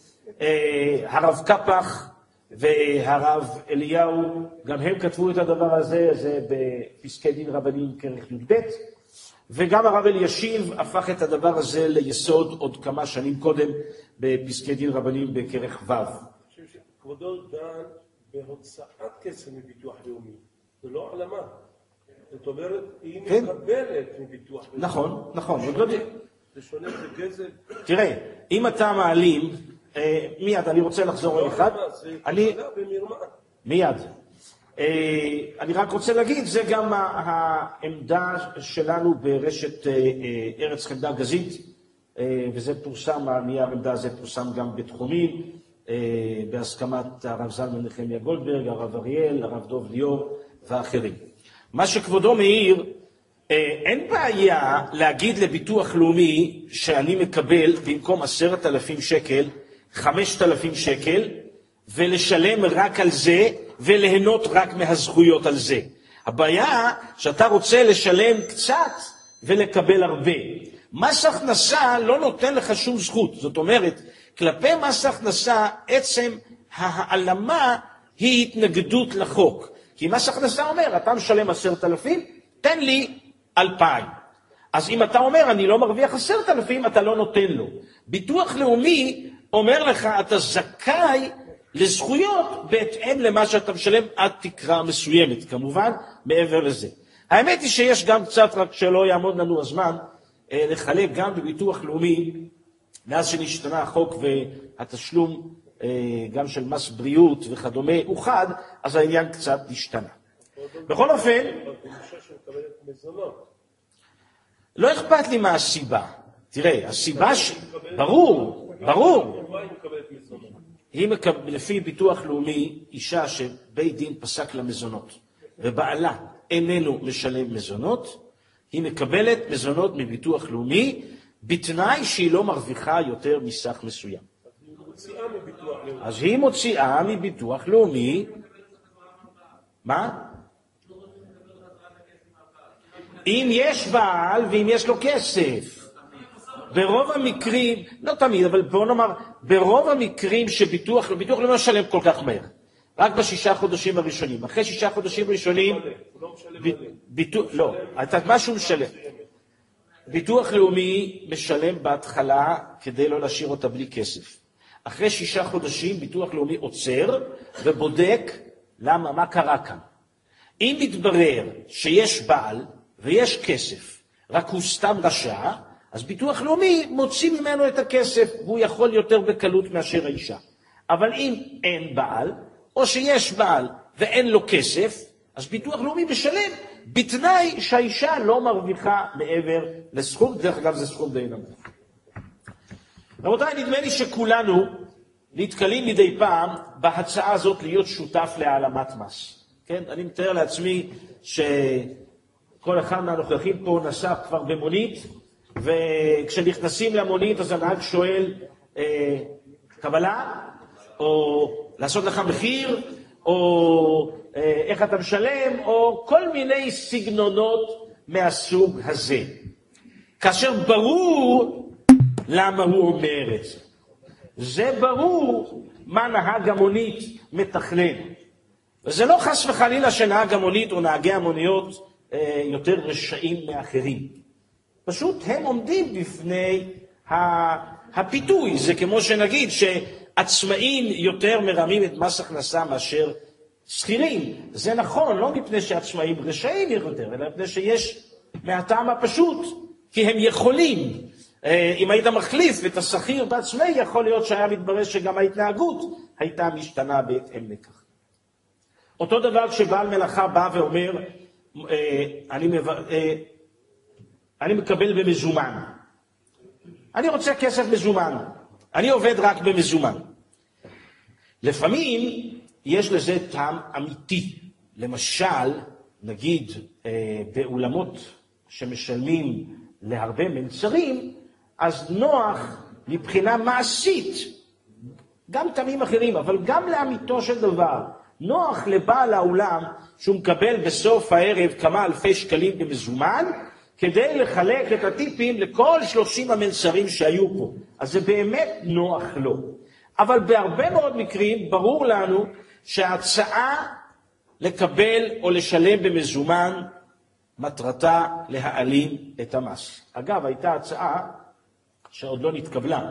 הרב קפח והרב אליהו, גם הם כתבו את הדבר הזה, זה בפסקי דין רבניים כרך י"ב, וגם הרב אלישיב הפך את הדבר הזה ליסוד עוד כמה שנים קודם בפסקי דין רבניים בכרך ו'. אני חושב שכבודו דן בהוצאת כסף מביטוח לאומי, זה לא העלמה. זאת אומרת, היא כן. מקבלת מביטוח לאומי. נכון, נכון. זה שונה, זה גזל. תראה, אם אתה מעלים, אה, מיד, אני רוצה לחזור על אחד. אני... מיד. אה, אני רק רוצה להגיד, זה גם העמדה שלנו ברשת אה, אה, ארץ חמדה גזית, אה, וזה פורסם, הנייר העמדה הזה פורסם גם בתחומים, אה, בהסכמת הרב זלמן נחמיה גולדברג, הרב אריאל, הרב דוב ליאור ואחרים. מה שכבודו מאיר, אין בעיה להגיד לביטוח לאומי שאני מקבל במקום עשרת אלפים שקל, חמשת אלפים שקל, ולשלם רק על זה, וליהנות רק מהזכויות על זה. הבעיה שאתה רוצה לשלם קצת ולקבל הרבה. מס הכנסה לא נותן לך שום זכות. זאת אומרת, כלפי מס הכנסה, עצם העלמה היא התנגדות לחוק. כי מס הכנסה אומר, אתה משלם עשרת אלפים, תן לי אלפיים. אז אם אתה אומר, אני לא מרוויח עשרת אלפים, אתה לא נותן לו. ביטוח לאומי אומר לך, אתה זכאי לזכויות בהתאם למה שאתה משלם עד תקרה מסוימת, כמובן, מעבר לזה. האמת היא שיש גם קצת, רק שלא יעמוד לנו הזמן, לחלק גם בביטוח לאומי, מאז שנשתנה החוק והתשלום, גם של מס בריאות וכדומה, הוא חד, אז העניין קצת השתנה. בכל אופן, לא אכפת לי מה הסיבה. תראה, הסיבה ש... ברור, ברור. היא מקבל, לפי ביטוח לאומי, אישה שבית דין פסק לה מזונות, ובעלה איננו משלם מזונות, היא מקבלת מזונות מביטוח לאומי, בתנאי שהיא לא מרוויחה יותר מסך מסוים. אז היא מוציאה מביטוח לאומי, מה? אם יש בעל ואם יש לו כסף. ברוב המקרים, לא תמיד, אבל בוא נאמר, ברוב המקרים שביטוח, ביטוח לא משלם כל כך מהר. רק בשישה חודשים הראשונים. אחרי שישה חודשים ראשונים, ביטוח, לא, אתה משהו משלם. ביטוח לאומי משלם בהתחלה כדי לא להשאיר אותה בלי כסף. אחרי שישה חודשים ביטוח לאומי עוצר ובודק למה, מה קרה כאן. אם מתברר שיש בעל, ויש כסף, רק הוא סתם רשע, אז ביטוח לאומי מוציא ממנו את הכסף, והוא יכול יותר בקלות מאשר האישה. אבל אם אין בעל, או שיש בעל ואין לו כסף, אז ביטוח לאומי משלם, בתנאי שהאישה לא מרוויחה מעבר לסכום, דרך אגב זה סכום די נמוך. רבותיי, נדמה לי שכולנו נתקלים מדי פעם בהצעה הזאת להיות שותף להעלמת מס. כן? אני מתאר לעצמי שכל אחד מהנוכחים פה נסע כבר במונית, וכשנכנסים למונית אז הנהג שואל אה, קבלה, או לעשות לך מחיר, או אה, איך אתה משלם, או כל מיני סגנונות מהסוג הזה. כאשר ברור למה הוא אומר את זה. זה ברור מה נהג המונית מתכנן. וזה לא חס וחלילה שנהג המונית או נהגי המוניות אה, יותר רשעים מאחרים. פשוט הם עומדים בפני הפיתוי. זה כמו שנגיד שעצמאים יותר מרמים את מס הכנסה מאשר שכירים. זה נכון, לא מפני שעצמאים רשעים יותר, אלא מפני שיש מהטעם הפשוט, כי הם יכולים. אם היית מחליף את השכיר בעצמי, יכול להיות שהיה מתברר שגם ההתנהגות הייתה משתנה בהתאם לכך. אותו דבר כשבעל מלאכה בא ואומר, אני, מב... אני מקבל במזומן. אני רוצה כסף מזומן. אני עובד רק במזומן. לפעמים יש לזה טעם אמיתי. למשל, נגיד, באולמות שמשלמים להרבה מלצרים, אז נוח מבחינה מעשית, גם טעמים אחרים, אבל גם לאמיתו של דבר, נוח לבעל האולם שהוא מקבל בסוף הערב כמה אלפי שקלים במזומן, כדי לחלק את הטיפים לכל שלושים המלצרים שהיו פה. אז זה באמת נוח לו. אבל בהרבה מאוד מקרים ברור לנו שההצעה לקבל או לשלם במזומן, מטרתה להעלים את המס. אגב, הייתה הצעה שעוד לא נתקבלה,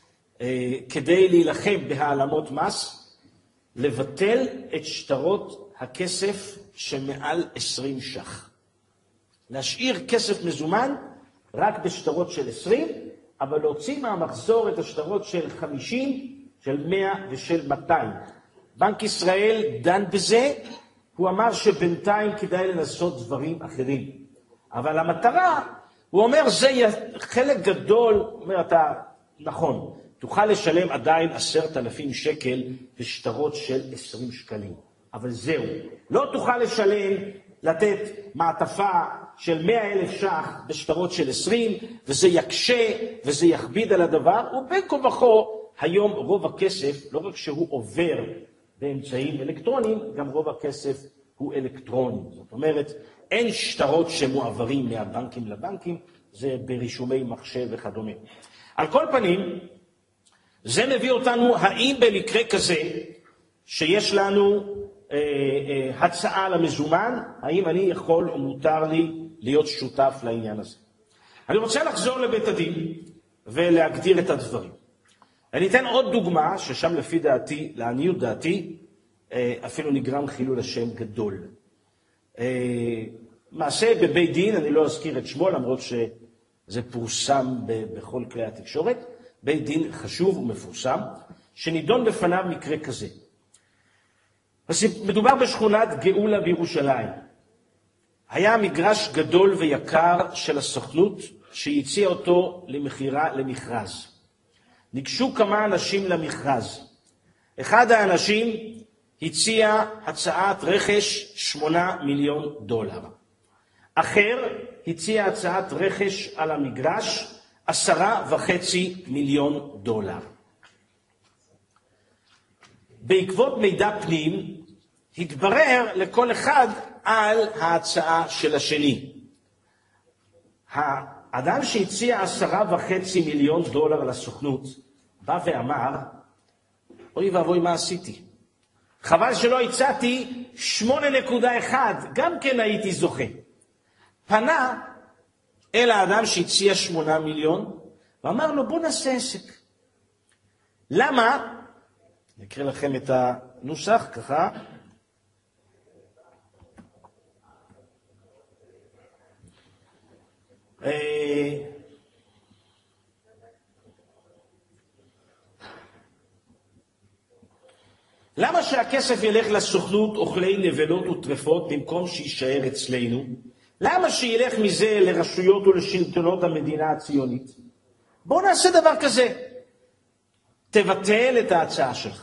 כדי להילחם בהעלמות מס, לבטל את שטרות הכסף שמעל עשרים שח. להשאיר כסף מזומן רק בשטרות של עשרים, אבל להוציא מהמחזור את השטרות של חמישים, של מאה ושל מאתיים. בנק ישראל דן בזה, הוא אמר שבינתיים כדאי לנסות דברים אחרים. אבל המטרה, הוא אומר, זה חלק גדול, הוא אומר, אתה, נכון, תוכל לשלם עדיין עשרת אלפים שקל בשטרות של עשרים שקלים. אבל זהו, לא תוכל לשלם, לתת מעטפה של מאה אלף שח בשטרות של עשרים, וזה יקשה, וזה יכביד על הדבר, ובין כה וכה, היום רוב הכסף, לא רק שהוא עובר באמצעים אלקטרוניים, גם רוב הכסף הוא אלקטרוני. זאת אומרת, אין שטרות שמועברים מהבנקים לבנקים, זה ברישומי מחשב וכדומה. על כל פנים, זה מביא אותנו, האם במקרה כזה, שיש לנו אה, אה, הצעה למזומן, האם אני יכול או מותר לי להיות שותף לעניין הזה. אני רוצה לחזור לבית הדין ולהגדיר את הדברים. אני אתן עוד דוגמה, ששם לפי דעתי, לעניות דעתי, אפילו נגרם חילול השם גדול. מעשה בבית דין, אני לא אזכיר את שמו, למרות שזה פורסם בכל כלי התקשורת, בית דין חשוב ומפורסם, שנידון בפניו מקרה כזה. מדובר בשכונת גאולה בירושלים. היה מגרש גדול ויקר של הסוכנות, שהציע אותו למכירה למכרז. ניגשו כמה אנשים למכרז. אחד האנשים הציע הצעת רכש שמונה מיליון דולר. אחר הציע הצעת רכש על המגרש עשרה וחצי מיליון דולר. בעקבות מידע פנים התברר לכל אחד על ההצעה של השני. האדם שהציע עשרה וחצי מיליון דולר לסוכנות בא ואמר, אוי ואבוי מה עשיתי. חבל שלא הצעתי שמונה נקודה אחת, גם כן הייתי זוכה. פנה אל האדם שהציע שמונה מיליון, ואמר לו בוא נעשה עסק. למה? נקרא לכם את הנוסח ככה. למה שהכסף ילך לסוכנות אוכלי נבלות וטרפות במקום שישאר אצלנו? למה שילך מזה לרשויות ולשלטונות המדינה הציונית? בואו נעשה דבר כזה. תבטל את ההצעה שלך.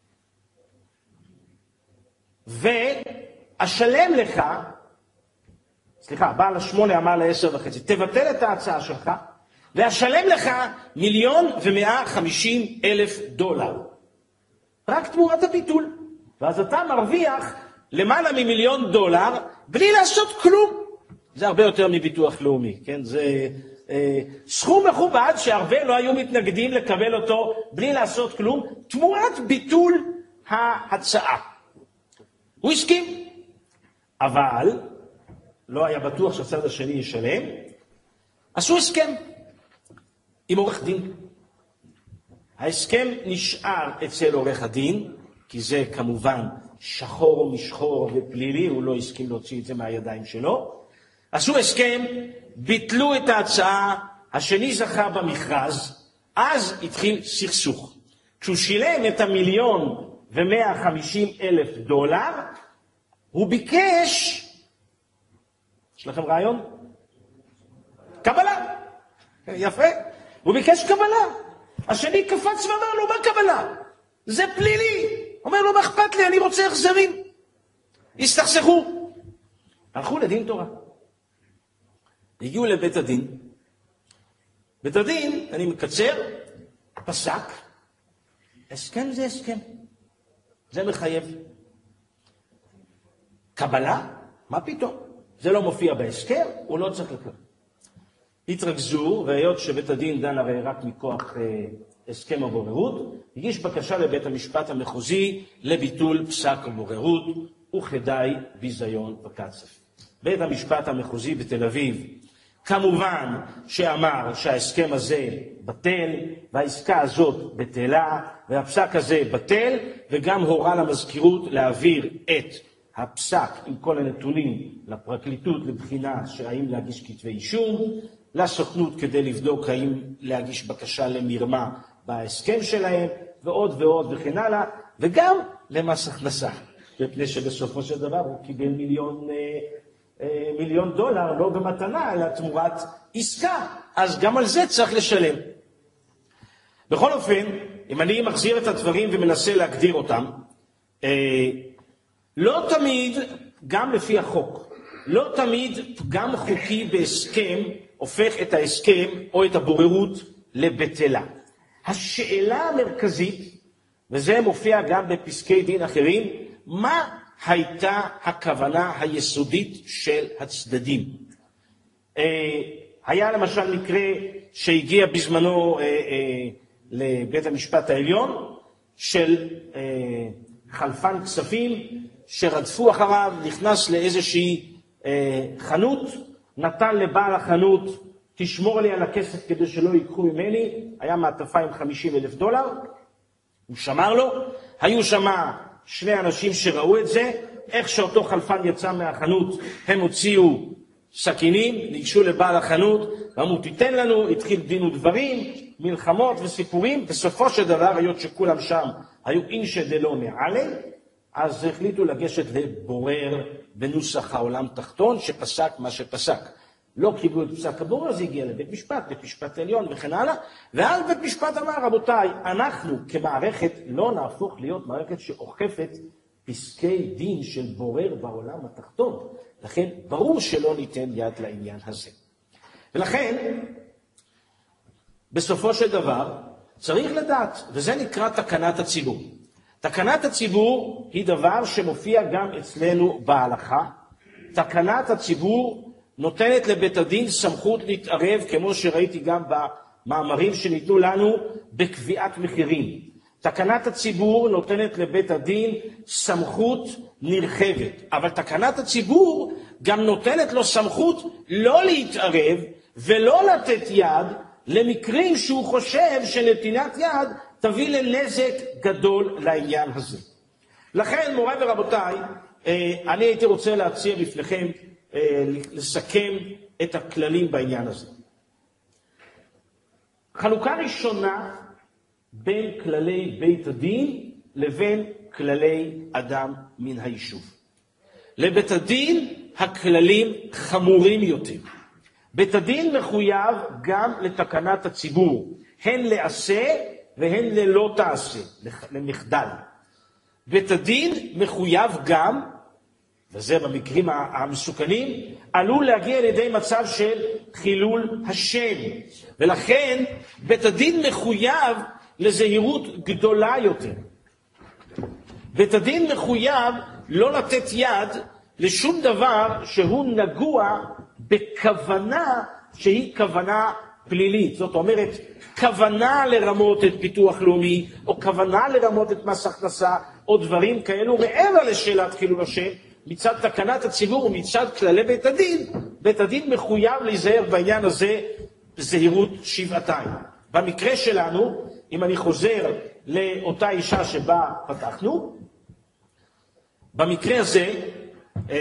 ואשלם לך, סליחה, בעל השמונה אמר לעשר וחצי, תבטל את ההצעה שלך, ואשלם לך מיליון ומאה חמישים אלף דולר. רק תמורת הביטול. ואז אתה מרוויח למעלה ממיליון דולר, בלי לעשות כלום. זה הרבה יותר מביטוח לאומי, כן? זה אה, סכום מכובד שהרבה לא היו מתנגדים לקבל אותו בלי לעשות כלום, תמורת ביטול ההצעה. הוא הסכים, אבל לא היה בטוח שהצד השני ישלם, עשו הסכם עם עורך דין. ההסכם נשאר אצל עורך הדין, כי זה כמובן שחור משחור ופלילי, הוא לא הסכים להוציא את זה מהידיים שלו. עשו הסכם, ביטלו את ההצעה, השני זכה במכרז, אז התחיל סכסוך. כשהוא שילם את המיליון ומאה חמישים אלף דולר, הוא ביקש, יש לכם רעיון? קבלה. יפה. הוא ביקש קבלה. השני קפץ ואמר לו, מה קבלה? זה פלילי. אומר לו, מה אכפת לי? אני רוצה החזרים. הסתכסכו. הלכו לדין תורה. הגיעו לבית הדין. בית הדין, אני מקצר, פסק. הסכם זה הסכם. זה מחייב. קבלה? מה פתאום? זה לא מופיע בהסכם, הוא לא צריך לקבל. התרכזו, והיות שבית הדין דן הרי רק מכוח אה, הסכם הבוררות, הגיש בקשה לבית המשפט המחוזי לביטול פסק הבוררות, וכדאי ביזיון וקצף. בית המשפט המחוזי בתל אביב, כמובן שאמר שההסכם הזה בטל, והעסקה הזאת בטלה, והפסק הזה בטל, וגם הורה למזכירות להעביר את הפסק עם כל הנתונים לפרקליטות לבחינה שהאם להגיש כתבי אישום, לסוכנות כדי לבדוק האם להגיש בקשה למרמה בהסכם שלהם, ועוד ועוד וכן הלאה, וגם למס הכנסה, מפני שבסופו של דבר הוא קיבל מיליון, אה, אה, מיליון דולר, לא במתנה, אלא תמורת עסקה, אז גם על זה צריך לשלם. בכל אופן, אם אני מחזיר את הדברים ומנסה להגדיר אותם, אה, לא תמיד, גם לפי החוק, לא תמיד פגם חוקי בהסכם הופך את ההסכם או את הבוררות לבטלה. השאלה המרכזית, וזה מופיע גם בפסקי דין אחרים, מה הייתה הכוונה היסודית של הצדדים? אה, היה למשל מקרה שהגיע בזמנו אה, אה, לבית המשפט העליון של אה, חלפן כספים שרדפו אחריו, נכנס לאיזושהי אה, חנות, נתן לבעל החנות, תשמור לי על הכסף כדי שלא ייקחו ממני, היה מעטפה עם חמישים אלף דולר, הוא שמר לו, היו שמה שני אנשים שראו את זה, איך שאותו חלפן יצא מהחנות, הם הוציאו סכינים, ניגשו לבעל החנות, ואמרו תיתן לנו, התחיל דין ודברים, מלחמות וסיפורים, בסופו של דבר, היות שכולם שם היו אינשא דלא נעלה, אז החליטו לגשת לבורר בנוסח העולם תחתון, שפסק מה שפסק. לא קיבלו את פסק הבורר, זה הגיע לבית משפט, בית משפט עליון וכן הלאה, ואז בית משפט אמר, רבותיי, אנחנו כמערכת לא נהפוך להיות מערכת שאוכפת פסקי דין של בורר בעולם התחתון. לכן ברור שלא ניתן יד לעניין הזה. ולכן, בסופו של דבר, צריך לדעת, וזה נקרא תקנת הציבור. תקנת הציבור היא דבר שמופיע גם אצלנו בהלכה. תקנת הציבור נותנת לבית הדין סמכות להתערב, כמו שראיתי גם במאמרים שניתנו לנו, בקביעת מחירים. תקנת הציבור נותנת לבית הדין סמכות נרחבת, אבל תקנת הציבור גם נותנת לו סמכות לא להתערב ולא לתת יד למקרים שהוא חושב שנתינת יד תביא לנזק גדול לעניין הזה. לכן, מוריי ורבותיי, אני הייתי רוצה להציע בפניכם לסכם את הכללים בעניין הזה. חלוקה ראשונה בין כללי בית הדין לבין כללי אדם מן היישוב. לבית הדין הכללים חמורים יותר. בית הדין מחויב גם לתקנת הציבור, הן לעשה והן ללא תעשה, למחדל. בית הדין מחויב גם, וזה במקרים המסוכנים, עלול להגיע לידי מצב של חילול השם. ולכן בית הדין מחויב לזהירות גדולה יותר. בית הדין מחויב לא לתת יד לשום דבר שהוא נגוע בכוונה שהיא כוונה פלילית. זאת אומרת, כוונה לרמות את פיתוח לאומי, או כוונה לרמות את מס הכנסה, או דברים כאלו מעבר לשאלת חילול השם. מצד תקנת הציבור ומצד כללי בית הדין, בית הדין מחויב להיזהר בעניין הזה בזהירות שבעתיים. במקרה שלנו, אם אני חוזר לאותה אישה שבה פתחנו, במקרה הזה, אה,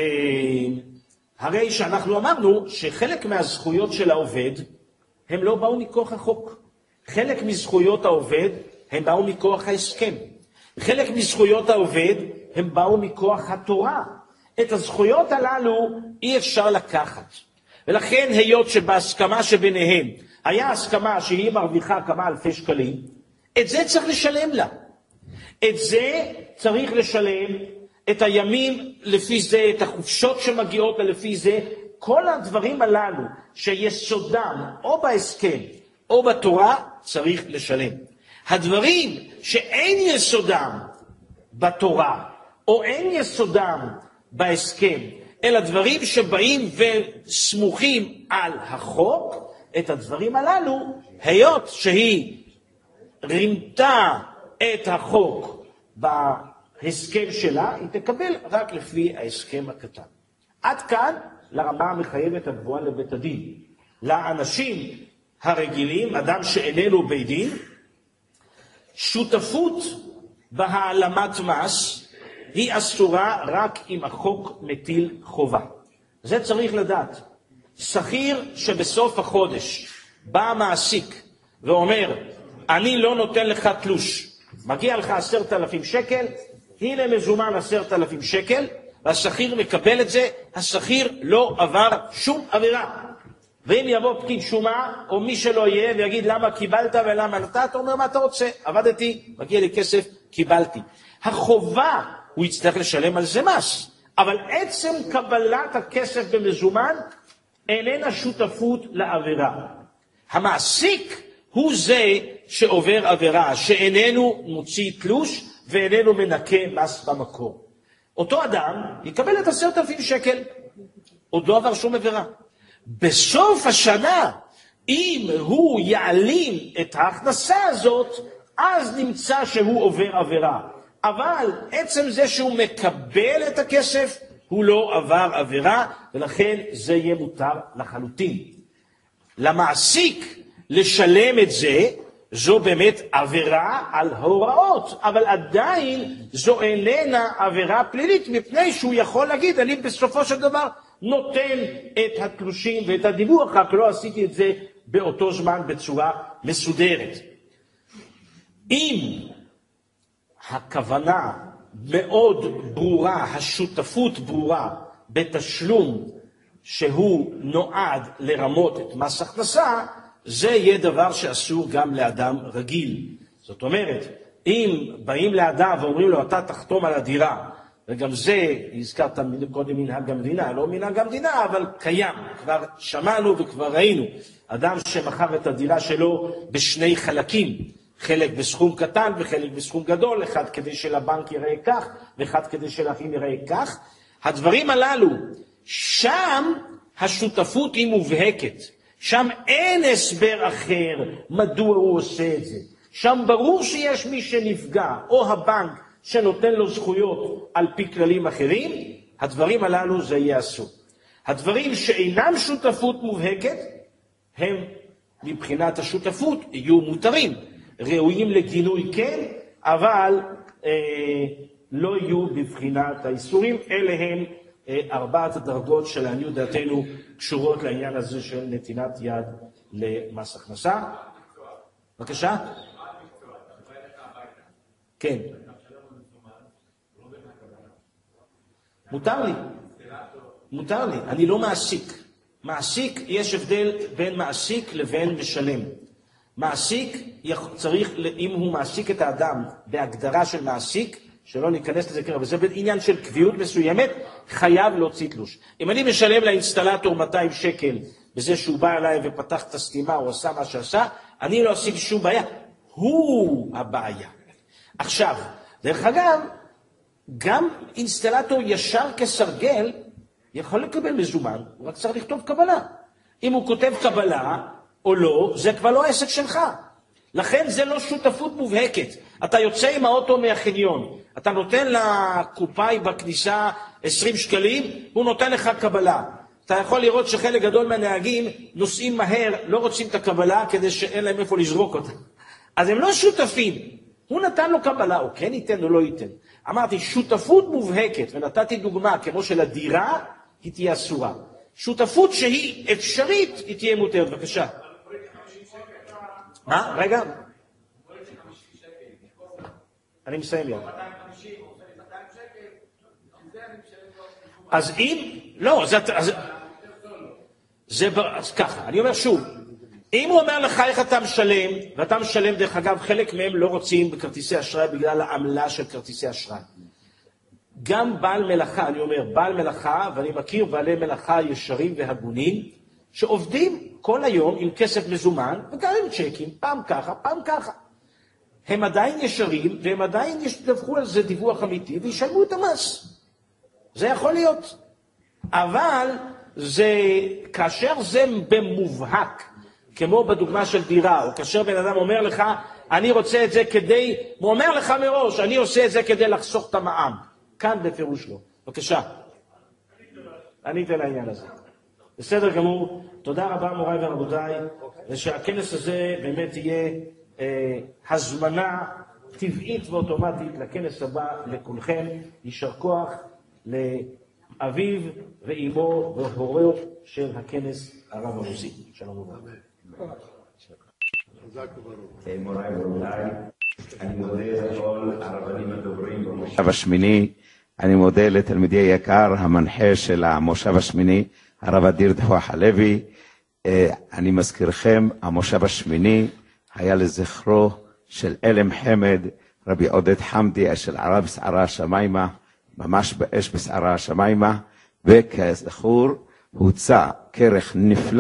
הרי שאנחנו אמרנו שחלק מהזכויות של העובד הם לא באו מכוח החוק. חלק מזכויות העובד הם באו מכוח ההסכם. חלק מזכויות העובד הם באו מכוח התורה. את הזכויות הללו אי אפשר לקחת. ולכן היות שבהסכמה שביניהם היה הסכמה שהיא מרוויחה כמה אלפי שקלים, את זה צריך לשלם לה. את זה צריך לשלם, את הימים לפי זה, את החופשות שמגיעות לפי זה, כל הדברים הללו שיסודם או בהסכם או בתורה צריך לשלם. הדברים שאין יסודם בתורה או אין יסודם בהסכם, אלא דברים שבאים וסמוכים על החוק, את הדברים הללו, היות שהיא רימתה את החוק בהסכם שלה, היא תקבל רק לפי ההסכם הקטן. עד כאן לרמה המחייבת הגבוהה לבית הדין. לאנשים הרגילים, אדם שאיננו בית דין, שותפות בהעלמת מס היא אסורה רק אם החוק מטיל חובה. זה צריך לדעת. שכיר שבסוף החודש בא המעסיק ואומר, אני לא נותן לך תלוש, מגיע לך עשרת אלפים שקל, הנה מזומן עשרת אלפים שקל, והשכיר מקבל את זה, השכיר לא עבר שום עבירה. ואם יבוא פקיד שומה, או מי שלא יהיה, ויגיד למה קיבלת ולמה נתת, אתה אומר מה אתה רוצה, עבדתי, מגיע לי כסף, קיבלתי. החובה, הוא יצטרך לשלם על זה מס, אבל עצם קבלת הכסף במזומן, איננה שותפות לעבירה. המעסיק הוא זה שעובר עבירה, שאיננו מוציא תלוש, ואיננו מנקה מס במקור. אותו אדם יקבל את עשרת אלפים שקל, עוד לא עבר שום עבירה. בסוף השנה, אם הוא יעלים את ההכנסה הזאת, אז נמצא שהוא עובר עבירה. אבל עצם זה שהוא מקבל את הכסף, הוא לא עבר עבירה, ולכן זה יהיה מותר לחלוטין. למעסיק לשלם את זה, זו באמת עבירה על הוראות, אבל עדיין זו איננה עבירה פלילית, מפני שהוא יכול להגיד, אני בסופו של דבר נותן את התלושים ואת הדיווח, רק לא עשיתי את זה באותו זמן בצורה מסודרת. אם הכוונה מאוד ברורה, השותפות ברורה בתשלום שהוא נועד לרמות את מס הכנסה, זה יהיה דבר שאסור גם לאדם רגיל. זאת אומרת, אם באים לאדם ואומרים לו, אתה תחתום על הדירה, וגם זה, הזכרת קודם מנהג המדינה, לא מנהג המדינה, אבל קיים, כבר שמענו וכבר ראינו, אדם שמכר את הדירה שלו בשני חלקים, חלק בסכום קטן וחלק בסכום גדול, אחד כדי שלבנק יראה כך, ואחד כדי שלאחים יראה כך. הדברים הללו, שם השותפות היא מובהקת. שם אין הסבר אחר מדוע הוא עושה את זה. שם ברור שיש מי שנפגע, או הבנק שנותן לו זכויות על פי כללים אחרים, הדברים הללו זה יעשו. הדברים שאינם שותפות מובהקת, הם מבחינת השותפות יהיו מותרים. ראויים לגינוי כן, אבל אה, לא יהיו בבחינת האיסורים, אלה הם ארבעת הדרגות שלעניות דעתנו קשורות לעניין הזה של נתינת יד למס הכנסה. בבקשה? כן. מותר לי. מותר לי. אני לא מעסיק. מעסיק, יש הבדל בין מעסיק לבין משלם. מעסיק צריך, אם הוא מעסיק את האדם בהגדרה של מעסיק, שלא ניכנס לזה כרגע, וזה בעניין של קביעות מסוימת, חייב להוציא תלוש. אם אני משלם לאינסטלטור מאתיים שקל, בזה שהוא בא אליי ופתח את הסתימה, או עשה מה שעשה, אני לא עשיתי שום בעיה. הוא הבעיה. עכשיו, דרך אגב, גם אינסטלטור ישר כסרגל, יכול לקבל מזומן, הוא רק צריך לכתוב קבלה. אם הוא כותב קבלה או לא, זה כבר לא עסק שלך. לכן זה לא שותפות מובהקת. אתה יוצא עם האוטו מהחניון, אתה נותן לקופאי בכניסה עשרים שקלים, הוא נותן לך קבלה. אתה יכול לראות שחלק גדול מהנהגים נוסעים מהר, לא רוצים את הקבלה כדי שאין להם איפה לזרוק אותה. אז הם לא שותפים. הוא נתן לו קבלה, או כן ייתן או לא ייתן. אמרתי, שותפות מובהקת, ונתתי דוגמה כמו של הדירה, היא תהיה אסורה. שותפות שהיא אפשרית, היא תהיה מותרת. בבקשה. מה? רגע. אני מסיים יד. אז אם, לא, זה, אז, זה, אז ככה, אני אומר שוב, אם הוא אומר לך איך אתה משלם, ואתה משלם, דרך אגב, חלק מהם לא רוצים בכרטיסי אשראי בגלל העמלה של כרטיסי אשראי. גם בעל מלאכה, אני אומר, בעל מלאכה, ואני מכיר בעלי מלאכה ישרים והגונים, שעובדים כל היום עם כסף מזומן, וגם עם צ'קים, פעם ככה, פעם ככה. הם עדיין ישרים, והם עדיין ידווחו על זה דיווח אמיתי, וישלמו את המס. זה יכול להיות. אבל זה, כאשר זה במובהק, כמו בדוגמה של דירה, או כאשר בן אדם אומר לך, אני רוצה את זה כדי, הוא אומר לך מראש, אני עושה את זה כדי לחסוך את המע"מ. כאן בפירוש לא. בבקשה. אני אתן לעניין הזה. בסדר גמור. תודה רבה מוריי ורבותיי, ושהכנס הזה באמת יהיה אה, הזמנה טבעית ואוטומטית לכנס הבא לכולכם. יישר כוח לאביו ואימו והוריו של הכנס הרב הרוסי. שלום וברכה. מוריי ורבותיי, אני מודה לכל הרבנים הדוברים במושב השמיני, אני מודה לתלמידי היקר, המנחה של המושב השמיני, הרב אדיר דחוח הלוי. אני מזכירכם, המושב השמיני היה לזכרו של אלם חמד, רבי עודד חמדי, של ערה בסערה השמיימה, ממש באש בסערה השמיימה, וכזכור הוצא כרך נפלא